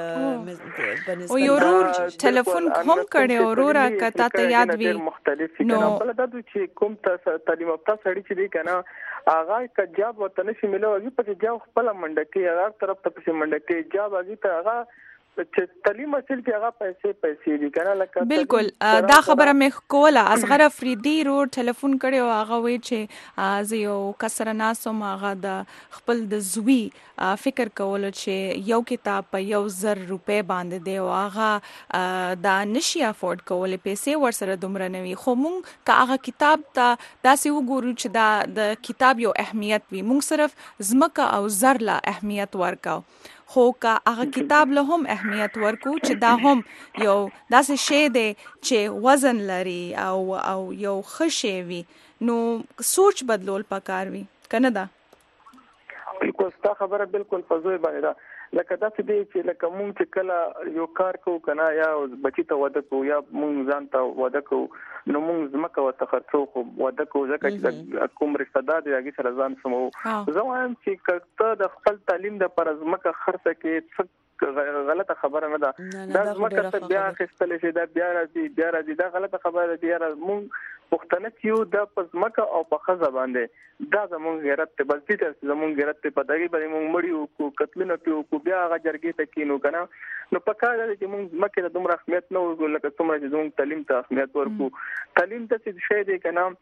د او یو ټلیفون کوم کړي اورورا کته ته یاد وي نو بل دا چې کوم ته تعلیم یافته سړی چې دی کنه هغه کجاب وته نشي ملوي په جواب خپل منډه کې هغه طرف ته په منډه کې جواب اږي ته هغه چې تعلیم حاصل کې هغه پیسې دي کنه لکه بالکل دا خبره مې کوله اصغر افریدي رو ټلیفون کړي او هغه وی چې زه یو کسر ناسم هغه د خپل د زوی فکر کول چې یو کتاب په 1000 روپے باندې دی او هغه دا نشي افورد کول پیسې ورسره دومره نوي خو مونږ که هغه کتاب ته داسې وګورو چې دا د کتاب یو اهمیت وي مونږ صرف زمکه او زر لا اهمیت ورکاو خو که هغه کتاب له هم اهمیت ورکو چې دا هم یو داسې شی دی چې وزن لري او یو خشي وي نو سوچ بدلول پکار وي کنه دا بالکل ستا خبره بالکل فزوی باندې دا لکه دا څه دی چې لکه مونږ چې کله یو کار کوو کنه یا بچی ته واده کوو یا مونږ ځان ته واده کوو نو مونږ زمکه وته خرڅو خو واده کوو ځکه چې کوم رشتہ دار دی هغه سره ځان سمو زه وایم چې کله د خپل تعلیم د پر زمکه خرڅه کې غلطه خبره نه ده دا زمکه ته بیا خستل شي دا بیا راځي دا غلطه خبره دی یاره مونږ پښتنه یو د پزمکه او په خزه باندې دا زمونږ غیرت ته بس دي چې زمونږ غیرت ته په دغه باندې مونږ مړیو کو قتلونه کو بیا هغه جرګې ته کینو کنه نو په کار دی چې مونږ مکه د دومره اهمیت نه ورکو لکه څومره چې زمونږ تعلیم ته اهمیت ورکو تعلیم ته څه شی دی کنه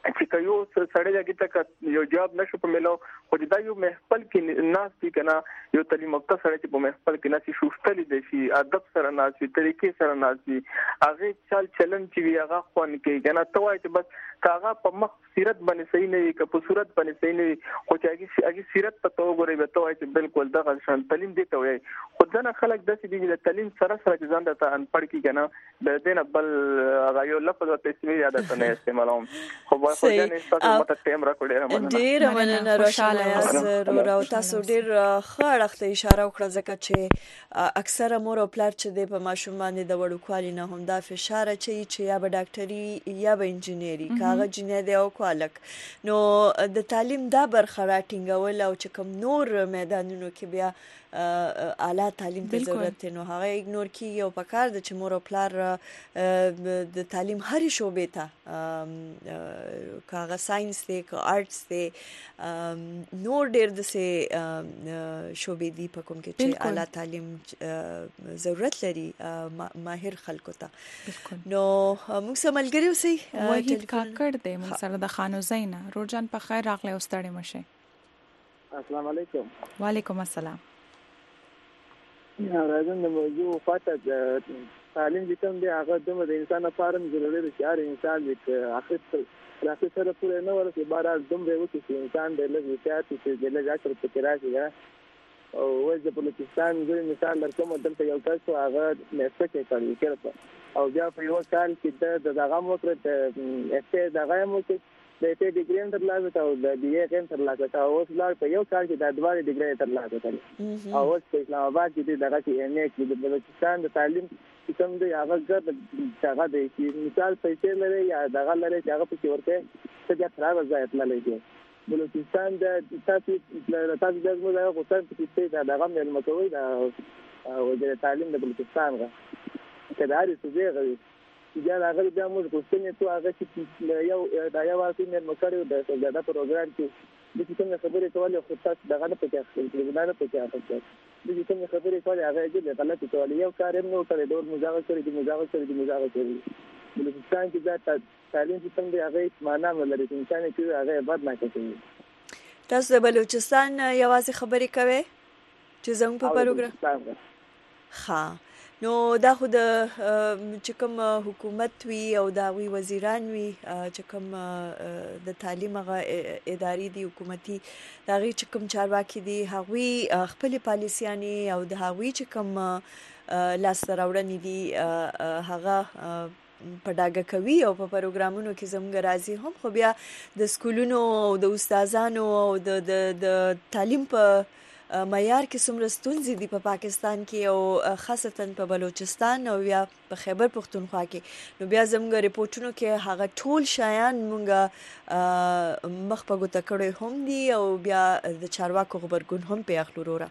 چې یو سړی لګی ته یو جواب نشو په ملو خو دا یو محفل کې ناس دي کنه یو تعلیم یافته سړی چې په محفل کې ناس شوفتلی دي شي ادب سره ناس دي طریقې سره ناس دي هغه چل چلن چې وی هغه خوان کې کنه ته وایي چې بس کاغه په مخ سیرت باندې صحیح نه وي که په صورت باندې صحیح نه وي خو چې هغه سیرت په تو غوړي به ته وایي چې بالکل دغه شان تعلیم دي ته وایي خو ځنه خلک داسې دي چې تعلیم سره سره ځان ته ان پړ کی کنه د دینه بل هغه یو لفظ ته اسمي یاد نه استعمالوم خو خو ځنه تاسو مت ټیم را کړی ډیر مننه روشن یاسر او تاسو ډیر خړخته اشاره وکړه ځکه چې اکثره مور او پلار چې د په ماشومان د وړوکوالي نه هم دا فشار چې یا به ډاکټري یا به انجینری کاغه جنې دی او کوالک نو د تعلیم دا برخه راټینګول او چې کوم نور میدانونو کې بیا اعلی تعلیم ته ضرورت نو هغه ایګنور کیږي او پکار د چې مور او پلار د تعلیم هر شوبې ته کاغه ساينس دی که آرټس دی نور ډیر د سه شوبې دی په کوم کې چې اعلی تعلیم ضرورت لري ماهر خلکو ته نو موږ سملګری اوسئ وحید کاکړ دی موږ سره د خانو زینا روزان په خیر راغلی او ستړي مشه السلام علیکم وعلیکم السلام راځم د موضوع فاته تعلیم چې کوم دی هغه د انسان لپاره ضروري دی چې هر انسان د اخر سره پورې نه ورسي بار دومره وکړي چې انسان د لږ زیات چې د لږ اکثر فکر راشي او وایي د بلوچستان ځای مثال درکوم دلته یو تاسو هغه مسکه کوي کړه او بیا په یو کال کې د دغه موکر ته دغه موکر د ته ډیګری تر لاسه او د بي اي تر لاسه او اوس لار په یو کال کې د دوه ډیګری تر لاسه کړي او اوس په اسلام آباد کې دغه کې ان اي کې د بلوچستان د تعلیم کوم دی هغه څنګه دی چې مثال پیسې لري یا دغه لري چې هغه په ورته څه د خراب ځای ته لګي بلوچستان د تاسو د موږ غوښتنه کوي چې دغه مل مکوي او د تعلیم د بلوچستان غا کداري څه دی یا هغه بیا موږ غوښتنه تو هغه چې یو واسي مې مکرو د زیاده پروګرام کې د کوم خبرې کولې خو تاسو دغه نه پکې خپل نه پکې اخته د کوم خبرې کولې هغه دې غلطي کولې یو کار نو کړی ډور مزاغ کړی بلوچستان کې دا تعلیم چې څنګه هغه معنا ولري چې انسان کې هغه بد نه کوي تاسو د بلوچستان یوازې خبرې کوي چې زموږ په پروګرام ها نو دا خو د چې کوم حکومت وی او دا وی وزیران وی چې کوم د تعلیم غ اداري دي حکومتي دا غي چې کوم چارواکي دي هغوی خپل پالیسياني او د هغوی چې کوم لاس راوړنې دي هغه په ډاګه کوي او په پروګرامونو کې زموږ راځي هم خو بیا د سکولونو او د استادانو او د تعلیم په معیار کې څومره ستونزې دي په پاکستان کې او خاصتا په بلوچستان او یا په خیبر پختونخوا کې نو بیا زموږ ریپورتونو کې هغه ټول شایان مونږه مخ په ګوته کړی هم دي او بیا د چارواکو خبرګون هم په اخلو وروره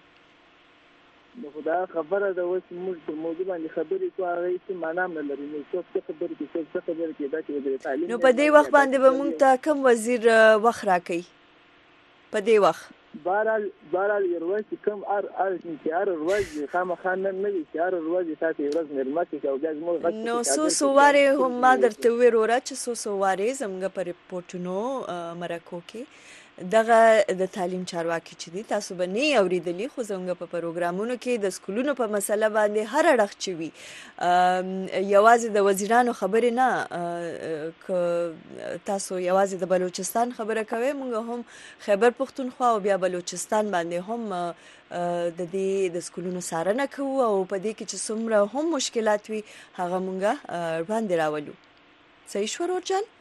نو خدا خبره ده اوس موږ په موضوع باندې خبرې کوو هغه چې معنا نه لري نو څه خبرې کې دا چې د تعلیم نو په دې وخت باندې به موږ ته کوم وزیر وخت راکړي په دې وخت بارال یروي کوم هر ورځ خامخا نه وي هر ورځ تاسو ورځ مرمت او بیا موږ غږ نو سوواره هم ما درته وروره چې سوواره زموږ په ریپورتونو مرکو کې دغه د تعلیم چارواکي چې دي تاسو به نه اوریدلی خو زموږ په پروګرامونو کې د سکولونو په مسله باندې هر اړخ چوي یوازې د وزیرانو خبرې نه ک تاسو یوازې د بلوچستان خبره کوي موږ هم خیبر پختونخوا او بیا بلوچستان باندې هم د دې د سکولونو سارنه کوو او په دې کې چې څومره هم مشکلات وي هغه موږ باندې راولو صحیح شو ورجن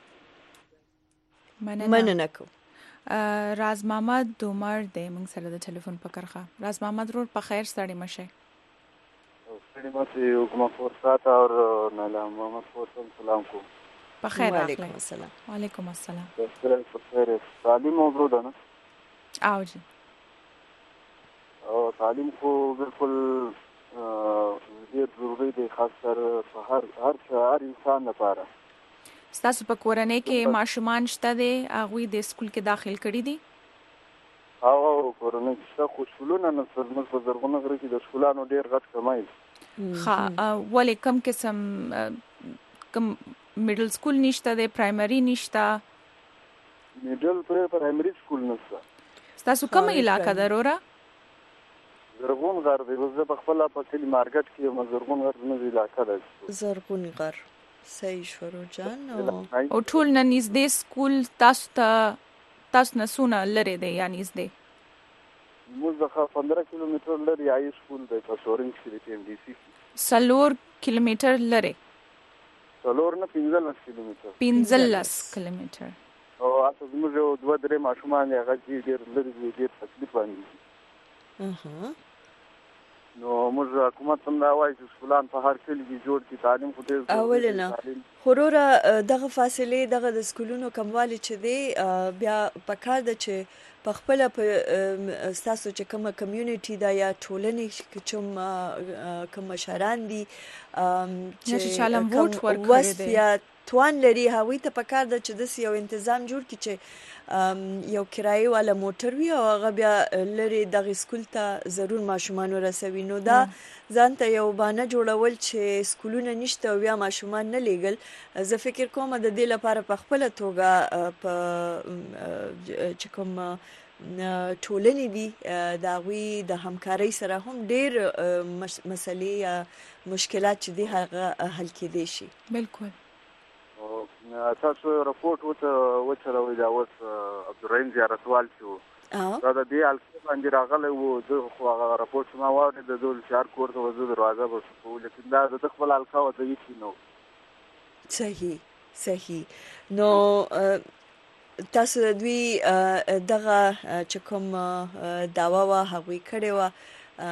مننه کوم راز محمد دومر دی موږ سره د ټلیفون په کرخه راز محمد رور په خیر ستړي مشه ستړي مشه حکومت فرصت اور نالا محمد فوسن سلام کو په خیر وعلیکم السلام وعلیکم السلام په خیر تعلیم موضوع ده نه او جی او تعلیم کو بالکل ډیر ضروری دی خاص کر په هر انسان لپاره ستاسو په کورنۍ کې ماشومان شته دي هغه د سکول کې داخل کړي دي او کورنۍ کې خو سکولونه نه څرمن په زرغونه غره کې د سکولانو ډیر غټ کمای ها ولې کم قسم کم میډل سکول نشته دی پرایمري نشته میډل پرایمري سکول نشته. تاسو کوم علاقہ درورا؟ زرغون غر دی. زه په خپل په کلی مارکیټ کې زرغون غر نه علاقہ ده. زرغون غر صحیح شورو جان. او ټول نه نږدې سکول تاسو نه سونه لري دی یا نږدې؟ موږ 15 کیلومتر لري هاي سکول دی په سورینګ کې د ام ډي سي. 4 کیلومتر لري. 4 نه 15 کیلومتر. 15 کیلومتر. او تاسو موږ 2-3 ماشومان هغه ډیر لري ډیر تکلیف باندې. نو موږ حکومت هم دا وایي چې سکولان په هر کلی کې جوړ کړي، تعلیم خو ډېر اولنه خورورا دغه فاصله دغه د سکولونو کموالی چې دی بیا پکار ده چې په خپل په تاسو چې کومه کمیونټي دا یا ټولنې چې کوم مشران دي چې چالم ووټ ورکړي دي یا توان لري هغوی ته پکار ده چې داسې یو تنظیم جوړ کړي چې یو کرایي والا موټر وي او هغه بیا لري دغه سکول ته ضرور ماشومان ورسوي. نو دا ځان ته یو بانه جوړول چې سکولونه نشته او بیا ماشومان نه لیږل، زه فکر کوم د دې لپاره په خپله توګه په چې کوم ټولنې دي د هغوی د همکارۍ سره هم ډېر مسلې یا مشکلات چې دي هغه حل کېدی شي. بالکل. تاسو رپورټ وچلوئ دا اوس عبدالرحیم زیارتوال چې دا د دې حلقې باندې راغلی و، زه خو هغه رپورټ چې ما واورېد د هوښیار کور ته زه دروازه به کوو، لیکن دا د خپل حلقه وه د هېڅ نه و. صحیح. نو تاسو د دوی دغه چې کوم دعوه وه هغوی کړې وه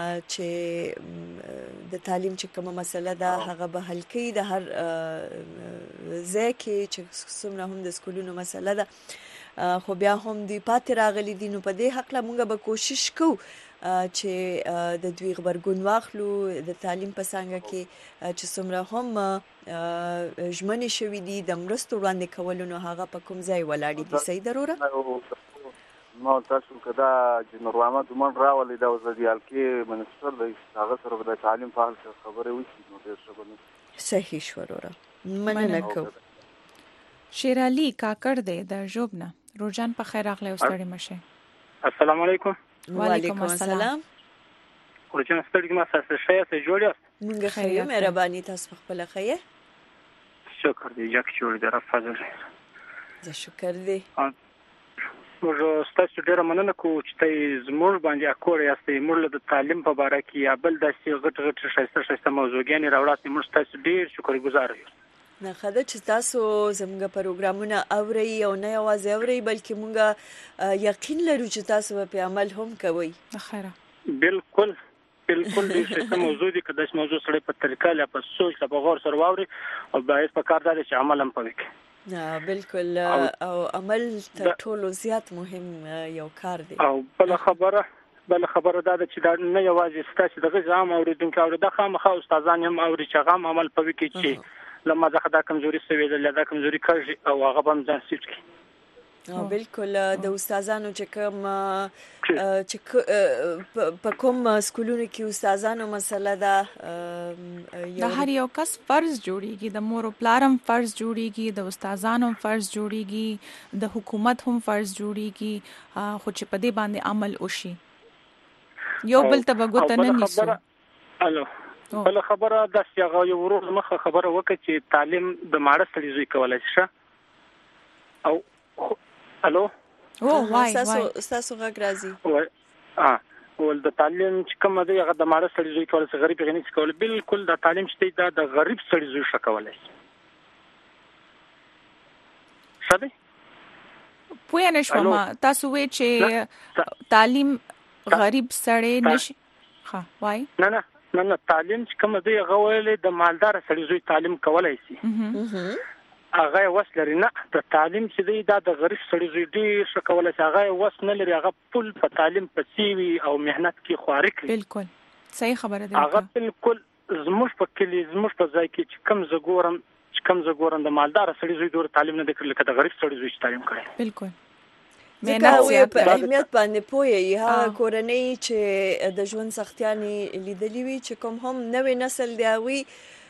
چې د تعلیم چې کومه مسله ده هغه به حل کوي د هر ځای کې چې څومره هم د سکولونو مسله ده، خو بیا هم دوی پاتې راغلي دي. نو په دې هکله موږ به کوشش کوو چې د دوی غبرګون واخلو د تعلیم په څانګه کې چې څومره هم ژمنې شوي دي د مرستو وړاندې کولو، نو هغه په کوم ځای ولاړې دي. صحیح دروره؟ ما تاسو که دا جنرال محمد عمر راولي دا اوس د دې حلقې منسټر دی، هغه سره به د تعلیم په حال خبرې وشي نو ډېر ښه به. صحیح شو وروره، مننه کوم. شیرعلی کاکړ دی د ژوبنه. روزان په خیر راغلی او ستړي مشه. السلام علیکم. وعلیکم السلام. روزان ستړي ما سره شه جوړ یاست؟ موږ خیر مهرباني، تاسو خپل خیر؟ شکر دی جک جوړ دی رب فضل. زه شکر دی. موږ ستاسو ډیره مننه کوو چې تاسو زموږ باندې اکوړ یاستئ. موږ د تعلیم په اړه کې یا بل داسې غټ ښایسته موضوعګانې راوړاستئ. موږ ستاسو ډیر شکرګزار یو. نه خدای چې تاسو زموږ پروګرامونه اورئ او نه یوازې اورئ بلکې موږ یقین لرو چې تاسو په عمل هم کوئ. خیره. بالکل ډیر ښایسته موضوع دی. که داسې موضوع سره په طریقه لا په سوچ لا په غور سره واوري او باید په کار دی چې عمل هم پوي. بالکل. او عمل تر ټولو زیات مهم یو کار دی. او بل خبره دا ده چې دا نه یوازې ستاسو دغه عام اوریدونکو اوري، د خامخا استادان هم اوري چې هغه عمل پوي کې چې لمه ځکه دا کمزوري سوي ده، دا کمزوري کوي او هغه هم ځان سیټ کی. بالکل. د استادانو چې کوم په کوم سکولونو کې استادانو مسله ده د هر یو کس فرض جوړیږي، د مور او پلار هم فرض جوړیږي، د استادانو هم فرض جوړیږي، د حکومت هم فرض جوړیږي، خو چې په دې باندې عمل وشي یو بل ته بغوت نه نیسو. الو بل خبره د سیاغه یو ورور مخه خبره وکړه چې تعلیم د ماړه سړي زوی کولای شي. او الو وای تاسو غږ راځي. ول د تعلیم چې کوم دی هغه د ماړه سړي زوی کولای شي، غریب غني کولای. بالکل د تعلیم چې دا د غریب سړي زوی شکولای شي. شته پوه نه شوم تاسو وی چې تعلیم غریب سړی نشي. ها وای نه تعلیم چې کوم دی هغه ولې د مالدار سړي زوی تعلیم کولای شي. هغه وس لري نه د تعلیم چې دی دا د غریب سړي زوی ډیر ښه کولای شي. هغه وس نه لري، هغه پول په تعلیم پسې وي او مهنت کې خواري کوي. بالکل صحیح خبره ده. هغه بالکل زموږ په کلی زموږ په ځای کې چې کم زګورم د مالدار سړي زوی ډیر تعلیم نه کړل لکه د غریب سړي زوی تعلیم کړي. بالکل. ځکه په اهمیت باندې پوهیږي هغه کورنۍ چې د ژوند سختیانې لیدلې وي چې کوم هم نوې نسل دی هغوی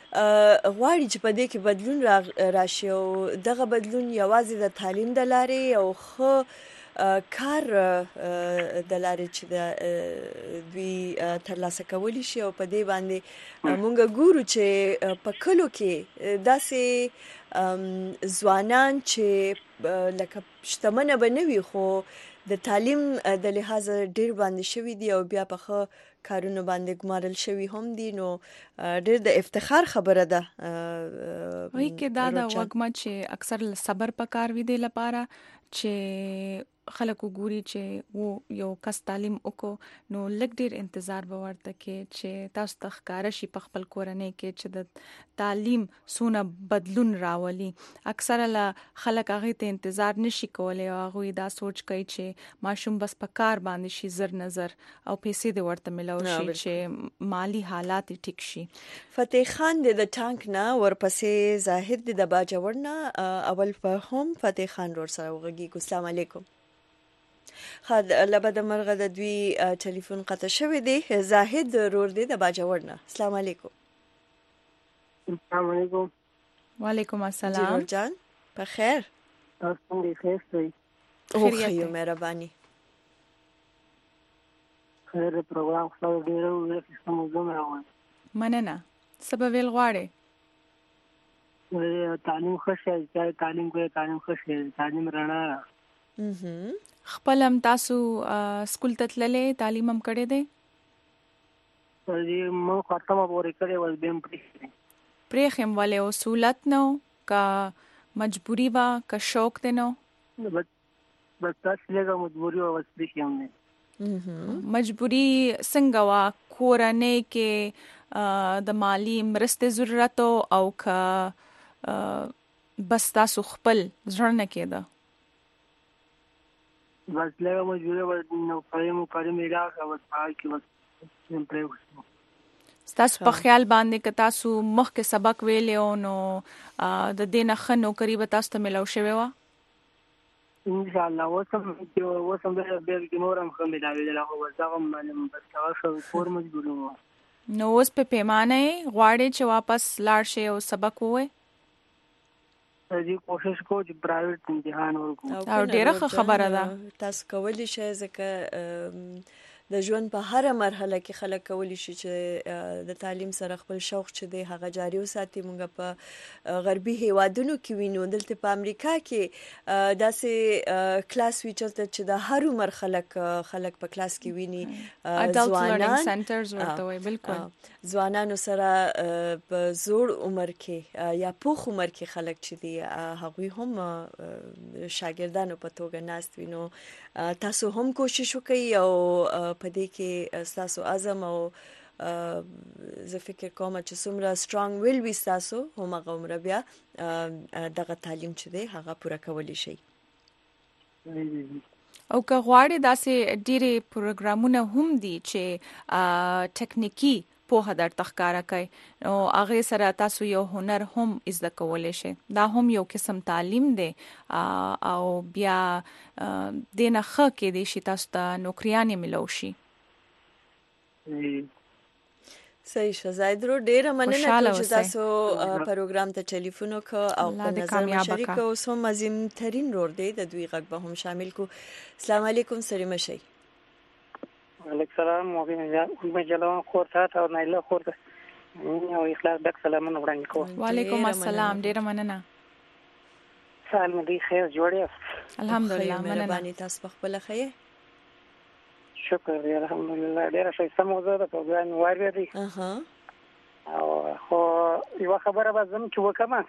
غواړي چې په دې کې بدلون راشي او دغه بدلون یوازې د تعلیم د لارې او خو کار د لارې چې د دوی ترلاسه کولی شي او په دې باندې مونږ ګورو چې په کلو کې داسې ځوانان چې لکه شتمنه به نه وي خو د تعلیم د لحاظ ډیر باندې شوي دي او بیا په خو کارونه باندې ګمارل شوي هم دي نو ډیر د افتخار خبره ده وایي کې دا د وګما چې اکثر صبر پکار وي د لپاره چې خلک وګوري چې وو یو کس تعلیم وکړو نو لږ ډیر انتظار به ورته کې چې تاسو ته ښکار شي په خپل کورنۍ کې چې د تعلیم سونه بدلون راولي اکثر له خلک هغه ته انتظار نشي کولای او هغه دا سوچ کوي چې ماشوم بس په کار باندې شي زر نظر او پیسې د ورته ملو شي چې مالی حالات ټیک شي فتح خان د ټانک نه ورپسې زاهد د باجوړ نه اول فهم فتح خان ور سره وغږی السلام علیکم خد لبد مرغه د دوی ټلیفون قطع شوی دی زاهد رور دی د باجوړ نه السلام علیکم السلام علیکم وعلیکم السلام جوړ جان په خیر تاسو څنګه ښه یاست او خیو مهرباني خیر پروګرام خو ډیرو وخت سموږ راوړل مننه سبب ویل غواړي تعلیم خوشاله چې تعلیم کوي تعلیم خوشاله تعلیم رڼا خپل هم تاسو سکول ته تللې تعلیم هم کړې ده مو ختمه پورې کړې ول بیم پرې هم والے اصولت نو کا مجبوری وا کا شوق ده نو بس تاسو له مجبوری او وسبي هم نه مجبوری څنګه وا کورنۍ کې د مالی مرسته ضرورت او کا بس تاسو خپل ځړنه کېده بس له مجبوری نو پایم کارم علاج او پای کې بس تاسو په خیال باندې ک تاسو مخ کې سبق ویلې او نو د دینه خنو قریب تاسو ته ملو شوی و ان شاء الله وسم به کې مورم خو ملاوي له هغه ځم معلوم بس تاسو فور مجبور وو نو اوس په پیمانه غواړي چې واپس لاړ شي او سبق ووي زه کوشش کوم چې پرایویټ امتحان ورکوم او ډیره خبره ده تاسو کولی شئ ځکه د ژوند په هر مرحله کې خلک کولی شي چې د تعلیم سره خپل شوق چې دی هغه جاری وساتي. مونږ په غربي هیوادونو کې وینو، دلته په امریکا کې داسې کلاس وی چلته چې د هر عمر خلک په کلاس کې ویني، ځوانان سنټرز ورته وي. بالکل ځوانانو سره په زوړ عمر کې یا پوخ عمر کې خلک چې دی هغوی هم شاګردانو په توګه ناست وینو. تاسو هم کوشش وکړئ او په دې کې تاسو عزم او زه فکر کوم چې څومره سترونګ ویل وي تاسو هم هغه عمر بیا دغه تعلیم چې دی هغه پوره کولی شي. او که غواړي داسې ډېرې پروګرامونه هم دي چې ټکنیکی په هدر تخکارا کوي او هغه سره تاسو یو هنر هم زده کولای شئ. دا هم یو قسم تعلیم دی او بیا دنه خه کې دي چې تاسو ته نوکریانې ملو شي. صحیح شزایدرو ډیره مننه چې تاسو پروګرام ته ټلیفون وکړ او په نظر مشارک اوس هم عظیم ترين رور دی د دوی غږ به هم شامل کو. السلام علیکم سره مشي. وعلیکم السلام مجلون خورته او نایله خورته او اخلاص دک سلامونه وړاندې کوم. وعلیکم السلام ډیره مننه. سال مې خیر جوړه الحمدلله. مننه تاسو په خپل خیر. شکر دی الحمدلله. ډیره ښه سموزه د پروګرام وایي. او خو یو خبره به زم چې وکم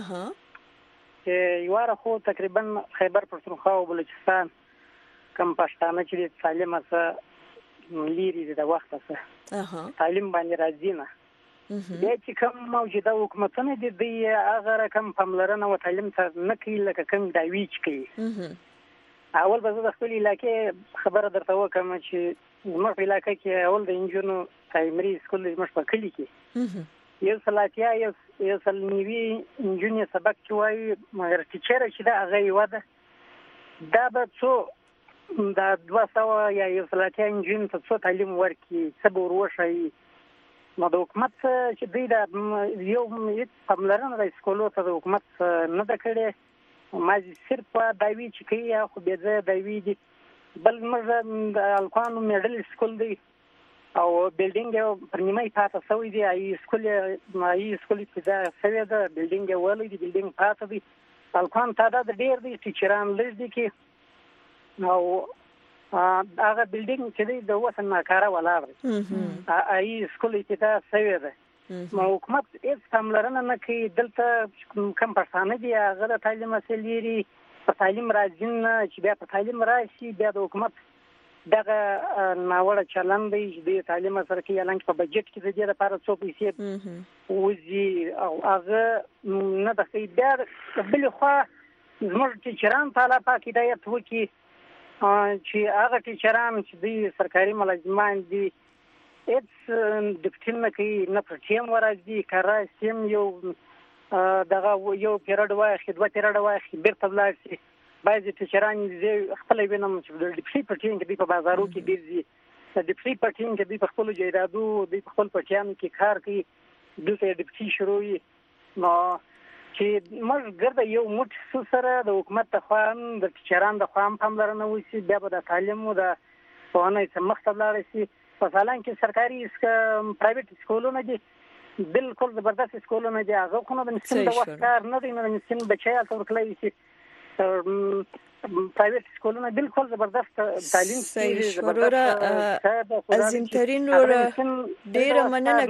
چې یو را خو تقریبا خیبر پښتونخوا او بلوچستان کم پښتانه چې سالمه سره لیری د وخت سره تعلیم باندې راځي نه. بیا چې کوم موجوده حکومتونه دي د هغه رقم پملرنه او تعلیم ته نه کوي لکه کوم داویچ کوي. اول به زه د خپل علاقې خبره درته وکم چې زموږ په علاقه کې اول د انجونو پرایمري سکول زموږ په کلي کې یو سلاتیا یو سلنیوي انجونې سبق چې وایي مګر ټیچر چې دا هغه یو ده دا به څو دا 200 یا یو سلاتیا انجون ته څو تعلیم ورکړي څه به وروښایي نو د حکومت چې دوی د یو پاملرنه د سکولو ته د حکومت نه ده کړې ما صرف دایوي چې کوي خو بیا ځای دایوي دي بل موږ د الکوانو میډل سکول دی او بلډینګ پر نیمه پاتې شوی دی ای سکول ابتدا شوی ده بلډینګ ولې دی بلډینګ پاتې دی الکوان تعداد ډیر دی ټیچران لږ دي کې او هغه بلډینګ چې دی د وسن ناکاره ولاړ دی ای سکول ابتدا شوی ده نو حکومت هیڅ پاملرنه نه کوي دلته کم پښتانه دي هغه د تعلیم مسلې لري په تعلیم راځي چې بیا په تعلیم راشي بیا د حکومت دغه ناوړه چلند دی د تعلیم سره کې اعلان په بجټ کې د دې لپاره څو پیسې وزي او هغه نه د بیا بل خو زموږ ټیچران تعالی پاک هدایت وکي چې هغه ټیچران چې د سرکاري ملازمان دي هیڅ ډیپټین نه کوي نه پر ټیم ورځي کارا سیم یو دغه یو پیریډ واخی دوه پیریډ واخی بیرته ولاړ شي بعضې ټیچران زه خپل وینم چې د ډیپټي په ټیم کې دوی په بازارو کې ګرځي د ډیپټي په ټیم کې دوی په خپلو جایدادو دوی په خپل پټیانو کې کار کوي دلته ډیپټي شروع وي نو چې موږ ګرده یو موټ سره د حکومت د خوا د ټیچران د خوا هم پاملرنه وشي بیا به د تعلیم او د ښوونې څخه مخته ولاړ شي په حالان کې سرکاري پرایویټ سکولونه دي بالکل زبردست سکولونه دي هغه خو نه د مسکین د وخت کار نه دی نه د مسکین بچی هلته ورتلی شي پرایویټ سکولونه بالکل زبردست تعلیم کوي زبردست عظیمترین ډیره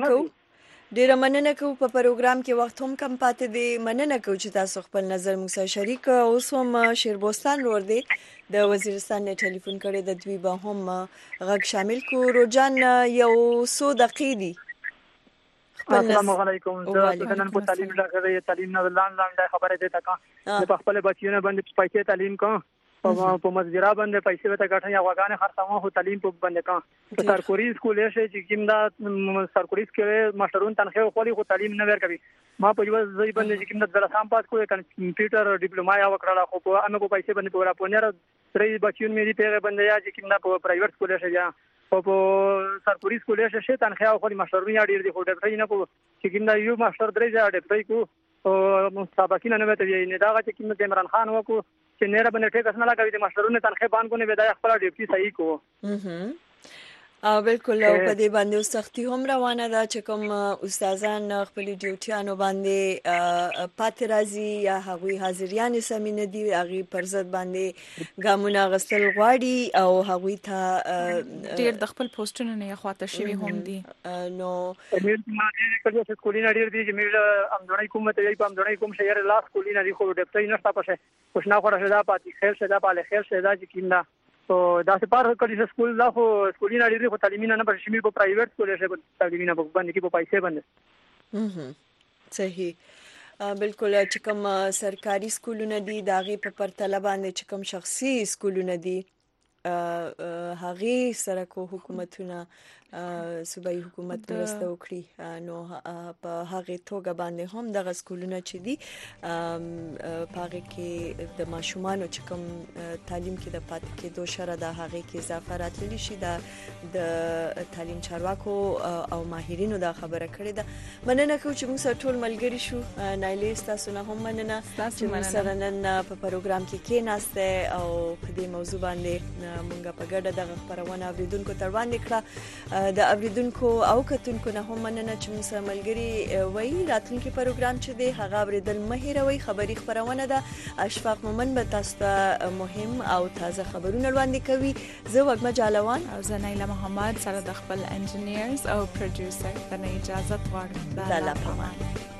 مننه کوو په پروګرام کې وخت هم کم پاتې دی مننه کوو چې تاسو خپل نظر موږ سره شریک اوس هم شیربوستان ور دی د وزیرستان نه ټلیفون کړي د دوی به هم غږ شامل کو روجان یو 100 دقیقې دی السلام علیکم زه نن په تعلیم راغلی تعلیم نه لاندې خبره ده تا په خپل بچیونه باندې پیسې تعلیم کوم په مزګرا باندې پیسې وته غټه یا وګانې خرڅاوه هو تعلیم په باندې کوم په سرکوري سکول شي چې کیمدا سرکوري کې ماسترون تنخواه خو خو تعلیم نه ورکوي ما په یو ځای باندې چې کیمدا درسام پات کوی کمپیوټر ډیپلوما یا وکړه خو په امه په پیسې باندې پورا پونیر درې بچیون مې دي په باندې یا چې کیمدا په پرایویټ سکول شي یا په سرکوري سکول شي تنخواه خو ماسترون یا ډیر دي خو ډېر نه کو چې کیمدا یو ماستر درې ځای ډېر کو او مسابقین نه وته نه دا چې کیمدا عمران خان وکړو چې نه باندې ټیکس نه لګوي د ماسترونو تنخواه باندې نه ودا خپل ډیپټي صحیح کو او بالکل په دې باندې سختي هم روانه ده چې کوم استادان خپل ډیوټیانو باندې پاتې راځي یا هغوی حاضریان سمینه دي هغوی پر ضد باندې ګامونه غسل غواړي او هغوی ته ډیر د خپل پوسټونو نه خواته شوی هم دي نو امیر ما دې کړو چې کولینه ډیر دي چې موږ امدونی کوم ته یې په امدونی کوم شهر لاس کولینه دي خو ډیپټي نشته پښه خوشنا خو راځه پاتې خیر شه دا پاله خیر شه دا چې کیندا تو دا سپار کړي سکول لا خو سکولینه ډیری خو تعلیمي نه پر شمیر په پرایویټ سکول شي په تعلیمي نه باندې کې په پیسې باندې صحیح بالکل چې کوم سرکاري سکولونه دي داغي په پرتله باندې چې کوم شخصي سکولونه دي هغه سره کو حکومتونه صوبایي حکومت مرسته وکړي نو په هغه توګه باندې هم د سکولونو چې دي په هغه کې د ماشومان چې کوم تعلیم کې د پاتې کېدو شره د هغه کې اضافه راتللی شي د تعلیم چارواکو او ماهرینو دا خبره کړې ده مننه کوم چې موږ سره ټول ملګری شو نایلې تاسو نه هم مننه چې موږ سره نن په پروګرام کې کېناسته او په دې موضوع باندې موږ په ګډه د خبرونه اوریدونکو تر باندې کړه د اوریدونکو او کتونکو نه هم مننه چې موږ سره ملګری وای راتلونکي پروګرام چې دی هغه اوریدل مهیروي خبري خبرونه ده اشفاق مومن به تاسو ته مهم او تازه خبرونه وړاندې کوي زه وګما جالوان او زنیلا محمد سره د خپل انجینیرز او پروډوسر د اجازه غواړم د الله پامان